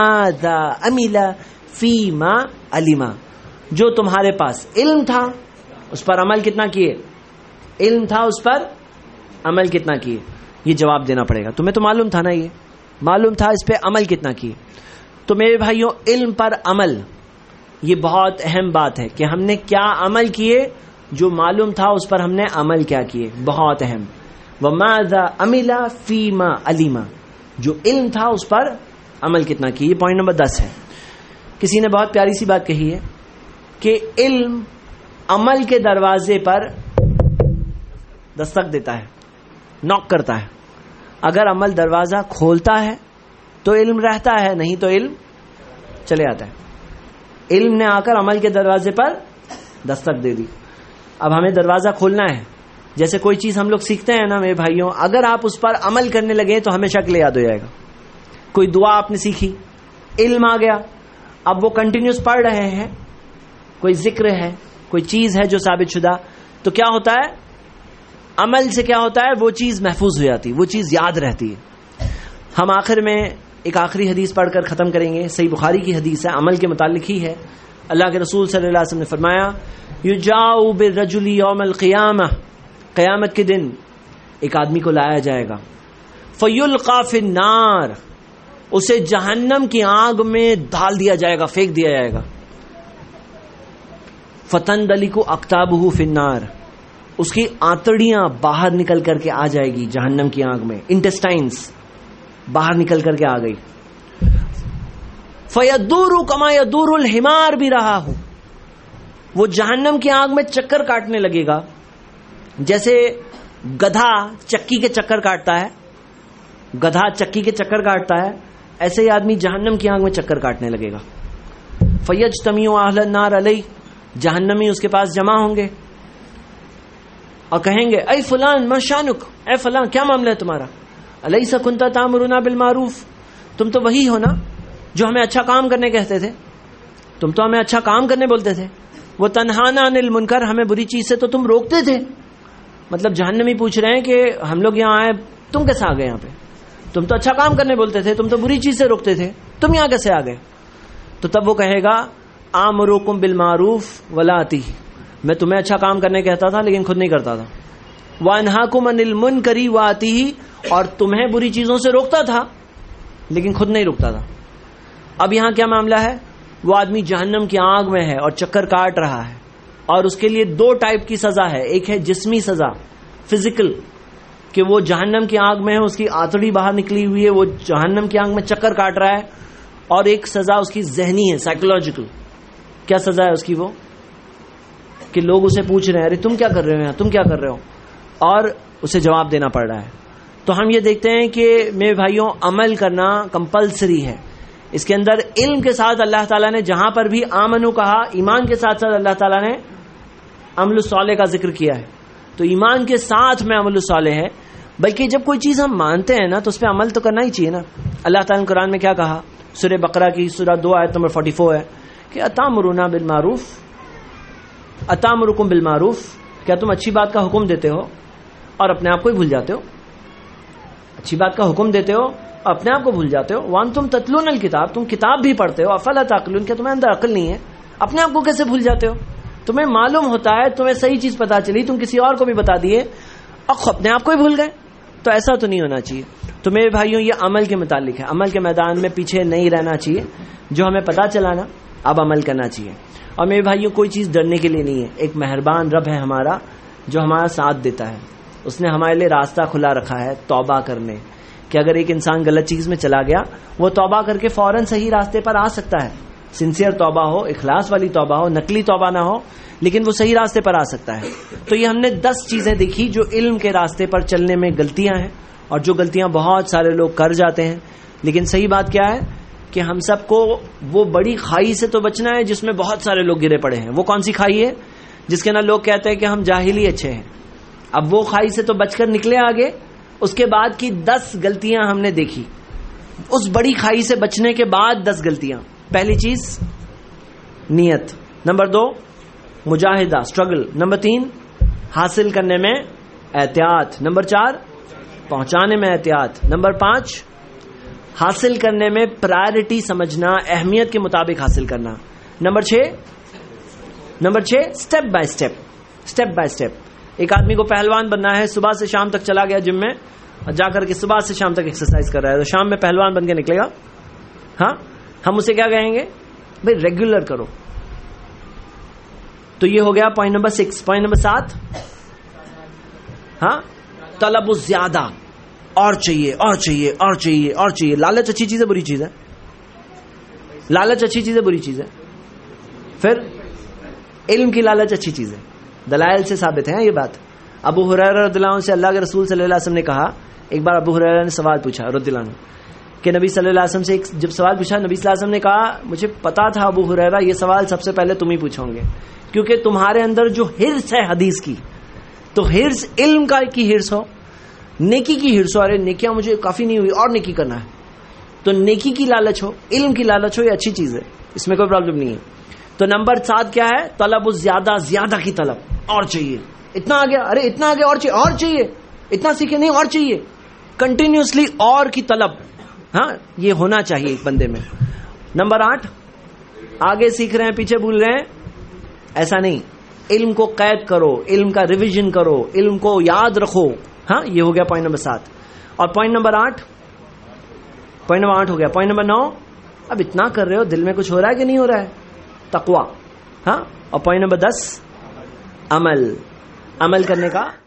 وماذا عمل فیما علم, جو تمہارے پاس علم تھا اس پر عمل کتنا کیے؟ علم تھا اس پر عمل کتنا کیے؟ یہ جواب دینا پڑے گا. تمہیں تو معلوم تھا نا، یہ معلوم تھا اس پہ عمل کتنا کیے. تو میرے بھائیوں علم پر عمل یہ بہت اہم بات ہے کہ ہم نے کیا عمل کیے، جو معلوم تھا اس پر ہم نے عمل کیا کیے، بہت اہم. وَمَاذَا عَمِلَ فِي مَا عَلِمَ، جو علم تھا اس پر عمل کتنا کیے. یہ پوائنٹ نمبر دس ہے. کسی نے بہت پیاری سی بات کہی ہے کہ علم عمل کے دروازے پر دستک دیتا ہے، نوک کرتا ہے. اگر عمل دروازہ کھولتا ہے تو علم رہتا ہے، نہیں تو علم چلے آتا ہے. علم نے آ کر عمل کے دروازے پر دستک دے دی. اب ہمیں دروازہ کھولنا ہے. جیسے کوئی چیز ہم لوگ سیکھتے ہیں نا میرے بھائیوں، اگر آپ اس پر عمل کرنے لگے تو ہمیشہ کے لیے یاد ہو جائے گا. کوئی دعا آپ نے سیکھی، علم آ گیا، اب وہ کنٹینیوس پڑھ رہے ہیں، کوئی ذکر ہے، کوئی چیز ہے جو ثابت شدہ، تو کیا ہوتا ہے؟ عمل سے کیا ہوتا ہے؟ وہ چیز محفوظ ہو جاتی، وہ چیز یاد رہتی ہے. ہم آخر میں ایک آخری حدیث پڑھ کر ختم کریں گے. صحیح بخاری کی حدیث ہے، عمل کے متعلق ہی ہے. اللہ کے رسول صلی اللہ علیہ وسلم نے فرمایا یجاء بالرجل یوم القیامہ، قیامت کے دن ایک آدمی کو لایا جائے گا، فیلقی فی النار، اسے جہنم کی آگ میں ڈال دیا جائے گا، پھینک دیا جائے گا. فتندلک اقتابہ فی النار، اس کی آنتڑیاں باہر نکل کر کے آ جائے گی جہنم کی آگ میں، انٹسٹائنز باہر نکل کر کے آ گئی. فیدور کما یدور الحمار بھی رہا ہوں، وہ جہنم کی آگ میں چکر کاٹنے لگے گا جیسے گدھا چکی کے چکر کاٹتا ہے. گدھا چکی کے چکر کاٹتا ہے، ایسے ہی آدمی جہنم کی آگ میں چکر کاٹنے لگے گا. فیجتمع اہل النار علیہ، جہنمی اس کے پاس جمع ہوں گے اور کہیں گے اے فلان ما شانک، اے فلان کیا معاملہ ہے تمہارا؟ الیس کنت تامرنا بالمعروف، تم تو وہی ہو نا جو ہمیں اچھا کام کرنے کہتے تھے، تم تو ہمیں اچھا کام کرنے بولتے تھے. وہ تنہانا عن المنکر، ہمیں بری چیز سے تو تم روکتے تھے. مطلب جہنمی پوچھ رہے ہیں کہ ہم لوگ یہاں آئے، تم کیسے آ گئے یہاں پہ؟ تم تو اچھا کام کرنے بولتے تھے، تم تو بری چیز سے روکتے تھے، تم یہاں کیسے آ گئے؟ تو تب وہ کہے گا آمرکم بالمعروف ولا اتی، میں تمہیں اچھا کام کرنے کہتا تھا لیکن خود نہیں کرتا تھا. وانہاکم عن المنکر واتی، اور تمہیں بری چیزوں سے روکتا تھا لیکن خود نہیں روکتا تھا. اب یہاں کیا معاملہ ہے؟ وہ آدمی جہنم کی آگ میں ہے اور چکر کاٹ رہا ہے، اور اس کے لیے دو ٹائپ کی سزا ہے. ایک ہے جسمی سزا، فزیکل، کہ وہ جہنم کی آگ میں ہے، اس کی آتڑی باہر نکلی ہوئی ہے، وہ جہنم کی آگ میں چکر کاٹ رہا ہے. اور ایک سزا اس کی ذہنی ہے، سائیکولوجیکل. کیا سزا ہے اس کی؟ وہ کہ لوگ اسے پوچھ رہے ہیں ارے تم کیا کر رہے ہو یہاں، تم کیا کر رہے ہو، اور اسے جواب دینا پڑ رہا ہے. تو ہم یہ دیکھتے ہیں کہ میرے بھائیوں عمل کرنا کمپلسری ہے. اس کے اندر علم کے ساتھ اللہ تعالیٰ نے جہاں پر بھی آمنو کہا، ایمان کے ساتھ ساتھ اللہ تعالیٰ نے عمل الصالح کا ذکر کیا ہے. تو ایمان کے ساتھ میں عمل الصالح ہے، بلکہ جب کوئی چیز ہم مانتے ہیں نا تو اس پہ عمل تو کرنا ہی چاہیے نا. اللہ تعالیٰ نے قرآن میں کیا کہا؟ سورہ بقرہ کی سورہ دو آیت نمبر چوالیس ہے کہ اتامرون بالمعروف، اتامرکم بالمعروف، کیا تم اچھی بات کا حکم دیتے ہو اور اپنے آپ کو ہی بھول جاتے ہو؟ اچھی بات کا حکم دیتے ہو اور اپنے آپ کو بھول جاتے ہو. وانتم تتلون الکتاب، تم کتاب بھی پڑھتے ہو. افلا تعقلون، کیا تمہیں اندر عقل نہیں ہے؟ اپنے آپ کو کیسے بھول جاتے ہو؟ تمہیں معلوم ہوتا ہے، تمہیں صحیح چیز پتا چلی، تم کسی اور کو بھی بتا دیے اور اپنے آپ کو ہی بھول گئے. تو ایسا تو نہیں ہونا چاہیے. تو میرے بھائیوں یہ عمل کے متعلق ہے. عمل کے میدان میں پیچھے نہیں رہنا چاہیے. جو ہمیں پتا چلا نا اب عمل کرنا چاہیے. اور میرے بھائیوں کوئی چیز ڈرنے کے لیے نہیں ہے. ایک مہربان رب ہے ہمارا جو ہمارا ساتھ دیتا ہے. اس نے ہمارے لیے راستہ کھلا رکھا ہے توبہ کرنے، کہ اگر ایک انسان غلط چیز میں چلا گیا وہ توبہ کر کے فوراً صحیح راستے پر آ سکتا ہے. سنسیئر توبہ ہو، اخلاص والی توبہ ہو، نقلی توبہ نہ ہو، لیکن وہ صحیح راستے پر آ سکتا ہے. تو یہ ہم نے دس چیزیں دیکھی جو علم کے راستے پر چلنے میں غلطیاں ہیں، اور جو غلطیاں بہت سارے لوگ کر جاتے ہیں. لیکن صحیح بات کیا ہے کہ ہم سب کو وہ بڑی کھائی سے تو بچنا ہے جس میں بہت سارے لوگ گرے پڑے ہیں. وہ کون سی کھائی ہے؟ جس کے نا لوگ کہتے ہیں کہ ہم جاہل ہی اچھے ہیں. اب وہ کھائی سے تو بچ کر نکلے آگے. اس کے بعد کی دس غلطیاں ہم نے دیکھی. اس بڑی کھائی سے بچنے کے بعد دس غلطیاں. پہلی چیز نیت، نمبر دو مجاہدہ، اسٹرگل، نمبر تین حاصل کرنے میں احتیاط، نمبر چار پہنچانے میں احتیاط، نمبر پانچ حاصل کرنے میں پرائرٹی سمجھنا، اہمیت کے مطابق حاصل کرنا، نمبر چھ نمبر چھ step by step step by step. ایک آدمی کو پہلوان بننا ہے, صبح سے شام تک چلا گیا جم میں, جا کر کے صبح سے شام تک ایکسرسائز کر رہا ہے, تو شام میں پہلوان بن کے نکلے گا؟ ہاں, ہم اسے کیا کہیں گے؟ بھائی ریگولر کرو. تو یہ ہو گیا point number six. Point number سات, ہاں طلب زیادہ, اور چاہیے اور چاہیے اور چاہیے اور چاہیے. لالچ اچھی چیز ہے بری چیز ہے؟ لالچ اچھی چیز ہے بری چیز ہے؟ پھر علم کی لالچ اچھی چیز ہے, دلائل سے ثابت ہے یہ بات. ابو ہریرہ رضی اللہ عنہ سے اللہ کے رسول صلی اللہ علیہ وسلم نے کہا, ایک بار ابو ہریرہ نے سوال پوچھا رضی اللہ عنہ کہ نبی صلی اللہ علیہ وسلم سے, ایک جب سوال پوچھا نبی صلی اللہ علیہ وسلم نے کہا مجھے پتا تھا ابو ہریرہ یہ سوال سب سے پہلے تم ہی پوچھو گے, کیونکہ تمہارے اندر جو حرص ہے حدیث کی, تو حرص علم کا کی حرص ہو, نیکی کی حرص ہو, ارے نیکیاں مجھے کافی نہیں ہوئی اور نیکی کرنا ہے, تو نیکی کی لالچ ہو, علم کی لالچ ہو, یہ اچھی چیز ہے, اس میں کوئی پرابلم نہیں ہے. تو نمبر سات کیا ہے؟ طلب زیادہ, زیادہ کی طلب, اور چاہیے, اتنا آ گیا, ارے اتنا آ گیا اور چاہیے, اور چاہیے, اتنا سیکھے نہیں اور چاہیے, کنٹینیوسلی اور کی طلب. ہاں یہ ہونا چاہیے ایک بندے میں. نمبر آٹھ, آگے سیکھ رہے ہیں پیچھے بھول رہے ہیں, ایسا نہیں, علم کو قید کرو, علم کا ریویژن کرو, علم کو یاد رکھو. ہاں یہ ہو گیا پوائنٹ نمبر سات. اور پوائنٹ نمبر آٹھ, پوائنٹ نمبر آٹھ ہو گیا. پوائنٹ نمبر نو, اب اتنا کر رہے ہو دل میں کچھ ہو رہا ہے کہ نہیں ہو رہا ہے؟ تقویٰ. ہاں, اور پوائنٹ نمبر دس, عمل. عمل کرنے کا